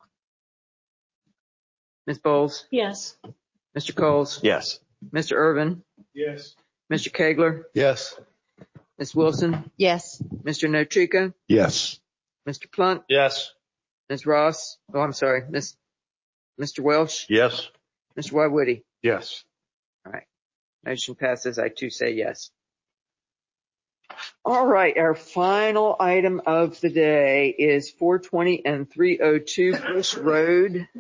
Ms. Bowles? Yes. Mr. Coles? Yes. Mr. Irvin? Yes. Mr. Kegler? Yes. Ms. Wilson? Yes. Mr. Notrika? Yes. Mr. Plunt? Yes. Ms. Ross? Oh, I'm sorry. Mr. Welsh? Yes. Mr. Whitewoody? Yes. All right. Motion passes. I too say yes. All right. Our final item of the day is 420 and 302 Bush Road.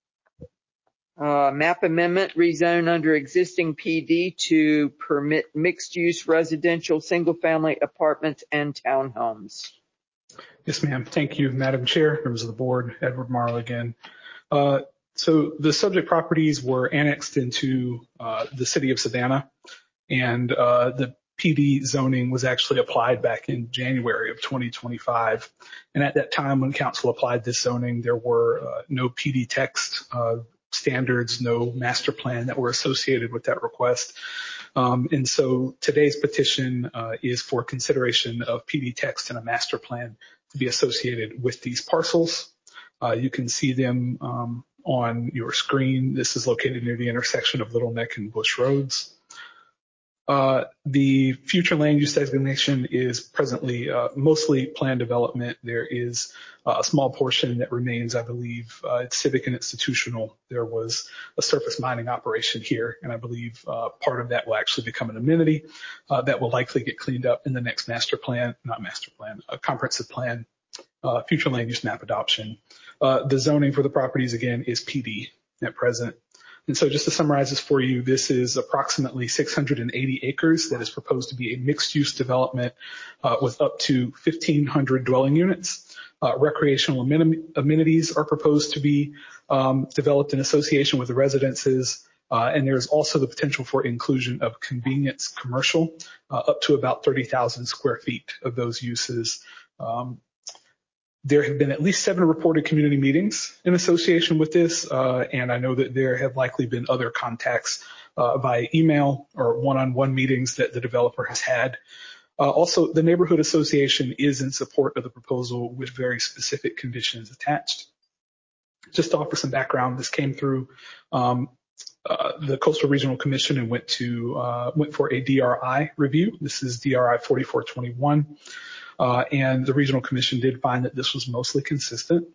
Map amendment, rezone under existing PD to permit mixed-use residential, single-family apartments, and townhomes. Yes, ma'am. Thank you, Madam Chair, members of the board. Edward Morrow again. So the subject properties were annexed into the city of Savannah, and the PD zoning was actually applied back in January of 2025. And at that time, when council applied this zoning, there were no PD text standards, no master plan that were associated with that request. And so today's petition is for consideration of PD text and a master plan to be associated with these parcels. You can see them on your screen. This is located near the intersection of Little Neck and Bush Roads. The future land use designation is presently mostly planned development. There is a small portion that remains, I believe, it's civic and institutional. There was a surface mining operation here, and I believe part of that will actually become an amenity that will likely get cleaned up in the next comprehensive plan, future land use map adoption. The zoning for the properties, again, is PD at present. And so just to summarize this for you, this is approximately 680 acres that is proposed to be a mixed-use development with up to 1,500 dwelling units. Recreational amenities are proposed to be developed in association with the residences. And there's also the potential for inclusion of convenience commercial, up to about 30,000 square feet of those uses. There have been at least 7 reported community meetings in association with this, and I know that there have likely been other contacts via email or one-on-one meetings that the developer has had. Also, the neighborhood association is in support of the proposal with very specific conditions attached. Just to offer some background, this came through the Coastal Regional Commission and went for a DRI review. This is DRI 4421. And the Regional Commission did find that this was mostly consistent.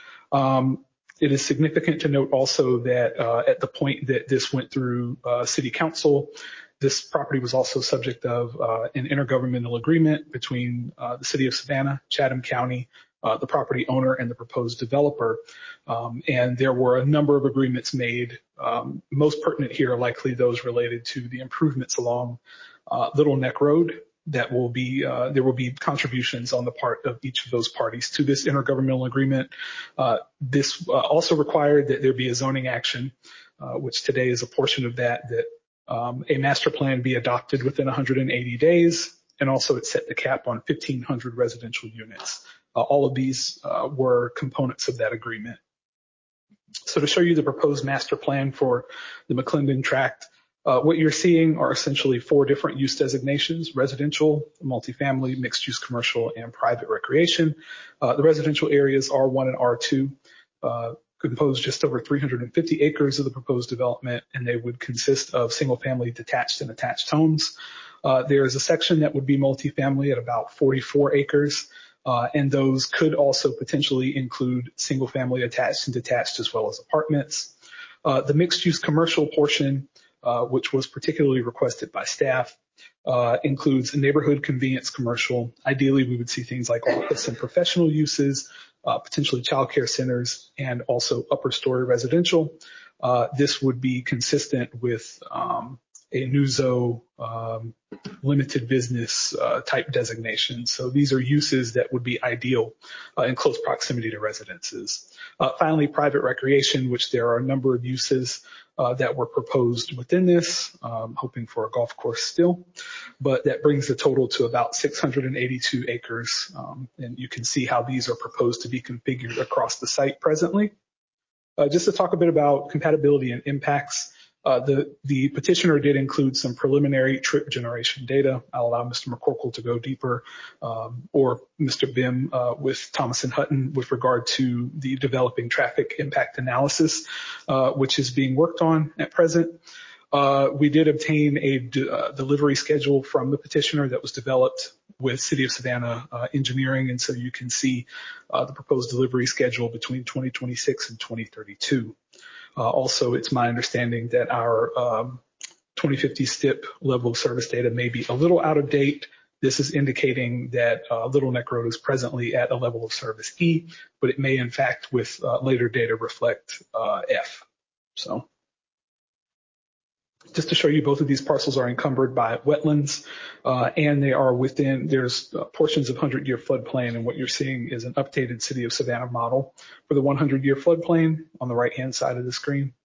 It is significant to note also that at the point that this went through City Council, this property was also subject of an intergovernmental agreement between the City of Savannah, Chatham County, the property owner, and the proposed developer. And there were a number of agreements made. Most pertinent here are likely those related to the improvements along Little Neck Road. There will be contributions on the part of each of those parties to this intergovernmental agreement. This also required that there be a zoning action, which today is a portion of that a master plan be adopted within 180 days. And also it set the cap on 1,500 residential units. All of these were components of that agreement. So to show you the proposed master plan for the McClendon tract, what you're seeing are essentially 4 different use designations: residential, multifamily, mixed-use commercial, and private recreation. The residential areas R1 and R2 compose just over 350 acres of the proposed development, and they would consist of single-family detached and attached homes. There is a section that would be multifamily at about 44 acres, and those could also potentially include single-family attached and detached as well as apartments. The mixed-use commercial portion, which was particularly requested by staff, includes neighborhood convenience commercial. Ideally, we would see things like office and professional uses, potentially childcare centers, and also upper story residential. This would be consistent with a NUZO limited business type designation. So these are uses that would be ideal in close proximity to residences. Finally, private recreation, which there are a number of uses that were proposed within this, hoping for a golf course still, but that brings the total to about 682 acres. And you can see how these are proposed to be configured across the site presently. Just to talk a bit about compatibility and impacts, the petitioner did include some preliminary trip generation data. I'll allow Mr. McCorkle to go deeper, or Mr. Bim with Thomas and Hutton with regard to the developing traffic impact analysis, which is being worked on at present. We did obtain a delivery schedule from the petitioner that was developed with City of Savannah engineering, and so you can see the proposed delivery schedule between 2026 and 2032. Also, it's my understanding that our 2050 STIP level of service data may be a little out of date. This is indicating that Little Neck Road is presently at a level of service E, but it may in fact with later data reflect F. So just to show you, both of these parcels are encumbered by wetlands, and they are within, there's portions of 100-year floodplain, and what you're seeing is an updated City of Savannah model for the 100-year floodplain on the right-hand side of the screen.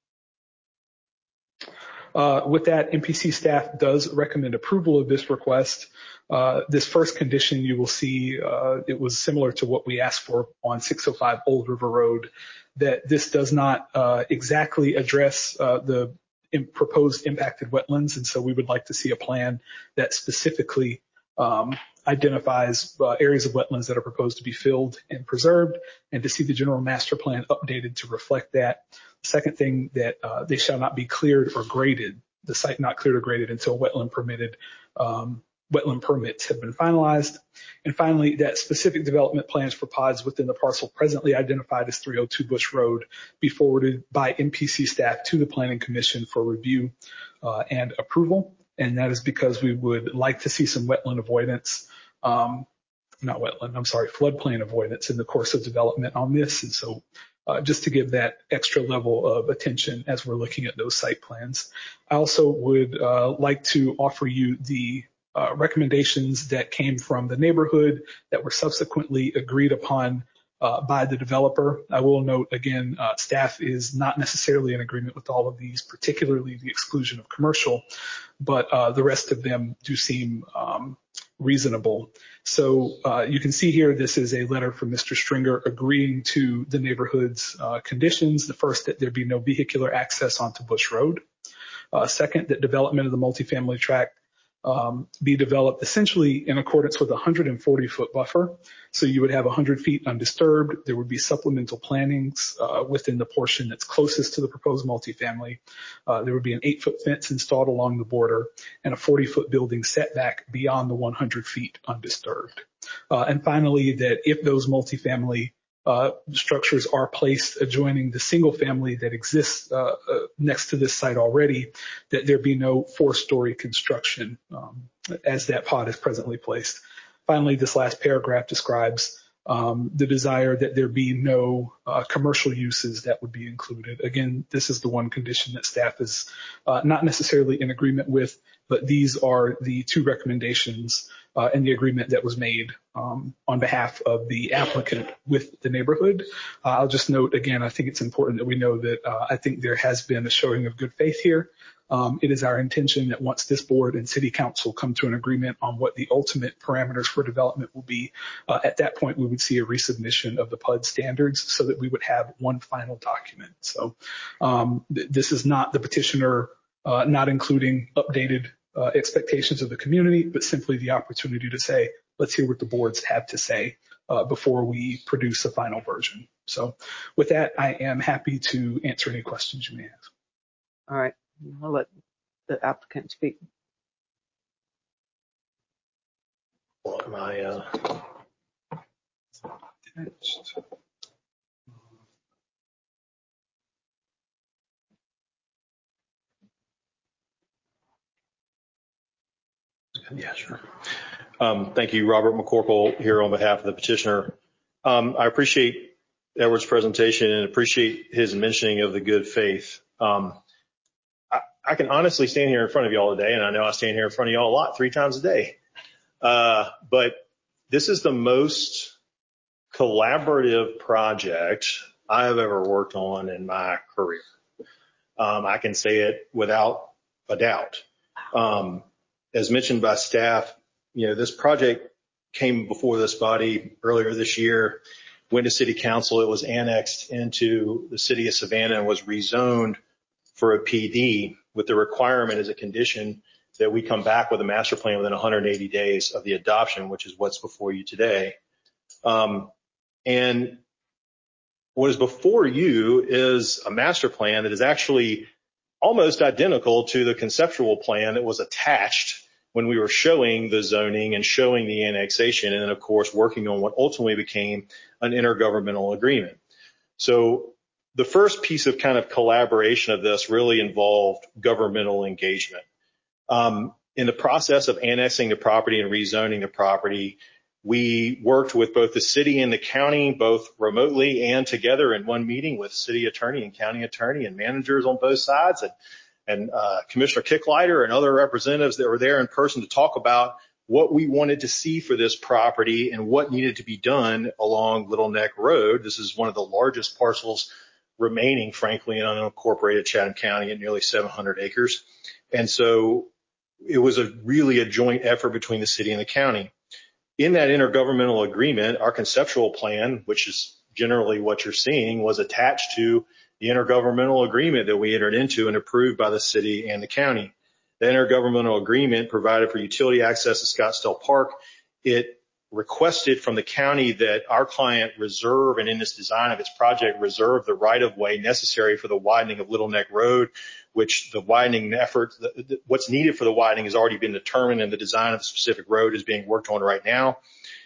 With that, MPC staff does recommend approval of this request. This first condition, you will see it was similar to what we asked for on 605 Old River Road, that this does not exactly address the proposed impacted wetlands, and so we would like to see a plan that specifically identifies areas of wetlands that are proposed to be filled and preserved, and to see the general master plan updated to reflect that. The second thing, that they shall not be cleared or graded, the site not cleared or graded until wetland permits have been finalized. And finally, that specific development plans for pods within the parcel presently identified as 302 Bush Road be forwarded by MPC staff to the Planning Commission for review and approval. And that is because we would like to see some wetland avoidance, floodplain avoidance in the course of development on this. And so just to give that extra level of attention as we're looking at those site plans. I also would like to offer you the recommendations that came from the neighborhood that were subsequently agreed upon by the developer. I will note again, staff is not necessarily in agreement with all of these, particularly the exclusion of commercial, but the rest of them do seem reasonable. So you can see here, this is a letter from Mr. Stringer agreeing to the neighborhood's conditions. The first, that there be no vehicular access onto Bush Road. Second, that development of the multifamily tract be developed essentially in accordance with a 140-foot buffer. So you would have 100 feet undisturbed. There would be supplemental plantings within the portion that's closest to the proposed multifamily. There would be an 8-foot fence installed along the border and a 40-foot building setback beyond the 100 feet undisturbed. And finally, that if those multifamily structures are placed adjoining the single family that exists next to this site already, that there be no 4-story construction as that pod is presently placed. Finally, this last paragraph describes the desire that there be no commercial uses that would be included. Again, this is the one condition that staff is not necessarily in agreement with, but these are the 2 recommendations in the agreement that was made on behalf of the applicant with the neighborhood. I'll just note again, I think it's important that we know that I think there has been a showing of good faith here. It is our intention that once this board and city council come to an agreement on what the ultimate parameters for development will be, at that point we would see a resubmission of the PUD standards so that we would have one final document. So this is not the petitioner not including updated expectations of the community, but simply the opportunity to say, let's hear what the boards have to say before we produce a final version. So with that, I am happy to answer any questions you may have. All right. I'll let the applicant speak. Yeah, sure. Thank you, Robert McCorkle, here on behalf of the petitioner. I appreciate Edward's presentation and appreciate his mentioning of the good faith. I can honestly stand here in front of you all today, and I know I stand here in front of you all a lot, 3 times a day. But this is the most collaborative project I have ever worked on in my career. I can say it without a doubt. As mentioned by staff, this project came before this body earlier this year, went to city council. It was annexed into the city of Savannah and was rezoned for a PD with the requirement as a condition that we come back with a master plan within 180 days of the adoption, which is what's before you today. And what is before you is a master plan that is actually almost identical to the conceptual plan that was attached when we were showing the zoning and showing the annexation, and then of course working on what ultimately became an intergovernmental agreement. So the first piece of kind of collaboration of this really involved governmental engagement. In the process of annexing the property and rezoning the property, we worked with both the city and the county, both remotely and together in one meeting with city attorney and county attorney and managers on both sides, and Commissioner Kicklighter and other representatives that were there in person to talk about what we wanted to see for this property and what needed to be done along Little Neck Road. This is one of the largest parcels remaining, frankly, in unincorporated Chatham County at nearly 700 acres. And so it was really a joint effort between the city and the county. In that intergovernmental agreement, our conceptual plan, which is generally what you're seeing, was attached to the intergovernmental agreement that we entered into and approved by the city and the county. The intergovernmental agreement provided for utility access to Scottsdale Park. It requested from the county that our client reserve, and in this design of its project, reserve the right-of-way necessary for the widening of Little Neck Road, which the widening effort, what's needed for the widening has already been determined, and the design of the specific road is being worked on right now.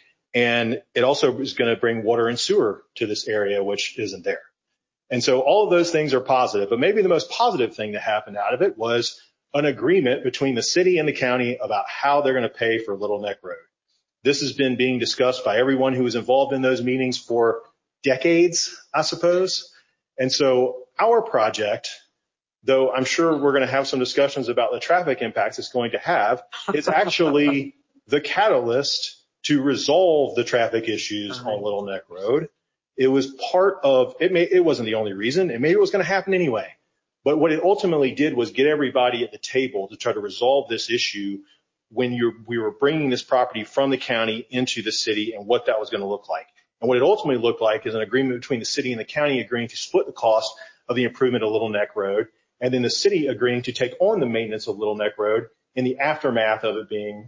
And it also is going to bring water and sewer to this area, which isn't there. And so all of those things are positive, but maybe the most positive thing that happened out of it was an agreement between the city and the county about how they're going to pay for Little Neck Road. This has been being discussed by everyone who was involved in those meetings for decades, I suppose. And so our project, though I'm sure we're going to have some discussions about the traffic impacts it's going to have, is actually the catalyst to resolve the traffic issues on Little Neck Road. It was part of it. It wasn't the only reason, and maybe it was going to happen anyway. But what it ultimately did was get everybody at the table to try to resolve this issue when we were bringing this property from the county into the city and what that was going to look like. And what it ultimately looked like is an agreement between the city and the county agreeing to split the cost of the improvement of Little Neck Road, and then the city agreeing to take on the maintenance of Little Neck Road in the aftermath of it being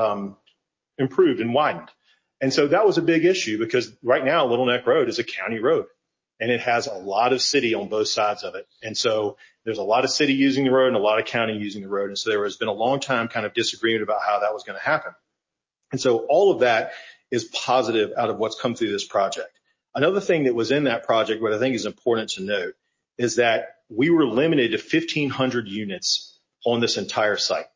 improved and widened. And so that was a big issue because right now Little Neck Road is a county road and it has a lot of city on both sides of it. And so there's a lot of city using the road and a lot of county using the road. And so there has been a long time kind of disagreement about how that was going to happen. And so all of that is positive out of what's come through this project. Another thing that was in that project, what I think is important to note, is that we were limited to 1,500 units on this entire site.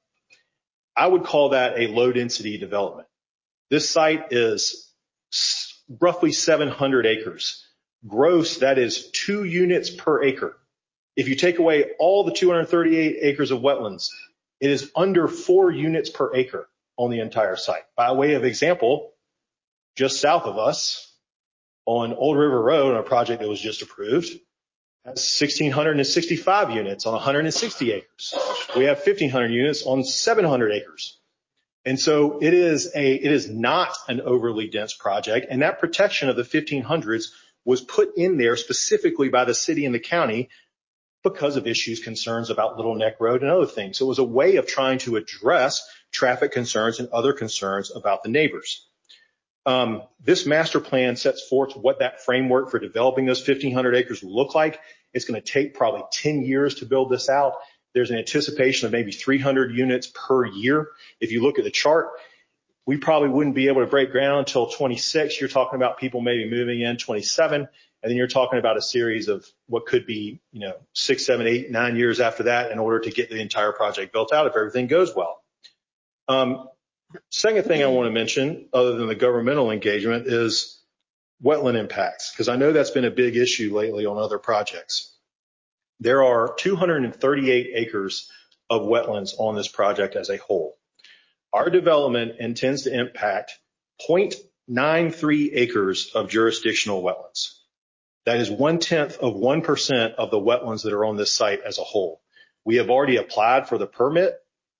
I would call that a low density development. This site is roughly 700 acres. Gross, that is 2 units per acre. If you take away all the 238 acres of wetlands, it is under 4 units per acre on the entire site. By way of example, just south of us on Old River Road, on a project that was just approved, has 1,665 units on 160 acres. We have 1,500 units on 700 acres. And so it is not an overly dense project. And that protection of the 1,500s was put in there specifically by the city and the county because of issues, concerns about Little Neck Road and other things. So it was a way of trying to address traffic concerns and other concerns about the neighbors. This master plan sets forth what that framework for developing those 1,500 acres will look like. It's going to take probably 10 years to build this out. There's an anticipation of maybe 300 units per year. If you look at the chart, we probably wouldn't be able to break ground until 26. You're talking about people maybe moving in 27. And then you're talking about a series of what could be, 6, 7, 8, 9 years after that in order to get the entire project built out if everything goes well. Second thing I want to mention, other than the governmental engagement, is wetland impacts, because I know that's been a big issue lately on other projects. There are 238 acres of wetlands on this project as a whole. Our development intends to impact 0.93 acres of jurisdictional wetlands. That is 0.1% of the wetlands that are on this site as a whole. We have already applied for the permit.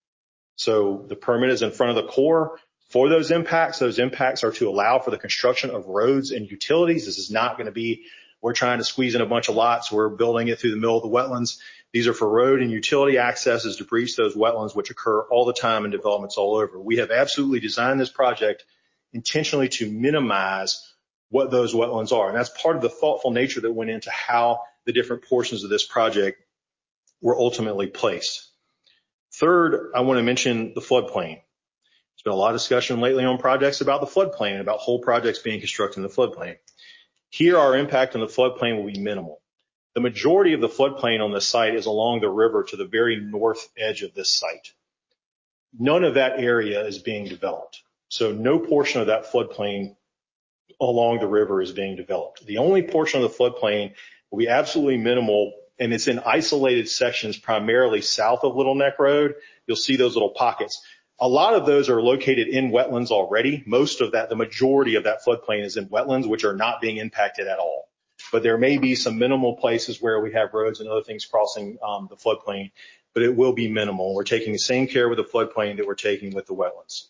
So the permit is in front of the Corps for those impacts. Those impacts are to allow for the construction of roads and utilities. This is not going to be, we're trying to squeeze in a bunch of lots. We're building it through the middle of the wetlands. These are for road and utility accesses to breach those wetlands, which occur all the time in developments all over. We have absolutely designed this project intentionally to minimize what those wetlands are. And that's part of the thoughtful nature that went into how the different portions of this project were ultimately placed. Third, I want to mention the floodplain. There's been a lot of discussion lately on projects about the floodplain and about whole projects being constructed in the floodplain. Here, our impact on the floodplain will be minimal. The majority of the floodplain on this site is along the river to the very north edge of this site. None of that area is being developed. So no portion of that floodplain along the river is being developed. The only portion of the floodplain will be absolutely minimal, and it's in isolated sections, primarily south of Little Neck Road. You'll see those little pockets. A lot of those are located in wetlands already. Most of that, the majority of that floodplain is in wetlands, which are not being impacted at all. But there may be some minimal places where we have roads and other things crossing the floodplain, but it will be minimal. We're taking the same care with the floodplain that we're taking with the wetlands.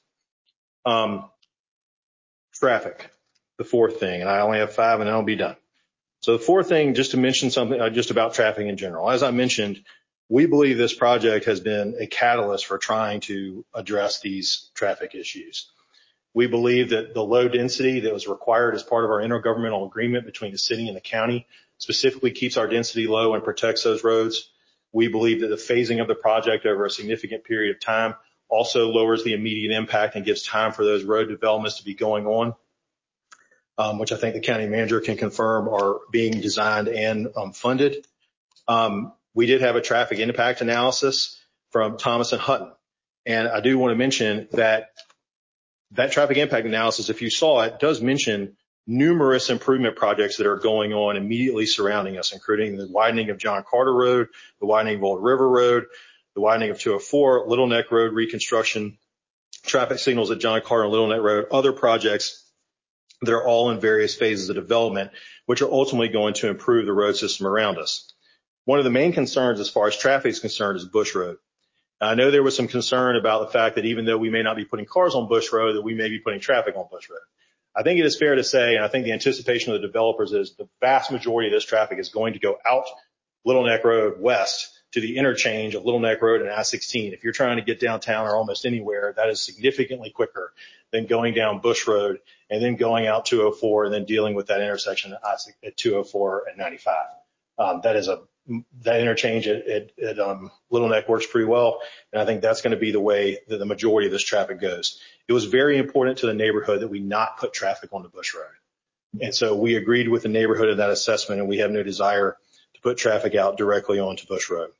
Traffic, the fourth thing, and I only have 5 and then I'll be done. So the fourth thing, just to mention something just about traffic in general. As I mentioned, we believe this project has been a catalyst for trying to address these traffic issues. We believe that the low density that was required as part of our intergovernmental agreement between the city and the county specifically keeps our density low and protects those roads. We believe that the phasing of the project over a significant period of time also lowers the immediate impact and gives time for those road developments to be going on, which I think the county manager can confirm are being designed and funded. We did have a traffic impact analysis from Thomas and Hutton. And I do want to mention that traffic impact analysis, if you saw it, does mention numerous improvement projects that are going on immediately surrounding us, including the widening of John Carter Road, the widening of Old River Road, the widening of 204, Little Neck Road reconstruction, traffic signals at John Carter and Little Neck Road, other projects They're all in various phases of development, which are ultimately going to improve the road system around us. One of the main concerns as far as traffic is concerned is Bush Road. I know there was some concern about the fact that even though we may not be putting cars on Bush Road, that we may be putting traffic on Bush Road. I think it is fair to say, and I think the anticipation of the developers is the vast majority of this traffic is going to go out Little Neck Road west to the interchange of Little Neck Road and I-16. If you're trying to get downtown or almost anywhere, that is significantly quicker than going down Bush Road and then going out 204 and then dealing with that intersection at 204 and 95. That interchange at Little Neck works pretty well, and I think that's going to be the way that the majority of this traffic goes. It was very important to the neighborhood that we not put traffic on the Bush Road. And so we agreed with the neighborhood in that assessment, and we have no desire to put traffic out directly onto Bush Road.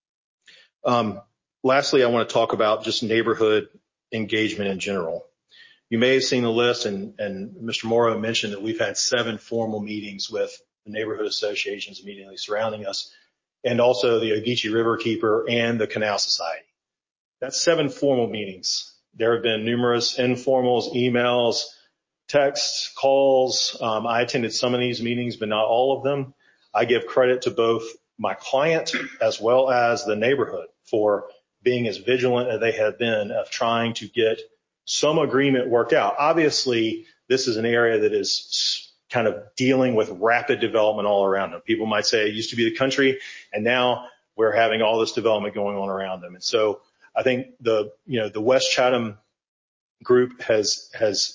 Lastly, I want to talk about just neighborhood engagement in general. You may have seen the list, and Mr. Morrow mentioned that we've had 7 formal meetings with the neighborhood associations immediately surrounding us, and also the Ogeechee Riverkeeper and the Canal Society. That's 7 formal meetings. There have been numerous informals, emails, texts, calls. I attended some of these meetings, but not all of them. I give credit to both my client as well as the neighborhood for being as vigilant as they have been of trying to get some agreement worked out. Obviously, this is an area that is kind of dealing with rapid development all around them. People might say it used to be the country, and now we're having all this development going on around them. And so I think the West Chatham group has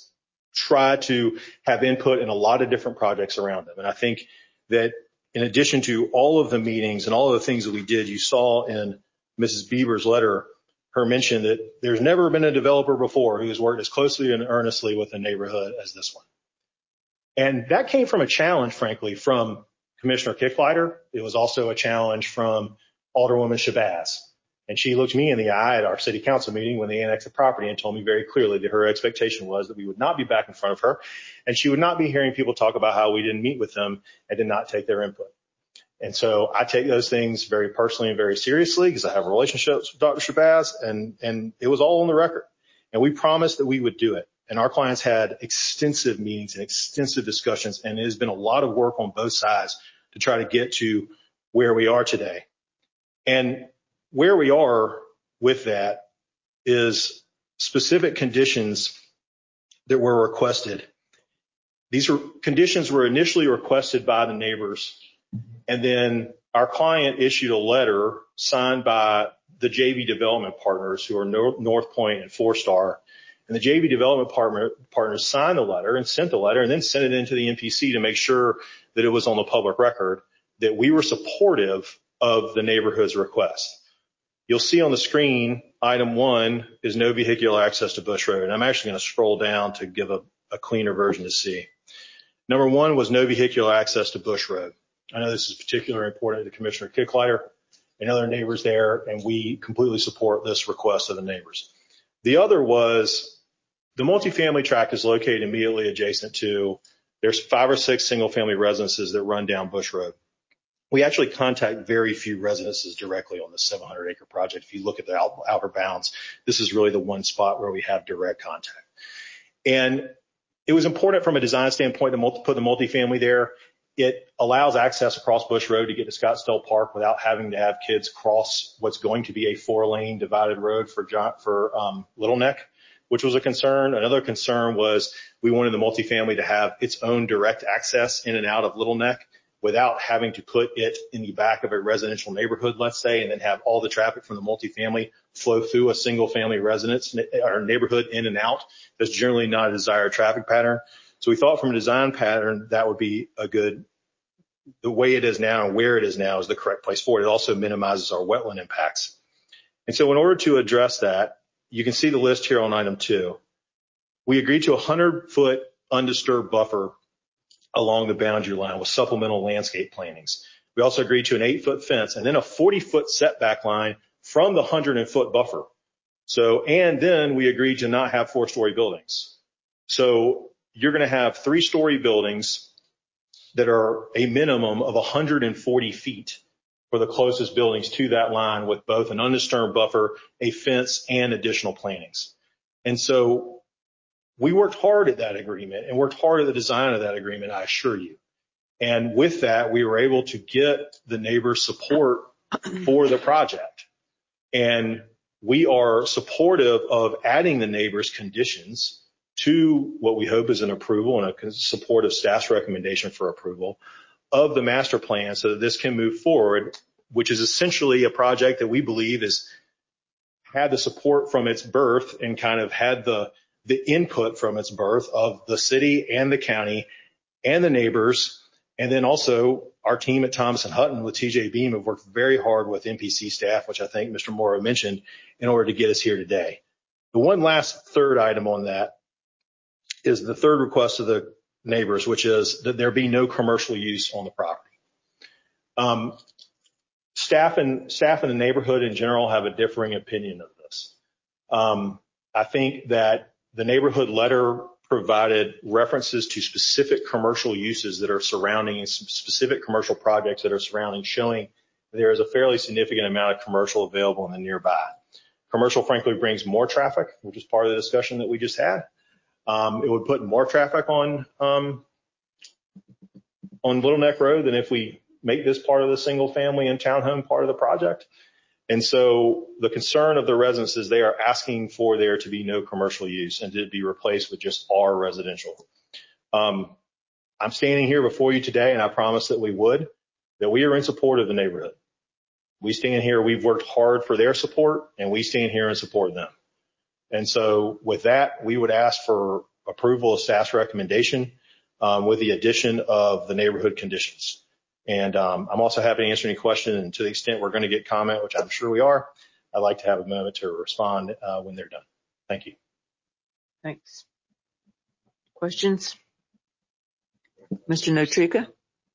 tried to have input in a lot of different projects around them. And I think that in addition to all of the meetings and all of the things that we did, you saw in Mrs. Bieber's letter, her mention that there's never been a developer before who has worked as closely and earnestly with the neighborhood as this one. And that came from a challenge, frankly, from Commissioner Kicklighter. It was also a challenge from Alderwoman Shabazz. And she looked me in the eye at our city council meeting when they annexed the property and told me very clearly that her expectation was that we would not be back in front of her, and she would not be hearing people talk about how we didn't meet with them and did not take their input. And so I take those things very personally and very seriously because I have relationships with Dr. Shabazz, and it was all on the record. And we promised that we would do it. And our clients had extensive meetings and extensive discussions, and it has been a lot of work on both sides to try to get to where we are today. And where we are with that is specific conditions that were requested. These conditions were initially requested by the neighbors, and then our client issued a letter signed by the JV development partners, who are North Point and Four Star. And the JV development partners signed the letter and sent the letter and then sent it into the MPC to make sure that it was on the public record that we were supportive of the neighborhood's request. You'll see on the screen, item 1 is no vehicular access to Bush Road. And I'm actually going to scroll down to give a cleaner version to see. Number 1 was no vehicular access to Bush Road. I know this is particularly important to Commissioner Kicklighter and other neighbors there, and we completely support this request of the neighbors. The other was the multifamily tract is located immediately adjacent to, there's 5 or 6 single family residences that run down Bush Road. We actually contact very few residences directly on the 700-acre project. If you look at the outer bounds, this is really the one spot where we have direct contact. And it was important from a design standpoint to put the multifamily there. It allows access across Bush Road to get to Scottsdale Park without having to have kids cross what's going to be a 4-lane divided road for Little Neck, which was a concern. Another concern was we wanted the multifamily to have its own direct access in and out of Little Neck without having to put it in the back of a residential neighborhood, let's say, and then have all the traffic from the multifamily flow through a single family residence or neighborhood in and out. That's generally not a desired traffic pattern. So we thought from a design pattern, that would be the way it is now and where it is now is the correct place for it. It also minimizes our wetland impacts. And so in order to address that, you can see the list here on item 2. We agreed to a 100-foot undisturbed buffer along the boundary line with supplemental landscape plantings. We also agreed to an 8-foot fence and then a 40-foot setback line from the 100-foot buffer. So, and then we agreed to not have 4-story buildings. So you're going to have 3-story buildings that are a minimum of 140 feet for the closest buildings to that line with both an undisturbed buffer, a fence, and additional plantings. And so we worked hard at that agreement and worked hard at the design of that agreement, I assure you. And with that, we were able to get the neighbors' support for the project. And we are supportive of adding the neighbors' conditions to what we hope is an approval and a supportive staff's recommendation for approval of the master plan so that this can move forward, which is essentially a project that we believe has had the support from its birth and kind of had the input from its birth of the city and the county and the neighbors. And then also our team at Thomas & Hutton with TJ Beam have worked very hard with MPC staff, which I think Mr. Morrow mentioned, in order to get us here today. The one last third item on that is the third request of the neighbors, which is that there be no commercial use on the property. Staff in the neighborhood in general have a differing opinion of this. I think that the neighborhood letter provided references to specific commercial uses that are surrounding and specific commercial projects that are surrounding, showing there is a fairly significant amount of commercial available in the nearby. Commercial, frankly, brings more traffic, which is part of the discussion that we just had. It would put more traffic on Little Neck Road than if we make this part of the single family and townhome part of the project. And so the concern of the residents is they are asking for there to be no commercial use and to be replaced with just R residential. I'm standing here before you today, and I promise that we are in support of the neighborhood. We stand here, we've worked hard for their support, and we stand here and support them. And so with that, we would ask for approval of staff's recommendation with the addition of the neighborhood conditions. And I'm also happy to answer any question, and to the extent we're going to get comment, which I'm sure we are, I'd like to have a moment to respond when they're done. Thank you. Thanks. Questions? Mr. Notrika?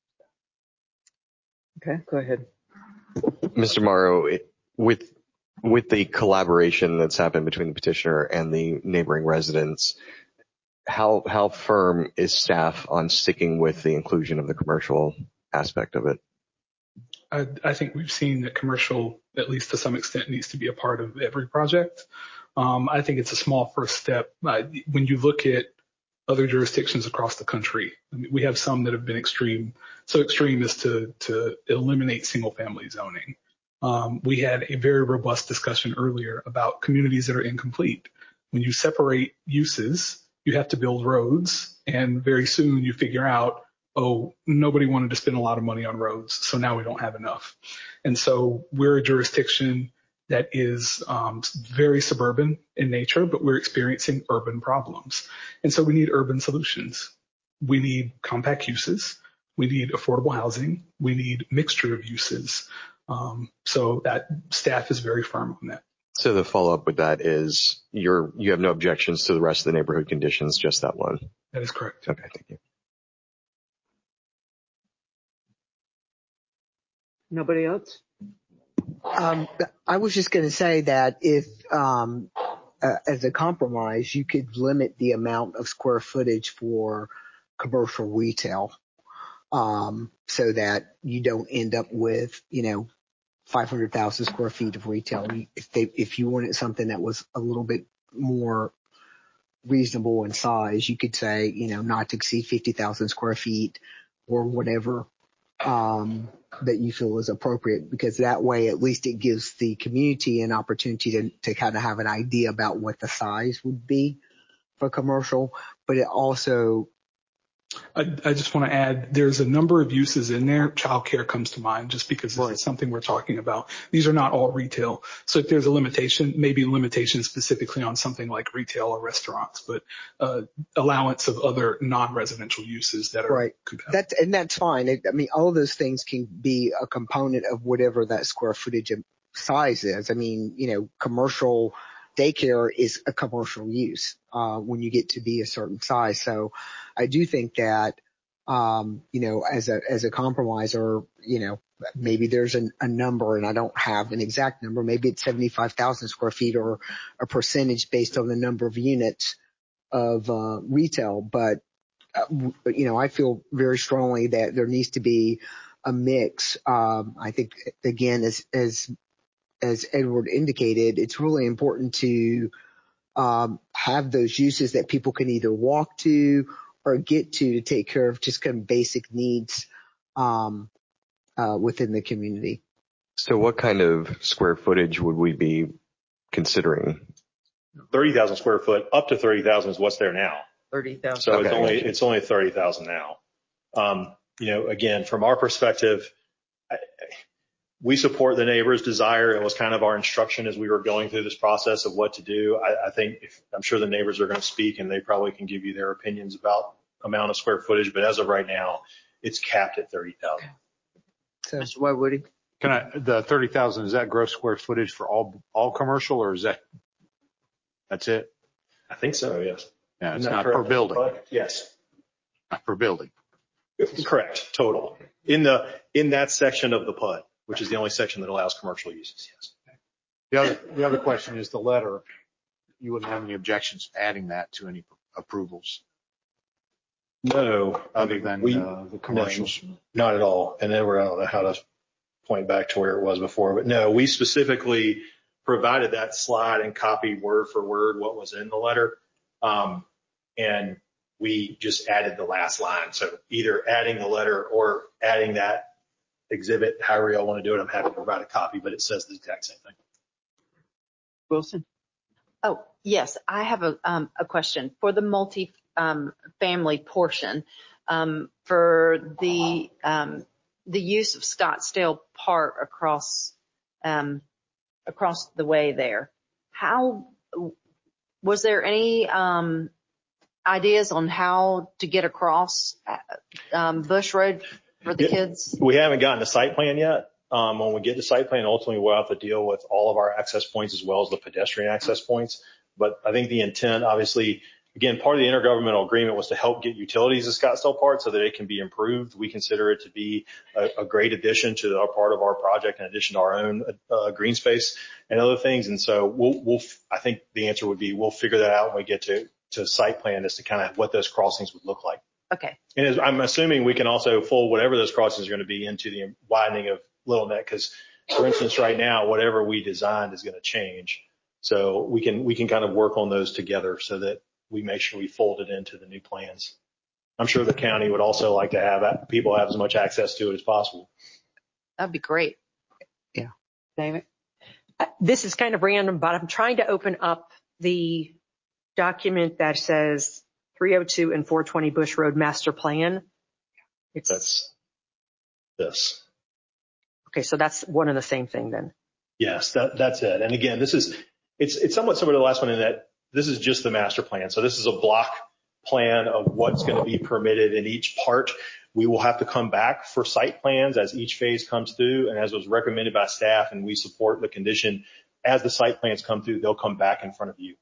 Okay, go ahead. Mr. Morrow, with the collaboration that's happened between the petitioner and the neighboring residents, how firm is staff on sticking with the inclusion of the commercial aspect of it? I think we've seen that commercial, at least to some extent, needs to be a part of every project. I think it's a small first step. When you look at other jurisdictions across the country, I mean, we have some that have been so extreme as to eliminate single family zoning. We had a very robust discussion earlier about communities that are incomplete. When you separate uses, you have to build roads, and very soon you figure out, oh, nobody wanted to spend a lot of money on roads, so now we don't have enough. And so we're a jurisdiction that is very suburban in nature, but we're experiencing urban problems. And so we need urban solutions. We need compact uses. We need affordable housing. We need mixture of uses. So that staff is very firm on that. So the follow-up with that is you have no objections to the rest of the neighborhood conditions, just that one? That is correct. Okay, thank you. Nobody else? I was just going to say that if, as a compromise, you could limit the amount of square footage for commercial retail, so that you don't end up with, 500,000 square feet of retail. If you wanted something that was a little bit more reasonable in size, you could say, not to exceed 50,000 square feet or whatever, that you feel is appropriate, because that way at least it gives the community an opportunity to kind of have an idea about what the size would be for commercial. But it also, I just want to add, there's a number of uses in there. Childcare comes to mind just because this is something we're talking about. These are not all retail. So if there's a limitation, maybe a limitation specifically on something like retail or restaurants, but allowance of other non-residential uses that are right. That's fine. All of those things can be a component of whatever that square footage size is. Commercial daycare is a commercial use when you get to be a certain size. So I do think that, as a compromise, or, maybe there's a number, and I don't have an exact number. Maybe it's 75,000 square feet or a percentage based on the number of units of retail. But, I feel very strongly that there needs to be a mix. I think, again, as Edward indicated, it's really important to have those uses that people can either walk to or get to take care of just kind of basic needs within the community. So what kind of square footage would we be considering? 30,000 square foot, up to 30,000 is what's there now. 30,000. So Okay. it's only 30,000 now. Again, from our perspective, we support the neighbors' desire. It was kind of our instruction as we were going through this process of what to do. I'm sure the neighbors are going to speak and they probably can give you their opinions about amount of square footage, but as of right now, it's capped at 30,000. So, Mr. Woody? The 30,000, is that gross square footage for all commercial, or that's it? I think so, yes. Yeah, it's not per building. Yes. Not per building. Correct. Total. In that section of the PUD, which is the only section that allows commercial uses. Yes. The other question is the letter. You wouldn't have any objections adding that to any approvals? No. Other than the commercials? No, not at all. And then I don't know how to point back to where it was before, but no, we specifically provided that slide and copied word for word what was in the letter. And we just added the last line. So either adding the letter or adding that exhibit, however y'all want to do it, I'm happy to provide a copy, but it says the exact same thing. Wilson? Oh, yes. I have a question for the multi-family portion. For the use of Scottsdale Park across the way there, was there any ideas on how to get across Bush Road for the kids? We haven't gotten a site plan yet. When we get the site plan, ultimately we'll have to deal with all of our access points as well as the pedestrian access points. But I think the intent, obviously, again, part of the intergovernmental agreement was to help get utilities to Scottsdale Park so that it can be improved. We consider it to be a great addition to our part of our project in addition to our own green space and other things. And so I think the answer would be we'll figure that out when we get to site plan as to kind of what those crossings would look like. Okay. And I'm assuming we can also fold whatever those crossings are going to be into the widening of Little Neck, because, for instance, right now, whatever we designed is going to change. So we can kind of work on those together so that we make sure we fold it into the new plans. I'm sure the county would also like to have people have as much access to it as possible. That'd be great. Yeah. David? This is kind of random, but I'm trying to open up the document that says 302 and 420 Bush Road Master Plan. That's this. Okay, so that's one and the same thing then. Yes, that's it. And again, it's somewhat similar to the last one in that this is just the master plan. So this is a block plan of what's going to be permitted in each part. We will have to come back for site plans as each phase comes through, and as was recommended by staff, and we support the condition. As the site plans come through, they'll come back in front of you.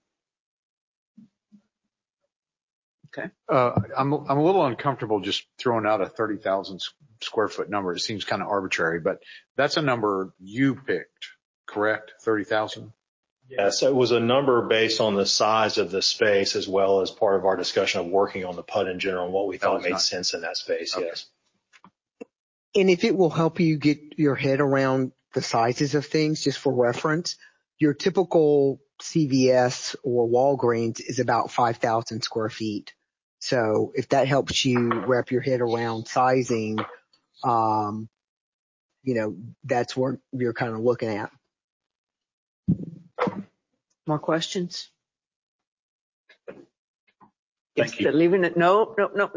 Okay. I'm a little uncomfortable just throwing out a 30,000 square foot number. It seems kind of arbitrary, but that's a number you picked, correct? 30,000? Yes, it was a number based on the size of the space as well as part of our discussion of working on the PUD in general and what we thought made sense in that space. Okay. Yes. And if it will help you get your head around the sizes of things, just for reference, your typical CVS or Walgreens is about 5,000 square feet. So if that helps you wrap your head around sizing, that's what you're kind of looking at. More questions? Thank you. Leaving it. No.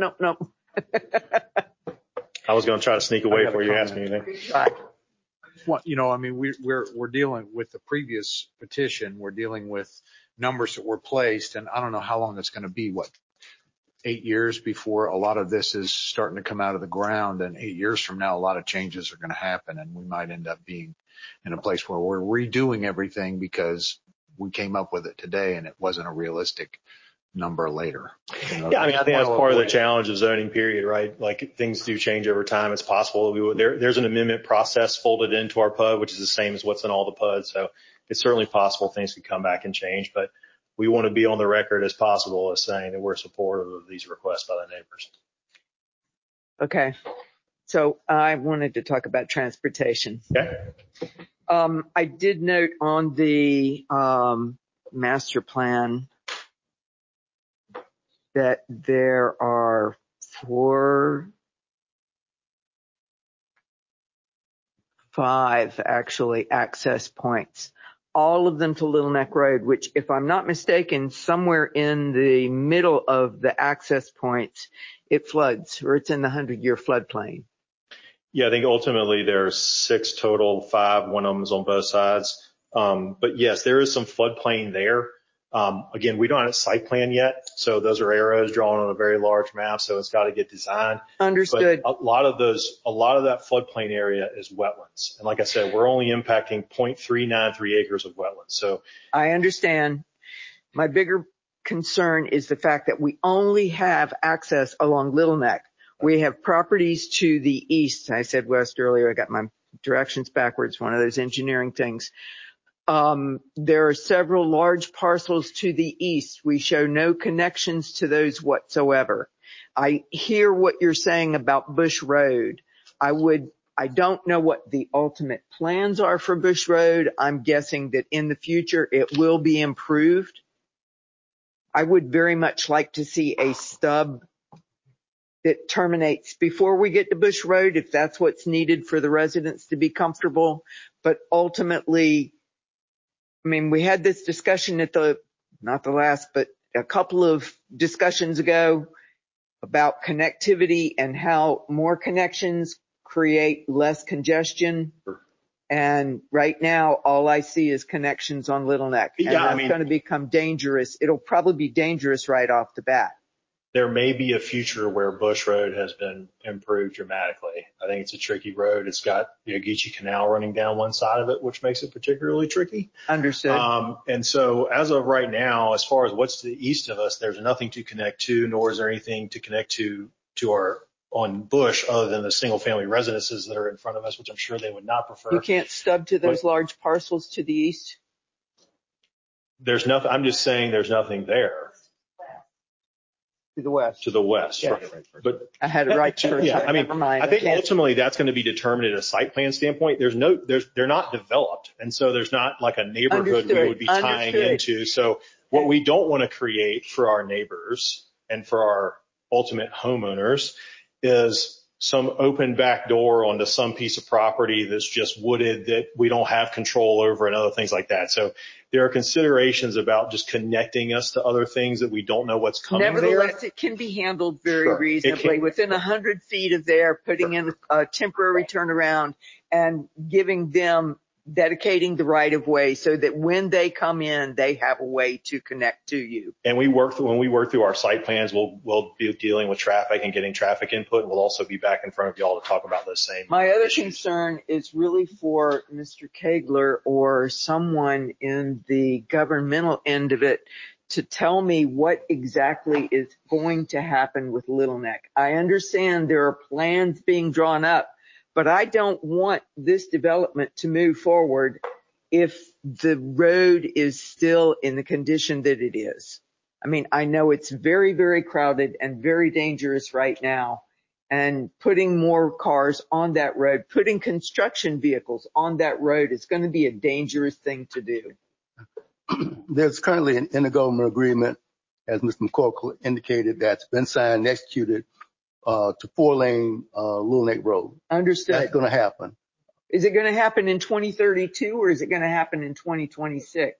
I was going to try to sneak away before you asked me anything. Well, we're dealing with the previous petition. We're dealing with numbers that were placed, and I don't know how long it's going to be. 8 years before a lot of this is starting to come out of the ground, and 8 years from now, a lot of changes are going to happen, and we might end up being in a place where we're redoing everything because we came up with it today and it wasn't a realistic number later. Yeah, I think that's part of the challenge of zoning period, right? Like things do change over time. It's possible there's an amendment process folded into our PUD, which is the same as what's in all the PUDs. So it's certainly possible things could come back and change, but we want to be on the record as possible as saying that we're supportive of these requests by the neighbors. Okay. So I wanted to talk about transportation. Okay. I did note on the master plan that there are 5 actually access points, all of them to Little Neck Road, which, if I'm not mistaken, somewhere in the middle of the access points, it floods, or it's in the 100-year floodplain. Yeah, I think ultimately there's 6 total, 5, one of them is on both sides. But yes, there is some floodplain there. Again, we don't have a site plan yet, so those are arrows drawn on a very large map, so it's got to get designed. Understood. But a lot of that floodplain area is wetlands. And like I said, we're only impacting 0.393 acres of wetlands. So I understand. My bigger concern is the fact that we only have access along Little Neck. We have properties to the east. I said west earlier. I got my directions backwards, one of those engineering things. There are several large parcels to the east. We show no connections to those whatsoever. I hear what you're saying about Bush Road. I don't know what the ultimate plans are for Bush Road. I'm guessing that in the future it will be improved. I would very much like to see a stub that terminates before we get to Bush Road, if that's what's needed for the residents to be comfortable. But ultimately, I mean, we had this discussion at not the last, but a couple of discussions ago about connectivity and how more connections create less congestion. And right now, all I see is connections on Little Neck. And that's going to become dangerous. It'll probably be dangerous right off the bat. There may be a future where Bush Road has been improved dramatically. I think it's a tricky road. It's got the Ogeechee Canal running down one side of it, which makes it particularly tricky. Understood. And so as of right now, as far as what's to the east of us, there's nothing to connect to, nor is there anything to connect to our on Bush other than the single family residences that are in front of us, which I'm sure they would not prefer. You can't stub to those large parcels to the east? There's nothing. I'm just saying there's nothing there. To the west. To the west, yes. Right. But I had it right first. Yeah, I mean, never mind. I think ultimately that's going to be determined at a site plan standpoint. They're not developed, and so there's not like a neighborhood we would be tying into. So what we don't want to create for our neighbors and for our ultimate homeowners is some open back door onto some piece of property that's just wooded that we don't have control over and other things like that. So there are considerations about just connecting us to other things that we don't know what's coming. Nevertheless, it can be handled very reasonably within 100 feet of there, putting in a temporary turnaround and giving them dedicating the right of way so that when they come in, they have a way to connect to you. And when we work through our site plans, we'll be dealing with traffic and getting traffic input. We'll also be back in front of y'all to talk about those same My other issues. concern is really for Mr. Kegler or someone in the governmental end of it to tell me what exactly is going to happen with Little Neck. I understand there are plans being drawn up, but I don't want this development to move forward if the road is still in the condition that it is. I mean, I know it's very, very crowded and very dangerous right now. And putting more cars on that road, putting construction vehicles on that road is going to be a dangerous thing to do. There's currently an intergovernmental agreement, as Mr. McCorkle indicated, that's been signed and executed to 4-lane Little Neck Road. Understood. That's going to happen. Is it going to happen in 2032 or is it going to happen in 2026?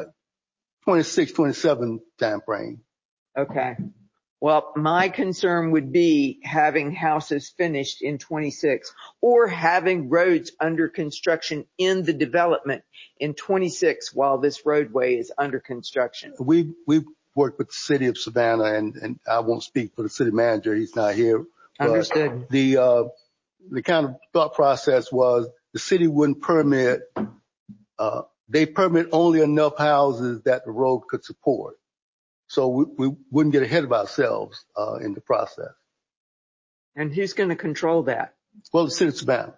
26, 27 time frame. Okay. Well, my concern would be having houses finished in 26 or having roads under construction in the development in 26 while this roadway is under construction. We've worked with the city of Savannah and I won't speak for the city manager. He's not here. Understood. The kind of thought process was the city wouldn't permit, they permit only enough houses that the road could support. So we wouldn't get ahead of ourselves in the process. And who's going to control that? Well, the city of Savannah.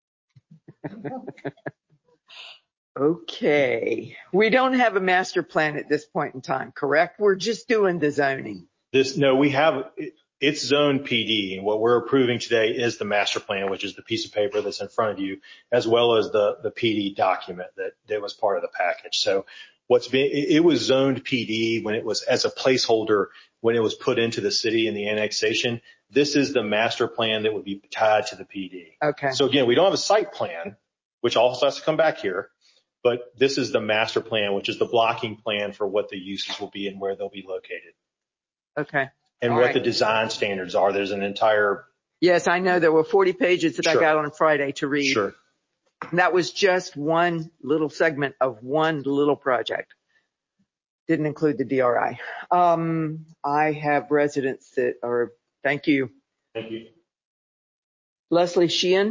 Okay. We don't have a master plan at this point in time, correct? We're just doing the zoning. We have, it's zone PD, and what we're approving today is the master plan, which is the piece of paper that's in front of you, as well as the PD document that was part of the package. So it was zoned PD when it was as a placeholder when it was put into the city in the annexation. This is the master plan that would be tied to the PD. Okay. So again, we don't have a site plan, which also has to come back here, but this is the master plan, which is the blocking plan for what the uses will be and where they'll be located. Okay. And All what right. the design standards are. There's an entire. Yes, I know there were 40 pages that Sure. I got on Friday to read. Sure. That was just one little segment of one little project. Didn't include the DRI. I have residents that are, thank you. Thank you. Leslie Sheehan.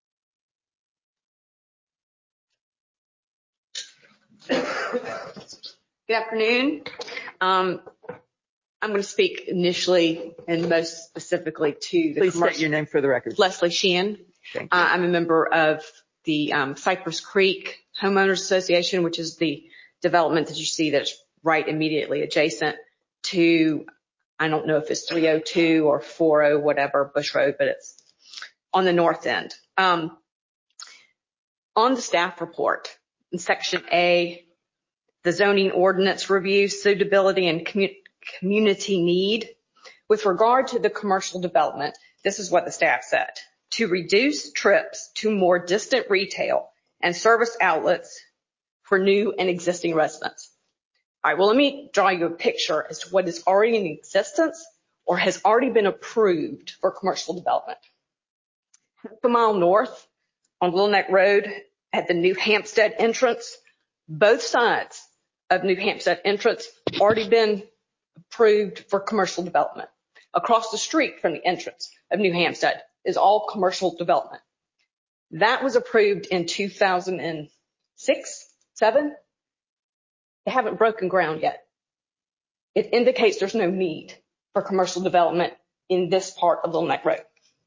Good afternoon. I'm going to speak initially and most specifically to the Please state your name for the record. Leslie Sheehan. Thank you. I'm a member of the Cypress Creek Homeowners Association, which is the development that you see that's right immediately adjacent to, I don't know if it's 302 or 40, whatever, Bush Road, but it's on the north end. On the staff report in section A, the zoning ordinance review, suitability and community need. With regard to the commercial development, this is what the staff said: to reduce trips to more distant retail and service outlets for new and existing residents. All right, well, let me draw you a picture as to what is already in existence or has already been approved for commercial development. Half a mile north on Little Neck Road at the New Hampstead entrance, both sides of New Hampstead entrance already been approved for commercial development. Across the street from the entrance of New Hampstead is all commercial development. That was approved in 2006, 7. They haven't broken ground yet. It indicates there's no need for commercial development in this part of Little Neck Road.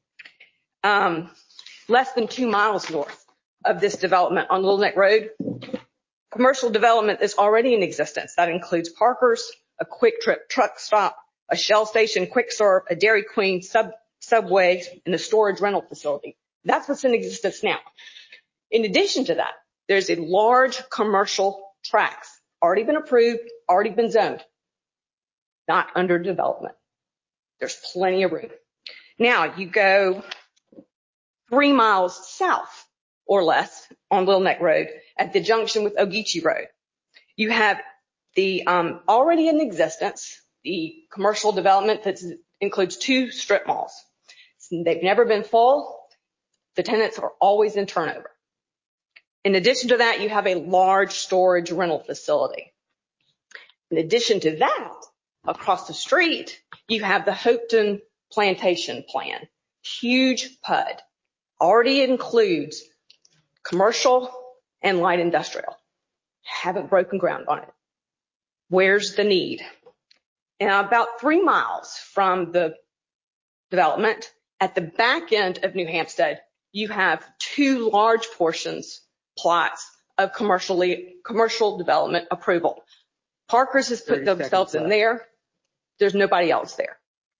Less than 2 miles north of this development on Little Neck Road, commercial development is already in existence. That includes Parker's, a Quick Trip truck stop, a Shell station, Quick Serve, a Dairy Queen, Subway, and a storage rental facility. That's what's in existence now. In addition to that, there's a large commercial tracts already been approved, already been zoned, not under development. There's plenty of room. Now you go 3 miles south or less on Little Neck Road at the junction with Ogeechee Road. You have the already in existence, the commercial development that includes 2 strip malls. They've never been full. The tenants are always in turnover. In addition to that, you have a large storage rental facility. In addition to that, across the street, you have the Hopeton Plantation Plan. Huge PUD. Already includes commercial and light industrial. Haven't broken ground on it. Where's the need? And about 3 miles from the development, at the back end of New Hampstead, you have 2 large plots of commercial development approval. Parker's has put themselves in there. There's nobody else there.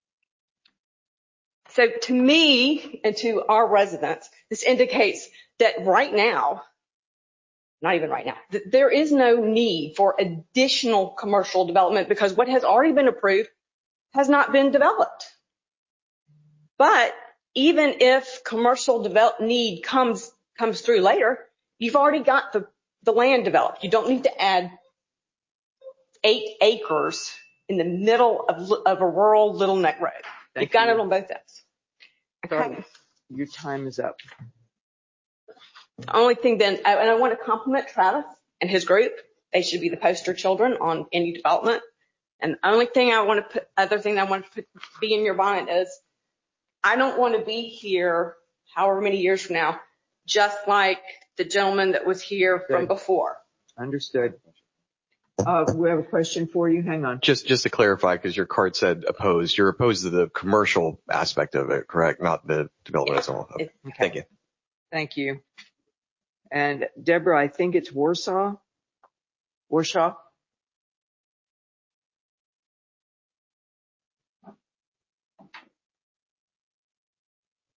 So to me and to our residents, this indicates that right now, not even right now, that there is no need for additional commercial development because what has already been approved has not been developed. But even if commercial need comes through later, you've already got the land developed. You don't need to add 8 acres in the middle of a rural Little Neck Road. You've got it on both ends. Okay. Your time is up. The only thing then, and I want to compliment Travis and his group. They should be the poster children on any development. And the only thing other thing I want to be in your bonnet is, I don't want to be here however many years from now, just like the gentleman that was here from before. Understood. We have a question for you. Hang on. Just to clarify, because your card said opposed. You're opposed to the commercial aspect of it, correct? Not the development as well. Okay. Thank you. Thank you. And Deborah, I think it's Warshaw.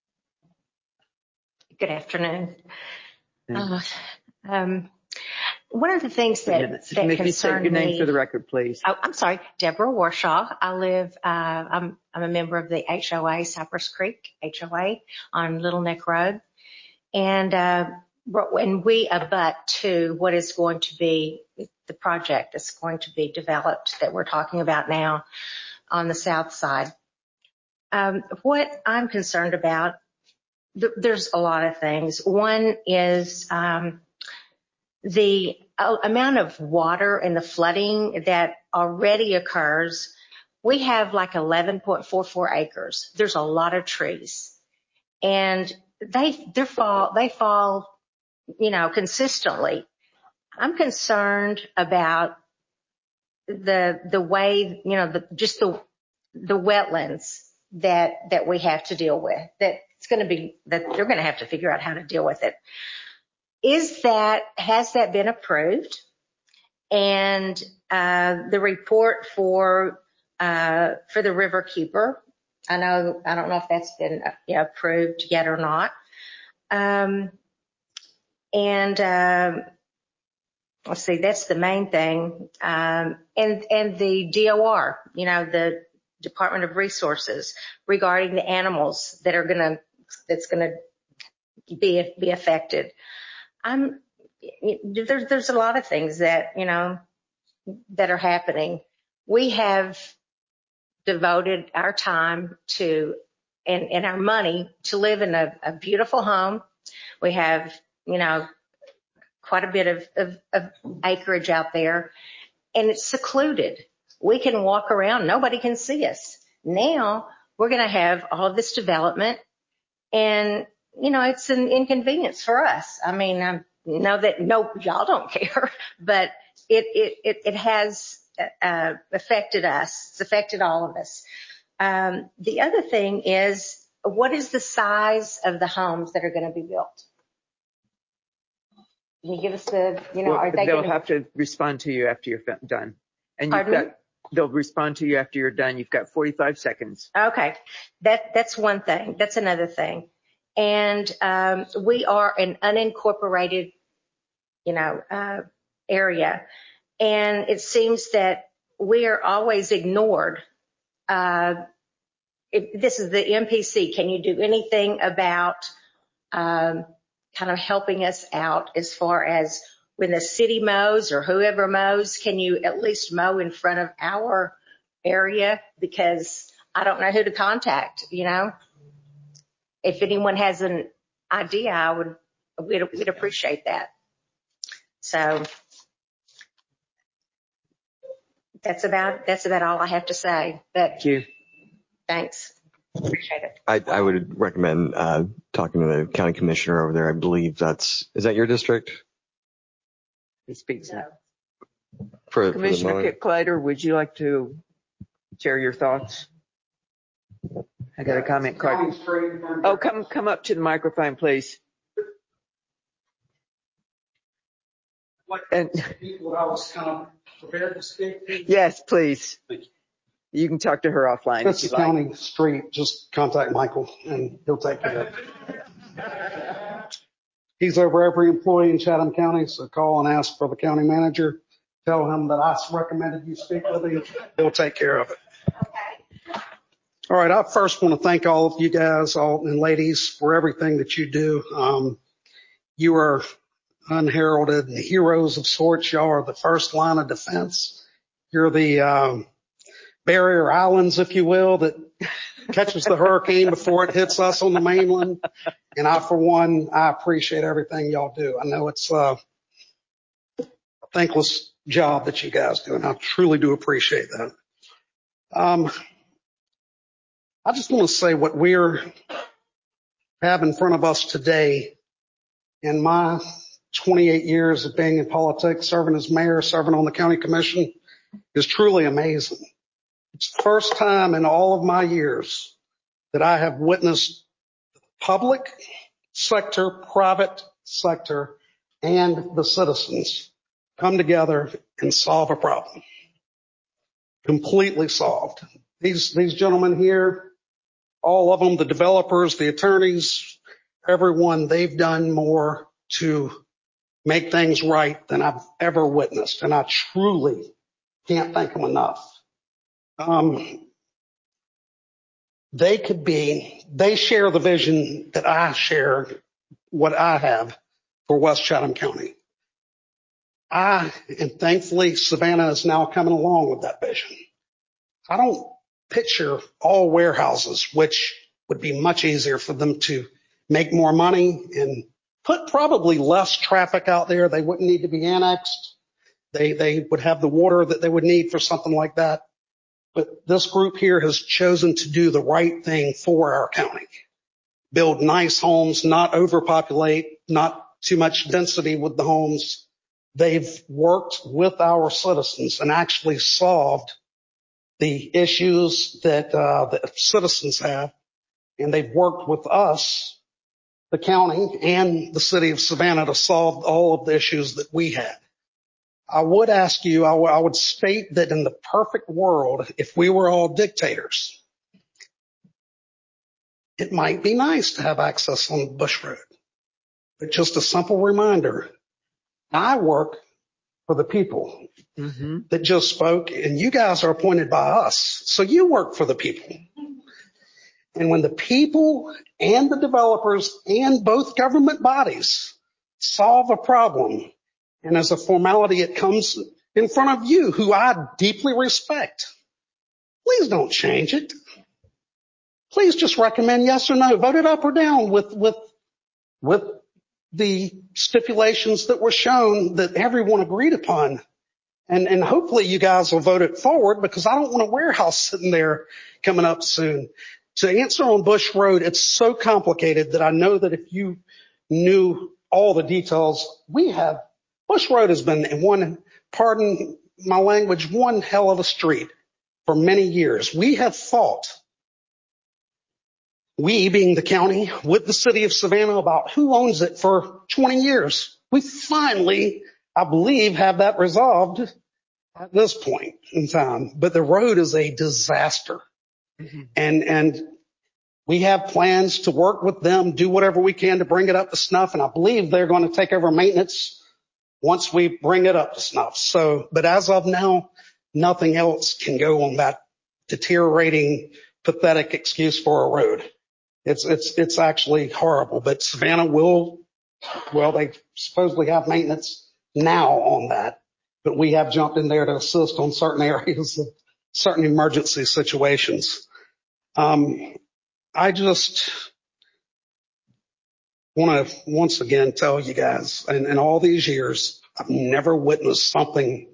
Good afternoon. one of the things that Nikki, state concerned your name me. for the record, please. Oh, I'm sorry, Deborah Warshaw. I live. I'm a member of the HOA, Cypress Creek HOA on Little Neck Road, and we abut to what is going to be the project that's going to be developed that we're talking about now on the south side. What I'm concerned about, there's a lot of things. One is the amount of water and the flooding that already occurs. We have like 11.44 acres. There's a lot of trees, and they fall, consistently. I'm concerned about the way, just the wetlands that we have to deal with. That they're going to have to figure out how to deal with it. Has that been approved? And the report for the Riverkeeper, I don't know if that's been approved yet or not. Let's see, that's the main thing. And the DOR, the Department of Resources, regarding the animals that's gonna be affected. There's a lot of things that that are happening. We have devoted our time and our money to live in a beautiful home. We have quite a bit of acreage out there, and it's secluded. We can walk around, nobody can see us. Now we're going to have all of this development, and it's an inconvenience for us. I mean, I know that y'all don't care, but it has affected us. It's affected all of us. The other thing is, what is the size of the homes that are going to be built? Can you give us they'll have to respond to you after you're done. And they'll respond to you after you're done. You've got 45 seconds. Okay. That's one thing. That's another thing. And we are an unincorporated, area. And it seems that we are always ignored. This is the MPC. Can you do anything about kind of helping us out as far as when the city mows or whoever mows, can you at least mow in front of our area? Because I don't know who to contact, If anyone has an idea, we'd appreciate that. So that's about all I have to say. But thank you. Thanks. Appreciate it. I would recommend talking to the county commissioner over there. I believe is that your district? He speaks no. For Commissioner Kit-Kleider, would you like to share your thoughts? I got a comment card. Oh, come up to the microphone, please. What I was kind of prepared to speak to? Yes, please. Thank you. You can talk to her offline. That's the county street. Just contact Michael and he'll take care of it. He's over every employee in Chatham County, so call and ask for the county manager. Tell him that I recommended you speak with him. He'll take care of it. Okay. All right. I first want to thank all of you guys, all and ladies, for everything that you do. You are unheralded and heroes of sorts. Y'all are the first line of defense. You're the barrier islands, if you will, that catches the hurricane before it hits us on the mainland. And I, for one, I appreciate everything y'all do. I know it's a thankless job that you guys do, and I truly do appreciate that. I just want to say what we're have in front of us today. In my 28 years of being in politics, serving as mayor, serving on the county commission, is truly amazing. It's the first time in all of my years that I have witnessed public sector, private sector, and the citizens come together and solve a problem. Completely solved. These gentlemen here, all of them, the developers, the attorneys, everyone, they've done more to make things right than I've ever witnessed, and I truly can't thank them enough. They share the vision that I share, what I have for West Chatham County. And thankfully, Savannah is now coming along with that vision. I don't picture all warehouses, which would be much easier for them to make more money and put probably less traffic out there. They wouldn't need to be annexed. They would have the water that they would need for something like that. But this group here has chosen to do the right thing for our county. Build nice homes, not overpopulate, not too much density with the homes. They've worked with our citizens and actually solved the issues that the citizens have. And they've worked with us, the county and the city of Savannah, to solve all of the issues that we had. I would ask you, I would state that in the perfect world, if we were all dictators, it might be nice to have access on Bush Road. But just a simple reminder, I work for the people that just spoke, and you guys are appointed by us. So you work for the people. And when the people and the developers and both government bodies solve a problem, and as a formality, it comes in front of you, who I deeply respect, please don't change it. Please just recommend yes or no. Vote it up or down with the stipulations that were shown that everyone agreed upon. And hopefully you guys will vote it forward, because I don't want a warehouse sitting there coming up soon. To answer on Bush Road, it's so complicated that I know that if you knew all the details, Bush Road has been one, pardon my language, one hell of a street for many years. We have fought, we being the county, with the city of Savannah about who owns it for 20 years. We finally, I believe, have that resolved at this point in time. But the road is a disaster. And we have plans to work with them, do whatever we can to bring it up to snuff. And I believe they're going to take over maintenance once we bring it up to snuff. So, but as of now, nothing else can go on that deteriorating, pathetic excuse for a road. It's actually horrible. But Savannah they supposedly have maintenance now on that, but we have jumped in there to assist on certain areas of certain emergency situations. I just want to once again tell you guys, in all these years, I've never witnessed something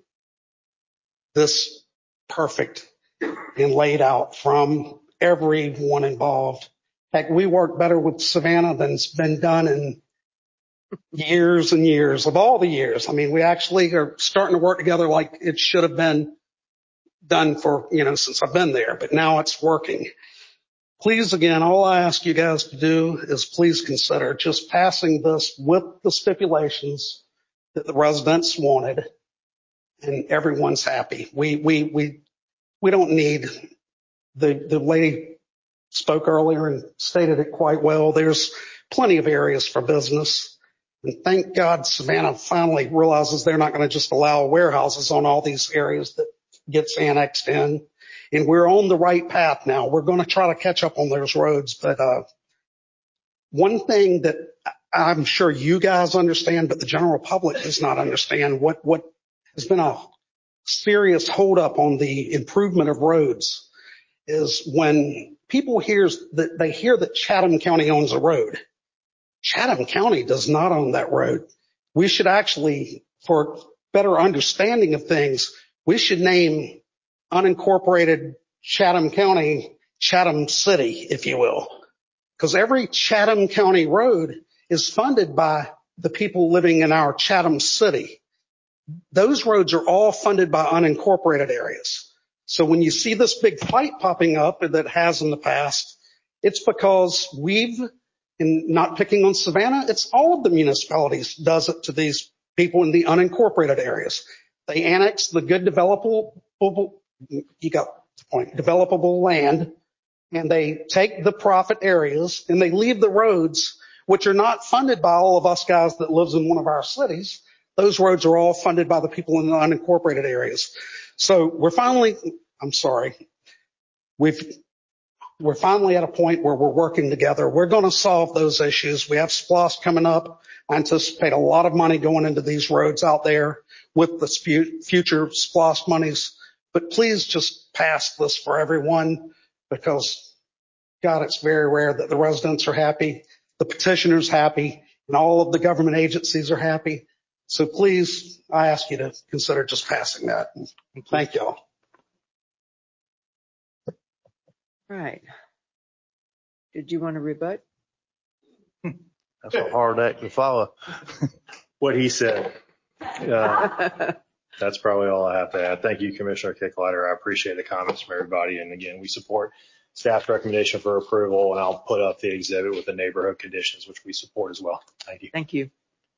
this perfect and laid out from everyone involved. Heck, we work better with Savannah than's been done in years and years, of all the years. I mean, we actually are starting to work together like it should have been done for, since I've been there, but now it's working. Please, again, all I ask you guys to do is please consider just passing this with the stipulations that the residents wanted, and everyone's happy. We don't need, the lady spoke earlier and stated it quite well. There's plenty of areas for business. And thank God Savannah finally realizes they're not going to just allow warehouses on all these areas that gets annexed in. And we're on the right path now. We're going to try to catch up on those roads. But one thing that I'm sure you guys understand, but the general public does not understand, what has been a serious holdup on the improvement of roads, is when people hear that Chatham County owns a road. Chatham County does not own that road. We should actually, for better understanding of things, we should name unincorporated Chatham County, Chatham City, if you will. Because every Chatham County road is funded by the people living in our Chatham City. Those roads are all funded by unincorporated areas. So when you see this big fight popping up that has in the past, it's because and not picking on Savannah, it's all of the municipalities does it to these people in the unincorporated areas. They annex the good developable land, and they take the profit areas and they leave the roads which are not funded by all of us guys that lives in one of our cities. Those roads are all funded by the people in the unincorporated areas. So we're finally at a point where we're working together. We're going to solve those issues. We have SPLOST coming up. I anticipate a lot of money going into these roads out there with the future SPLOST monies. But please just pass this for everyone, because, God, it's very rare that the residents are happy, the petitioner's happy, and all of the government agencies are happy. So please, I ask you to consider just passing that. Thank y'all. Right. Did you want to rebut? That's a hard act to follow. What he said. That's probably all I have to add. Thank you, Commissioner Kicklighter. I appreciate the comments from everybody. And again, we support staff's recommendation for approval, and I'll put up the exhibit with the neighborhood conditions, which we support as well. Thank you. Thank you.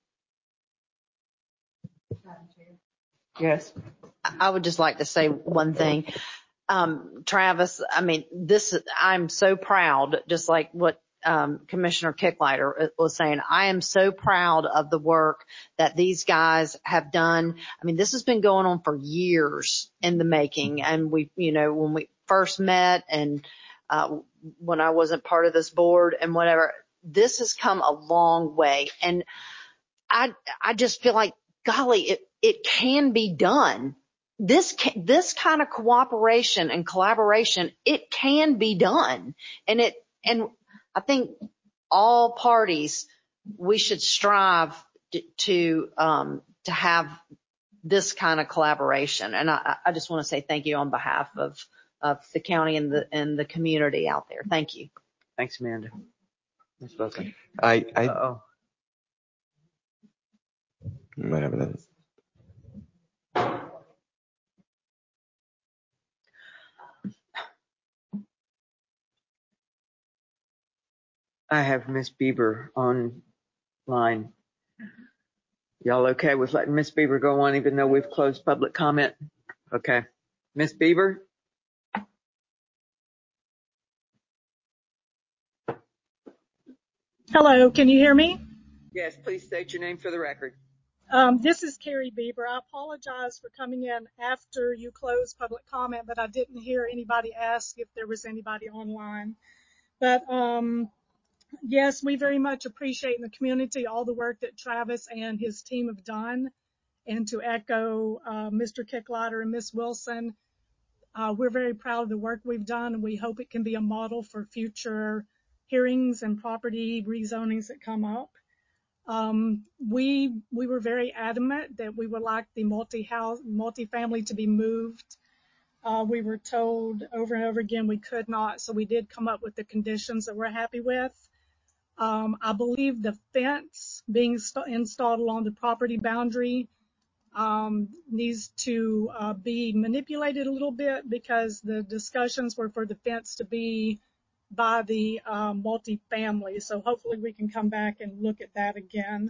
Yes. I would just like to say one thing. Travis, I mean, I'm so proud, just like what Commissioner Kicklighter was saying. I am so proud of the work that these guys have done. I mean, this has been going on for years in the making. And when we first met and when I wasn't part of this board and whatever, this has come a long way. And I just feel like, golly, it can be done. This kind of cooperation and collaboration, it can be done. And I think all parties, we should strive to have this kind of collaboration. And I just want to say thank you on behalf of the county and the community out there. Thank you. Thanks, Amanda. Ms. Wilson. You might have another. I have Miss Bieber online. Y'all okay with letting Miss Bieber go on even though we've closed public comment? Okay. Miss Bieber? Hello, can you hear me? Yes, please state your name for the record. This is Carrie Bieber. I apologize for coming in after you closed public comment, but I didn't hear anybody ask if there was anybody online. But yes, we very much appreciate in the community all the work that Travis and his team have done. And to echo Mr. Kicklighter and Ms. Wilson, we're very proud of the work we've done, and we hope it can be a model for future hearings and property rezonings that come up. We were very adamant that we would like the multifamily to be moved. We were told over and over again we could not, so we did come up with the conditions that we're happy with. I believe the fence being installed along the property boundary needs to be manipulated a little bit, because the discussions were for the fence to be by the multifamily. So hopefully we can come back and look at that again.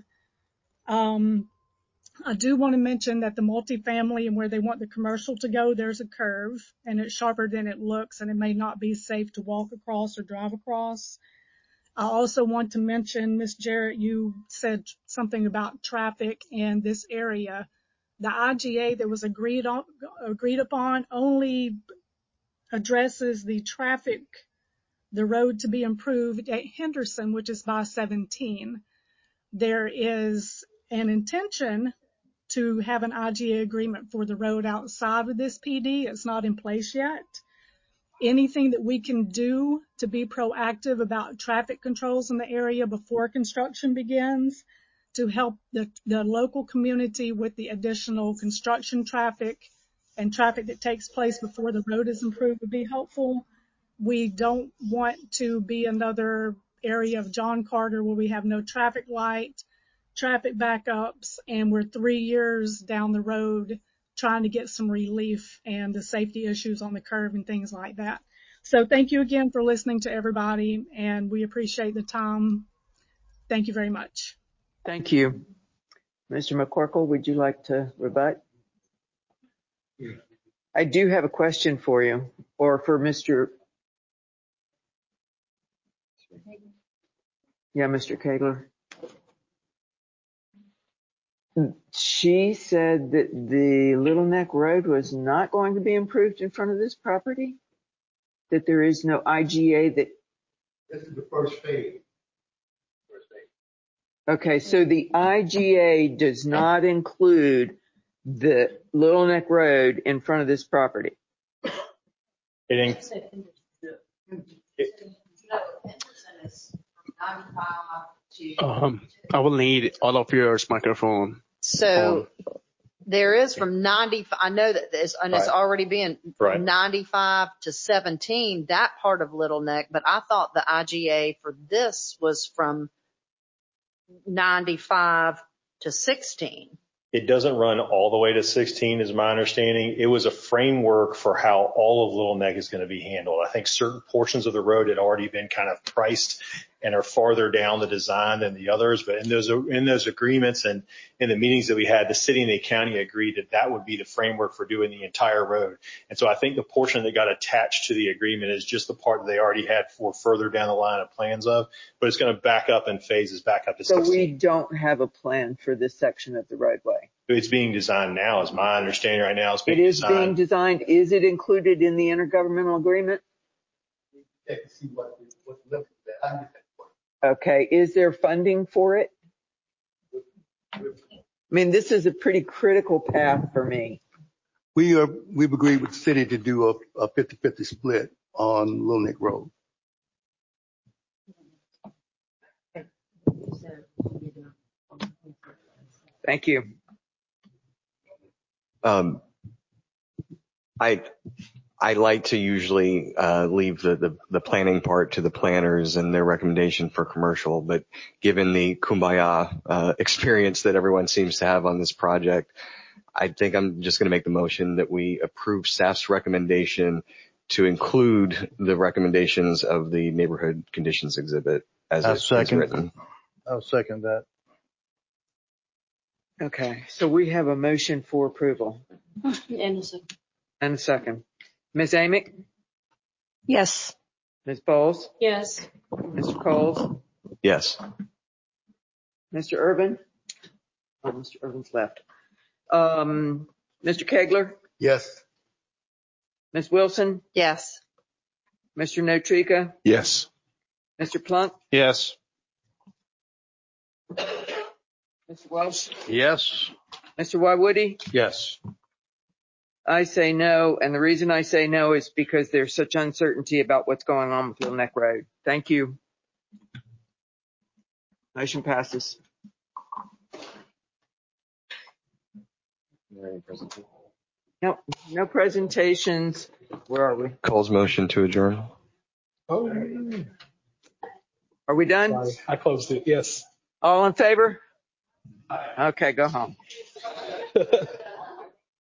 I do want to mention that the multifamily and where they want the commercial to go, there's a curve, and it's sharper than it looks, and it may not be safe to walk across or drive across. I also want to mention, Ms. Jarrett, you said something about traffic in this area. The IGA that was agreed upon only addresses the traffic, the road to be improved at Henderson, which is by 17. There is an intention to have an IGA agreement for the road outside of this PD. It's not in place yet. Anything that we can do to be proactive about traffic controls in the area before construction begins, to help the local community with the additional construction traffic and traffic that takes place before the road is improved, would be helpful. We don't want to be another area of John Carter where we have no traffic light, traffic backups, and we're 3 years down the road trying to get some relief and the safety issues on the curve and things like that. So thank you again for listening to everybody, and we appreciate the time. Thank you very much. Thank you. Mr. McCorkle, would you like to rebut? I do have a question for you, or for Mr. Yeah, Mr. Kegler. She said that the Little Neck Road was not going to be improved in front of this property? That there is no IGA that... This is the first phase. Okay, so the IGA does not include the Little Neck Road in front of this property? I will need all of your microphone. So there is from 95, I know that this, and it's already been from 95 to 17, that part of Little Neck, but I thought the IGA for this was from 95 to 16. It doesn't run all the way to 16 is my understanding. It was a framework for how all of Little Neck is going to be handled. I think certain portions of the road had already been kind of priced and are farther down the design than the others. But in those agreements and in the meetings that we had, the city and the county agreed that that would be the framework for doing the entire road. And so I think the portion that got attached to the agreement is just the part that they already had for further down the line of plans of, but it's going to back up in phases back up to 16. So we don't have a plan for this section of the roadway? It's being designed now, is my understanding right now. It is being designed. Is it included in the intergovernmental agreement? Okay. Is there funding for it? I mean, this is a pretty critical path for me. We've agreed with the city to do a 50-50 split on Little Neck Road. Thank you. I like to usually leave the planning part to the planners and their recommendation for commercial, but given the kumbaya experience that everyone seems to have on this project, I think I'm just going to make the motion that we approve staff's recommendation to include the recommendations of the neighborhood conditions exhibit as it's written. I'll second that. Okay, so we have a motion for approval. And a second. Ms. Amick? Yes. Ms. Bowles? yes. Mr. Coles? Yes. Mr. Urban? Oh, Mr. Urban's left. Mr. Kegler? Yes. Ms. Wilson? Yes. Mr. Notrika? Yes. Mr. Plunk? Yes. Mr. Welch? Yes. Mr. Wywoody? Yes. I say no, and the reason I say no is because there's such uncertainty about what's going on with Little Neck Road. Thank you. Motion passes. Nope, no presentations. Where are we? Cole's motion to adjourn. Oh. Are we done? Sorry, I closed it. Yes. All in favor? Okay, go home.